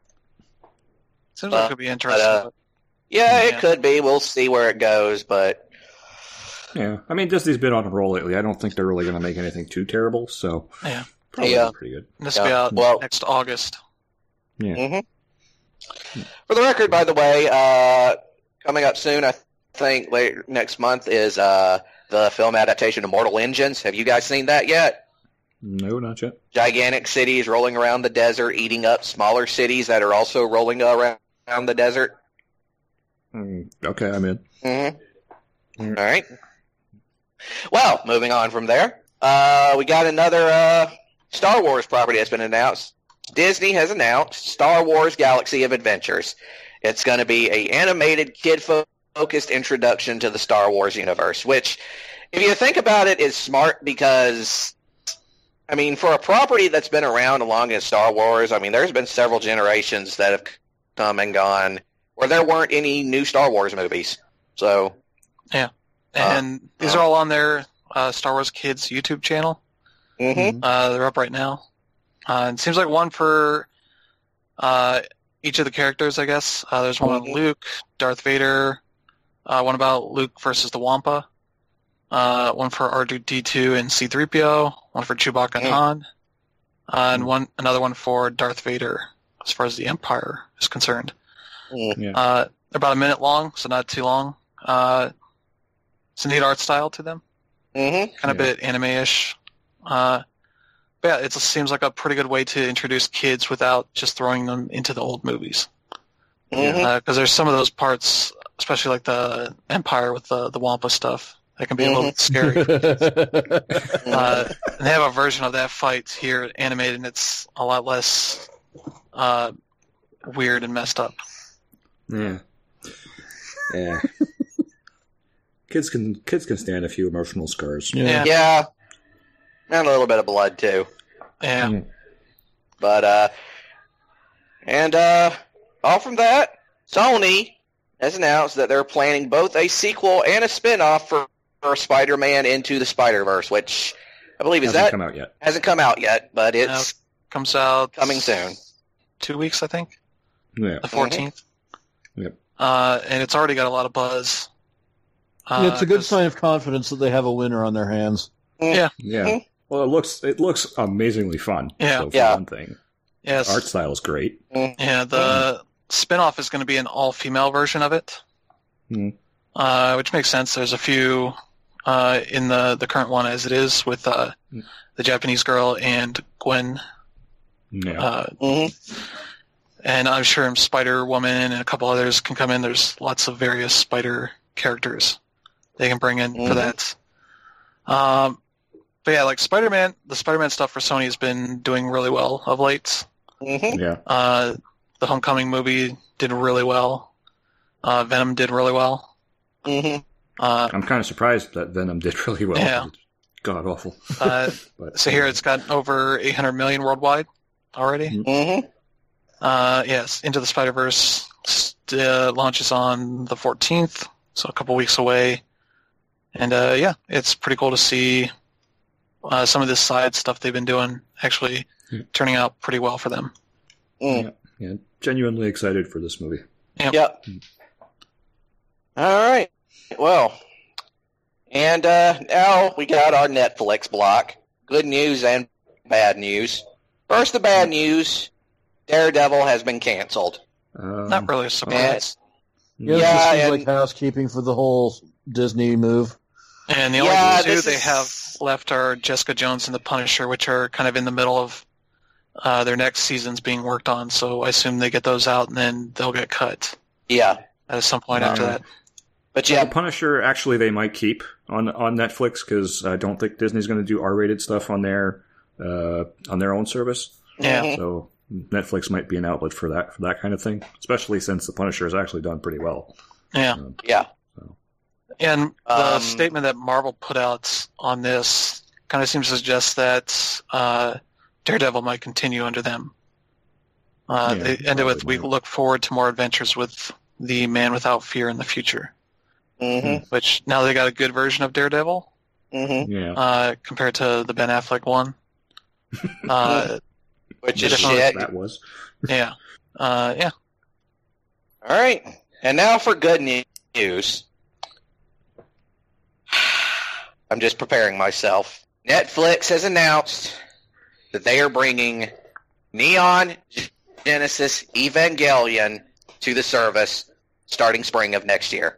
Seems But- like it could be interesting. uh, but- yeah, it Yeah. could be. We'll see where it goes, but Yeah. I mean, Disney's been on a roll lately. I don't think they're really going to make anything too terrible, so Yeah. probably Yeah. pretty good. this will be yeah, out well- next August. Yeah. hmm For the record, by the way, uh, coming up soon, I think later next month is uh, the film adaptation of Mortal Engines. Have you guys seen that yet? No, not yet. Gigantic cities rolling around the desert, eating up smaller cities that are also rolling around, around the desert. Mm, okay, I'm in. Mm-hmm. All right. Well, moving on from there, uh, we got another uh, Star Wars property that's been announced. Disney has announced Star Wars Galaxy of Adventures. It's going to be a animated, kid-focused introduction to the Star Wars universe, which, if you think about it, is smart because, I mean, for a property that's been around along as Star Wars, I mean, there's been several generations that have come and gone where there weren't any new Star Wars movies. So, yeah, and uh, these are all on their uh, Star Wars Kids YouTube channel. Mm-hmm. Uh, they're up right now. Uh, it seems like one for uh, each of the characters, I guess. Uh, there's one on Mhm. Luke, Darth Vader, uh, one about Luke versus the Wampa, uh, one for R two D two and C three P O, one for Chewbacca and Mm. Han, uh, and one another one for Darth Vader, as far as the Empire is concerned. Mm. Yeah. Uh, they're about a minute long, so not too long. Uh, it's a neat art style to them, Mm-hmm. kind of Yeah. a bit anime-ish. Uh, but yeah, it seems like a pretty good way to introduce kids without just throwing them into the old movies. Mm-hmm. Because there's some of those parts, especially like the Empire with the, the Wampa stuff, that can be a little bit scary. Uh, and they have a version of that fight here animated, and it's a lot less uh, weird and messed up. Yeah. Yeah. Kids can kids can stand a few emotional scars. Yeah. Yeah. And a little bit of blood, too. Yeah. Mm. But, uh, and, uh, all from that, Sony has announced that they're planning both a sequel and a spin-off for, for Spider-Man Into the Spider-Verse, which I believe is Hasn't that come out yet. hasn't come out yet, but it's Comes out coming soon. two weeks, I think, Yeah. the fourteenth. Yep. Uh, and it's already got a lot of buzz. Uh, it's a good 'cause- sign of confidence that they have a winner on their hands. Yeah. Yeah. Well, it looks it looks amazingly fun. Yeah. So for Yeah. one thing, Yes. art style is great. Yeah, the spin-off is going to be an all-female version of it, Hmm. uh, which makes sense. There's a few uh, in the, the current one as it is with uh, the Japanese girl and Gwen. Yeah. Uh, Mm-hmm. and I'm sure Spider-Woman and a couple others can come in. There's lots of various Spider characters they can bring in for Mhm. that. Um, but yeah, like Spider-Man, the Spider-Man stuff for Sony has been doing really well of late. Mm-hmm. yeah. Uh, the Homecoming movie did really well. Uh, Venom did really well. Mm-hmm. Uh, I'm kind of surprised that Venom did really well. Yeah. God awful. uh, But so here it's got over eight hundred million worldwide already. Mm-hmm. Uh, yes, Into the Spider-Verse st- uh, launches on the fourteenth, so a couple weeks away. And uh, yeah, it's pretty cool to see uh, some of this side stuff they've been doing actually Yeah. turning out pretty well for them. Mm. yeah, genuinely excited for this movie. Yep. All right. Well, and uh, now we got our Netflix block. Good news and bad news. First, the bad news. Daredevil has been canceled. Um, Not really a surprise. Yeah, Yeah, this seems and- like housekeeping for the whole Disney move. And the only Yeah, two this they is- have left are Jessica Jones and The Punisher, which are kind of in the middle of uh, their next seasons being worked on. So I assume they get those out and then they'll get cut Yeah. at some point Uh, after that. But The yeah, Punisher, actually, they might keep on on Netflix because I don't think Disney's going to do R-rated stuff on their uh, on their own service. Yeah. Mhm. So Netflix might be an outlet for that for that kind of thing, especially since The Punisher has actually done pretty well. Yeah. Yeah. And the Um, statement that Marvel put out on this kind of seems to suggest that uh, Daredevil might continue under them. Uh, Yeah, they ended with, probably we might. look forward to more adventures with the Man Without Fear in the future, Mm-hmm. which now they got a good version of Daredevil Mm-hmm. Yeah, uh, compared to the Ben Affleck one. Uh, Which is Definitely shit. that was. yeah. Uh, yeah. All right. And now for good news. I'm just preparing myself. Netflix has announced that they are bringing Neon Genesis Evangelion to the service starting spring of next year.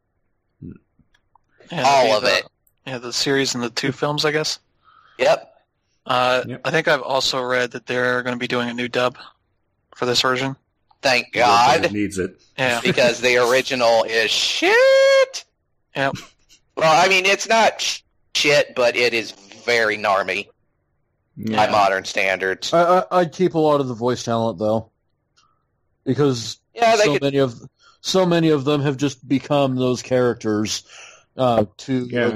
Yeah, All that'd of be the- it. Yeah, the series and the two films, I guess. Yep. Uh, Yep. I think I've also read that they're going to be doing a new dub for this version. Thank It God. needs it. Yeah. Because the original is shit. Yep. Well, I mean, it's not sh- shit, but it is very narmy by Yeah. modern standards. I, I, I'd keep a lot of the voice talent though, because Yeah, they so could, many of so many of them have just become those characters uh, to Yeah.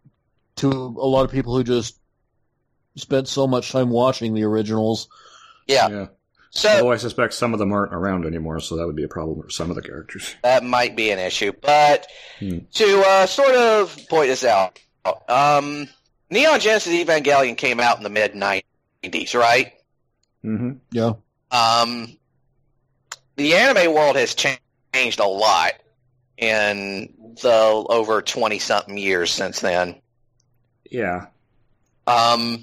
to a lot of people who just spent so much time watching the originals. yeah. Yeah. So Although I suspect some of them aren't around anymore, so that would be a problem for some of the characters. that might be an issue. But Hmm. to uh, sort of point this out, um, Neon Genesis Evangelion came out in the mid nineties, right? Mm-hmm. Yeah, Um, the anime world has cha- changed a lot in the over twenty-something years since then. Yeah. Um,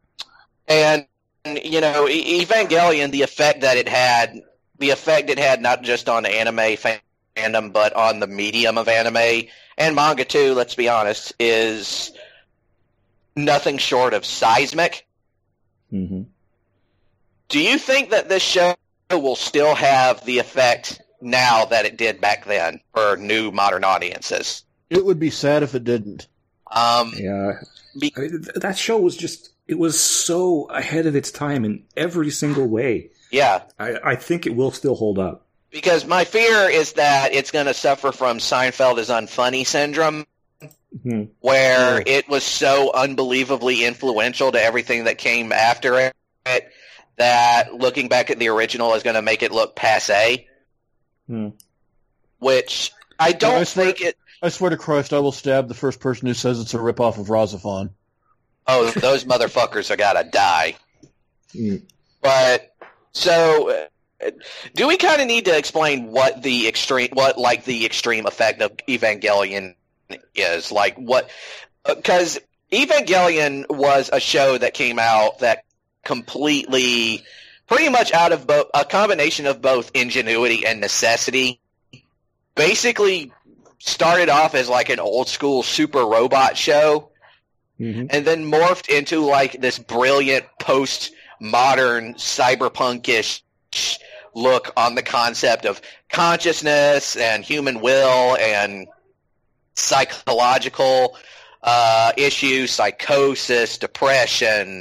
and, you know, E- Evangelion, the effect that it had, the effect it had not just on anime fandom, but on the medium of anime, and manga too, let's be honest, is nothing short of seismic. Mm-hmm. Do you think that this show will still have the effect now that it did back then for new modern audiences? it would be sad if it didn't. Um, Yeah. Be- I mean, th- that show was just, it was so ahead of its time in every single way. yeah. I, I think it will still hold up. Because my fear is that it's going to suffer from Seinfeld is unfunny syndrome, Hmm. where Yeah. it was so unbelievably influential to everything that came after it that looking back at the original is going to make it look passé, Hmm. which I I don't swear- think it... I swear to Christ, I will stab the first person who says it's a ripoff of Razafon. Oh, those motherfuckers are got to die. Hmm. But, so... uh, Do we kind of need to explain what the extreme, what like the extreme effect of Evangelion is? Like what? Because Evangelion was a show that came out that completely, pretty much out of both a combination of both ingenuity and necessity. Basically, started off as like an old school super robot show, Mm-hmm. and then morphed into like this brilliant post modern cyberpunkish look on the concept of consciousness and human will and psychological uh, issues, psychosis, depression,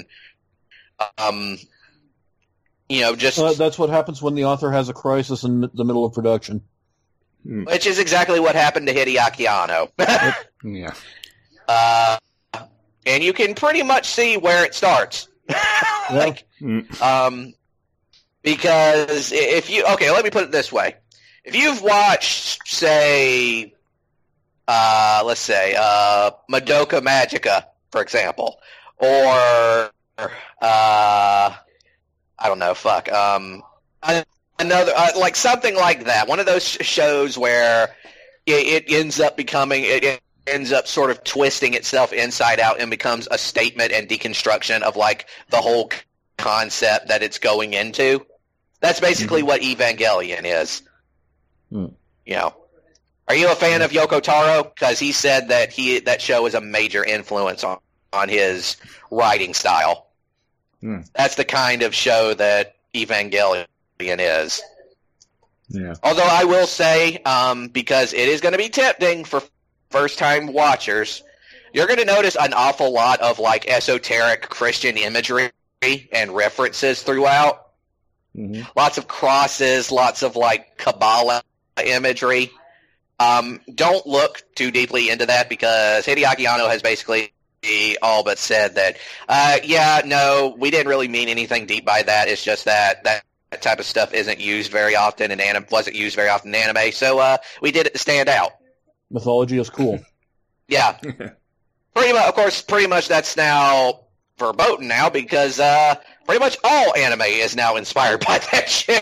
um, you know, just Uh, that's what happens when the author has a crisis in the middle of production. which is exactly what happened to Hideaki Anno. Yeah. uh, and you can pretty much see where it starts. like, Mm. Um, because if you okay, let me put it this way: if you've watched, say, uh, let's say, uh, Madoka Magica, for example, or uh, I don't know, fuck, um, another uh, like something like that, one of those sh- shows where it, it ends up becoming it. it ends up sort of twisting itself inside out and becomes a statement and deconstruction of like the whole concept that it's going into. That's basically Mm-hmm. what Evangelion is. Hmm. You know, are you a fan of Yoko Taro? Because he said that he that show is a major influence on on his writing style. Hmm. That's the kind of show that Evangelion is. Yeah. Although I will say, um, because it is going to be tempting for first-time watchers, you're going to notice an awful lot of like esoteric Christian imagery and references throughout. Mm-hmm. Lots of crosses, lots of like Kabbalah imagery. Um, don't look too deeply into that because Hideaki Anno has basically all but said that, uh, yeah, no, we didn't really mean anything deep by that. It's just that that type of stuff isn't used very often in anime, wasn't used very often in anime, so uh, we did it to stand out. Mythology is cool. Yeah. Pretty much, of course, pretty much that's now verboten now because uh, pretty much all anime is now inspired by that shit.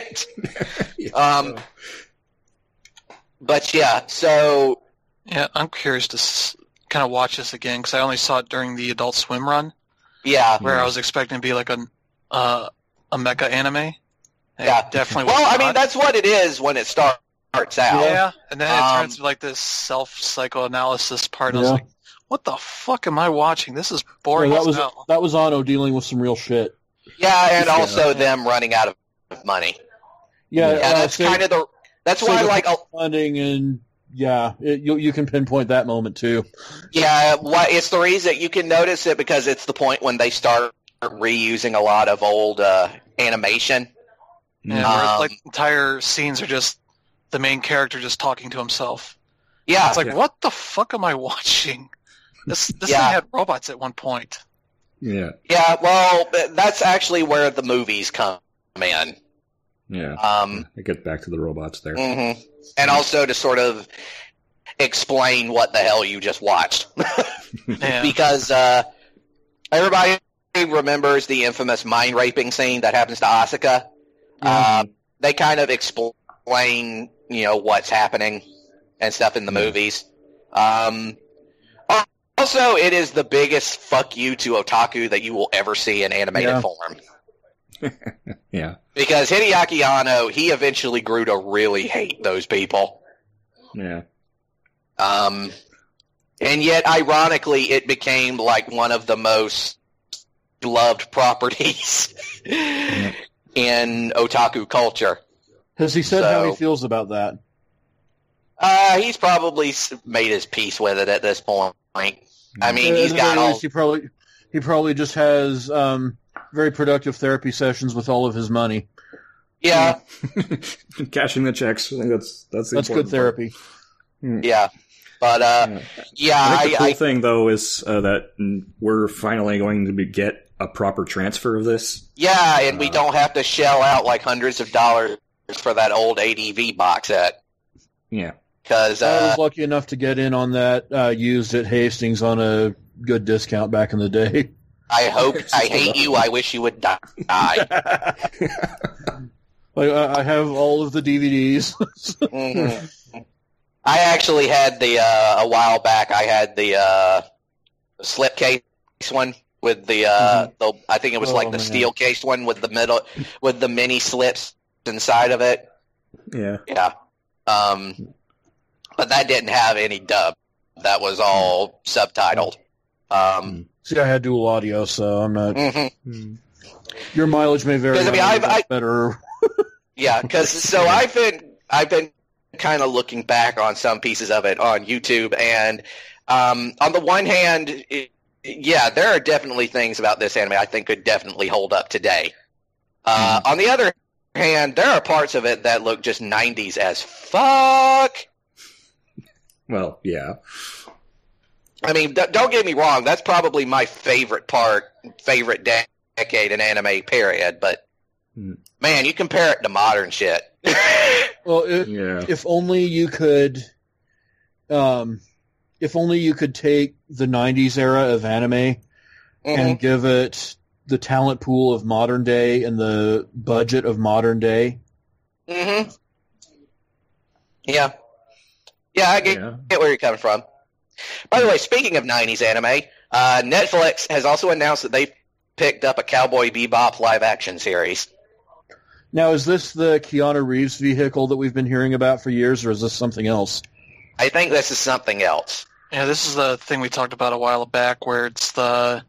um, but yeah, so Yeah, I'm curious to s- kind of watch this again because I only saw it during the Adult Swim run, yeah, where I was expecting to be like a uh, a mecha anime. And Yeah. it definitely. well, was I mean not. that's what it is when it start, starts out. Yeah, and then it Um, turns to like this self psychoanalysis part. And I was Yeah. like, "What the fuck am I watching? This is boring that as was hell." that was Anno dealing with some real shit. Yeah, and Yeah. also them running out of money. Yeah, Yeah, uh, that's Sega- kind of the. That's why, Sega like, a, funding and yeah, it, you you can pinpoint that moment too. yeah, why it's the reason you can notice it because it's the point when they start reusing a lot of old uh, animation. Yeah, Um, where, like entire scenes are just the main character just talking to himself. Yeah, It's like, Yeah. what the fuck am I watching? This this Yeah. thing had robots at one point. Yeah. yeah. Well, that's actually where the movies come in. Yeah. Um, I get back to the robots there. mhm. And also to sort of explain what the hell you just watched. Yeah. Because uh, everybody remembers the infamous mind raping scene that happens to Asuka. Uh, they kind of explain, you know, what's happening and stuff in the Yeah. movies. Um, also, it is the biggest fuck you to otaku that you will ever see in animated Yeah. form. Yeah. Because Hideaki Anno, he eventually grew to really hate those people. Yeah. Um, and yet, ironically, it became like one of the most loved properties in otaku culture. Has he said how he So- feels about that? Uh, he's probably s- made his peace with it at this point. I mean, Uh, he's at the got very all. least, he probably he probably just has um, very productive therapy sessions with all of his money. Yeah, Cashing the checks. I think that's that's the That's good important part. therapy. yeah. But, uh, Yeah. yeah, I think the cool I, I, thing though is uh, that mm, we're finally going to be, get a proper transfer of this. yeah, and we Uh, don't have to shell out like hundreds of dollars for that old A D V box set. Yeah. Because, I uh, was lucky enough to get in on that uh, used at Hastings on a good discount back in the day. I hope, I hate you, I wish you would die. Like, I I have all of the D V Ds. Mhm. I actually had the uh, a while back. I had the uh, slipcase one with the, uh, the I think it was Oh, like the man. steel case one with the middle with the mini slips inside of it. Yeah. Yeah, um, but that didn't have any dub. That was all subtitled. Um, See, I had dual audio, so I'm not. mhm. Mm. Your mileage may vary. 'Cause, I mean, on I've- what's I- better. Yeah, because so I've been I've been kind of looking back on some pieces of it on YouTube, and um, on the one hand, it, yeah, there are definitely things about this anime I think could definitely hold up today. Uh, On the other hand, there are parts of it that look just nineties as fuck. Well, yeah. I mean, d- don't get me wrong, that's probably my favorite part, favorite de- decade in anime, period. But Hmm. man, you compare it to modern shit. Well, if, Yeah. if only you could, um, if only you could take the nineties era of anime Mhm. and give it the talent pool of modern day and the budget of modern day. Mm-hmm. Yeah. Yeah, I get, Yeah. get where you're coming from. By the way, speaking of nineties anime, uh, Netflix has also announced that they've picked up a Cowboy Bebop live-action series. Now, is this the Keanu Reeves vehicle that we've been hearing about for years, or is this something else? I think this is something else. Yeah, this is the thing we talked about a while back, where it's the.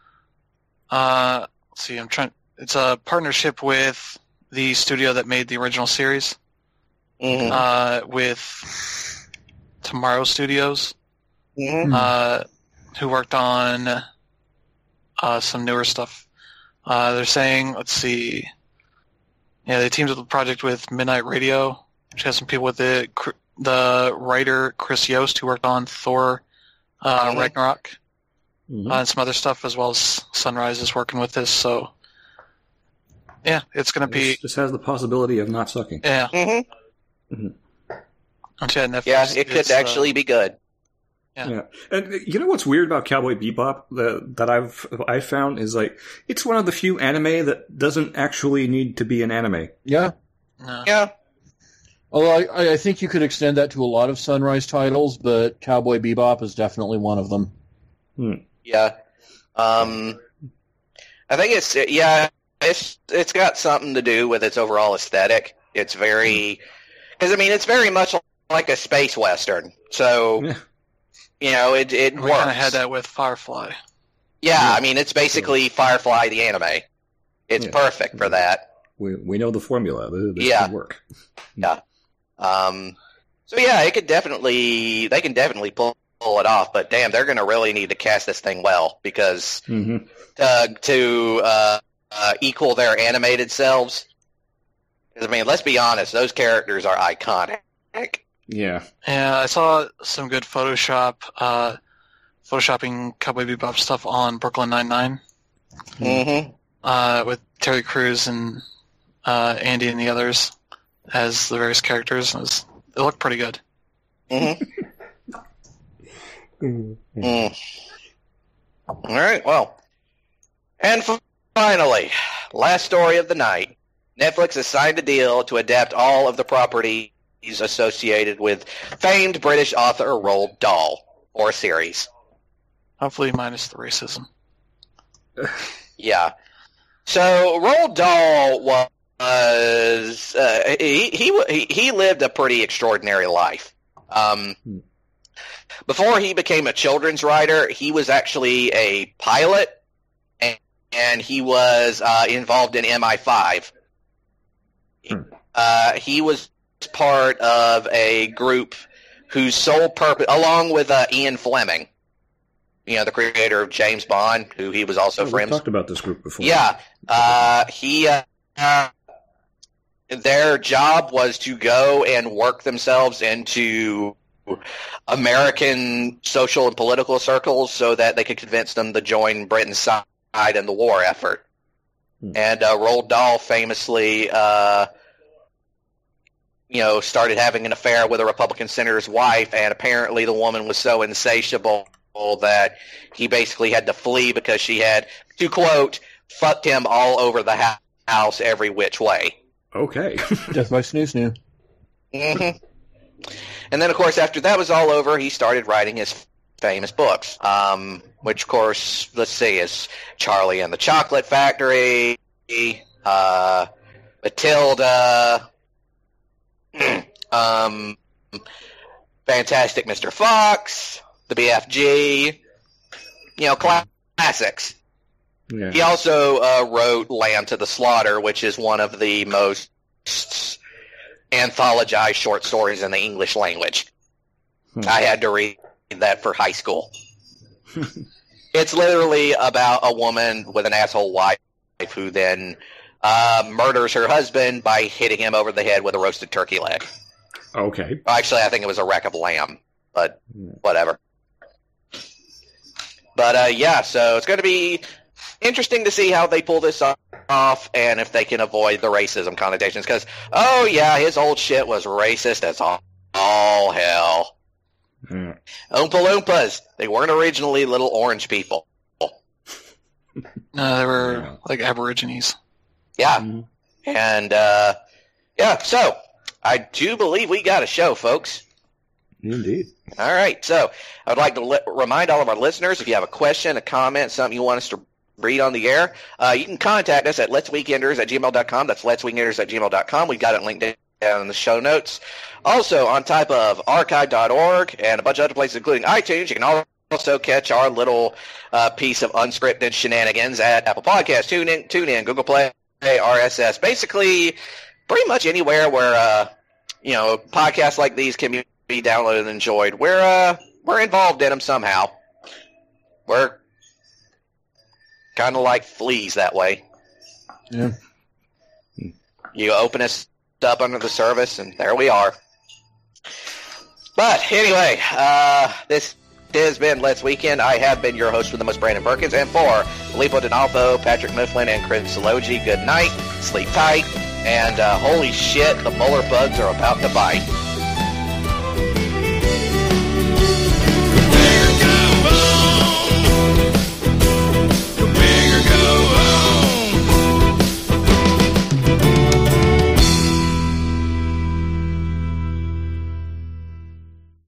Uh, let's see, I'm trying. It's a partnership with the studio that made the original series, Mm-hmm. uh, with Tomorrow Studios, Mm-hmm. uh, who worked on uh, some newer stuff. Uh, they're saying, let's see, yeah, they teamed up the project with Midnight Radio, which has some people with it. Cr- The writer Chris Yost, who worked on Thor, uh, Mhm. Ragnarok, Mhm. uh, and some other stuff, as well as Sunrise is working with this. So, yeah, it's going to be This, this has the possibility of not sucking. yeah. Mm-hmm. Once you had Netflix, Yeah, it could it's, uh, actually be good. Yeah. Yeah, and uh, you know what's weird about Cowboy Bebop that that I've I found is like it's one of the few anime that doesn't actually need to be an anime. Yeah. no. Yeah. Although I, I think you could extend that to a lot of Sunrise titles, but Cowboy Bebop is definitely one of them. Yeah. Um, I think it's yeah. It's it's got something to do with its overall aesthetic. It's very because I mean it's very much like a space western. So Yeah. you know it it We works. kind of had that with Firefly. Yeah, Yeah. I mean it's basically Firefly the anime. It's Yeah. perfect for that. We we know the formula. This, this Yeah. could work. Um, so yeah, it could definitely they can definitely pull, pull it off. But damn, they're going to really need to cast this thing well because Mm-hmm. uh, to uh, uh, equal their animated selves, I mean, let's be honest; those characters are iconic. Yeah. Yeah, I saw some good Photoshop, uh, photoshopping Cowboy Bebop stuff on Brooklyn Nine-Nine. Mm-hmm. Uh, with Terry Crews and uh, Andy and the others as the various characters. It, was, it looked pretty good. Mm-hmm. mm. All right, well. And finally, last story of the night. Netflix has signed a deal to adapt all of the properties associated with famed British author Roald Dahl for a series. Hopefully minus the racism. Yeah. So Roald Dahl was uh, he, he he lived a pretty extraordinary life. Um, before he became a children's writer, he was actually a pilot, and, and he was uh, involved in M I five. Hmm. Uh, he was part of a group whose sole purpose, along with uh, Ian Fleming, you know, the creator of James Bond, who he was also Oh, we friends. talked about this group before. Yeah, uh, he. Uh, uh, their job was to go and work themselves into American social and political circles so that they could convince them to join Britain's side in the war effort. Hmm. And uh, Roald Dahl famously, uh, you know, started having an affair with a Republican senator's wife, and apparently the woman was so insatiable that he basically had to flee because she had, to quote, fucked him all over the ha- house every which way. Okay. Death by Snoo Snoo. Mm-hmm. And then, of course, after that was all over, he started writing his famous books, um, which, of course, let's see, is Charlie and the Chocolate Factory, uh, Matilda, um, Fantastic Mister Fox, the B F G, you know, classics. Yeah. He also uh, wrote Lamb to the Slaughter, which is one of the most anthologized short stories in the English language. Hmm. I had to read that for high school. It's literally about a woman with an asshole wife who then uh, murders her husband by hitting him over the head with a roasted turkey leg. Okay. Actually, I think it was a rack of lamb, but Hmm. whatever. But uh, yeah, so it's going to be interesting to see how they pull this off and if they can avoid the racism connotations. Because, oh yeah, his old shit was racist as all, all hell. Yeah. Oompa Loompas, they weren't originally little orange people. No, they were Yeah. like Aborigines. Yeah. Mhm. And, uh, yeah, so I do believe we got a show, folks. Indeed. All right, so I would like to li- remind all of our listeners, if you have a question, a comment, something you want us to read on the air, uh, you can contact us at letsweekenders at gmail dot com. That's letsweekenders at gmail dot com. We've got it linked down in the show notes. Also, on type of archive dot org and a bunch of other places, including iTunes, you can also catch our little uh, piece of unscripted shenanigans at Apple Podcasts, TuneIn, TuneIn, Google Play, R S S. Basically, pretty much anywhere where, uh, you know, podcasts like these can be be downloaded and enjoyed. We're uh we're involved in them somehow. We're kind of like fleas that way. Yeah. You open us up under the service, and there we are. But anyway, uh, this has been Let's Weekend. I have been your host with the most, Brandon Perkins, and for Filippo Donalfo, Patrick Mifflin, and Chris Salogi, good night, sleep tight, and uh, holy shit, the Mueller bugs are about to bite.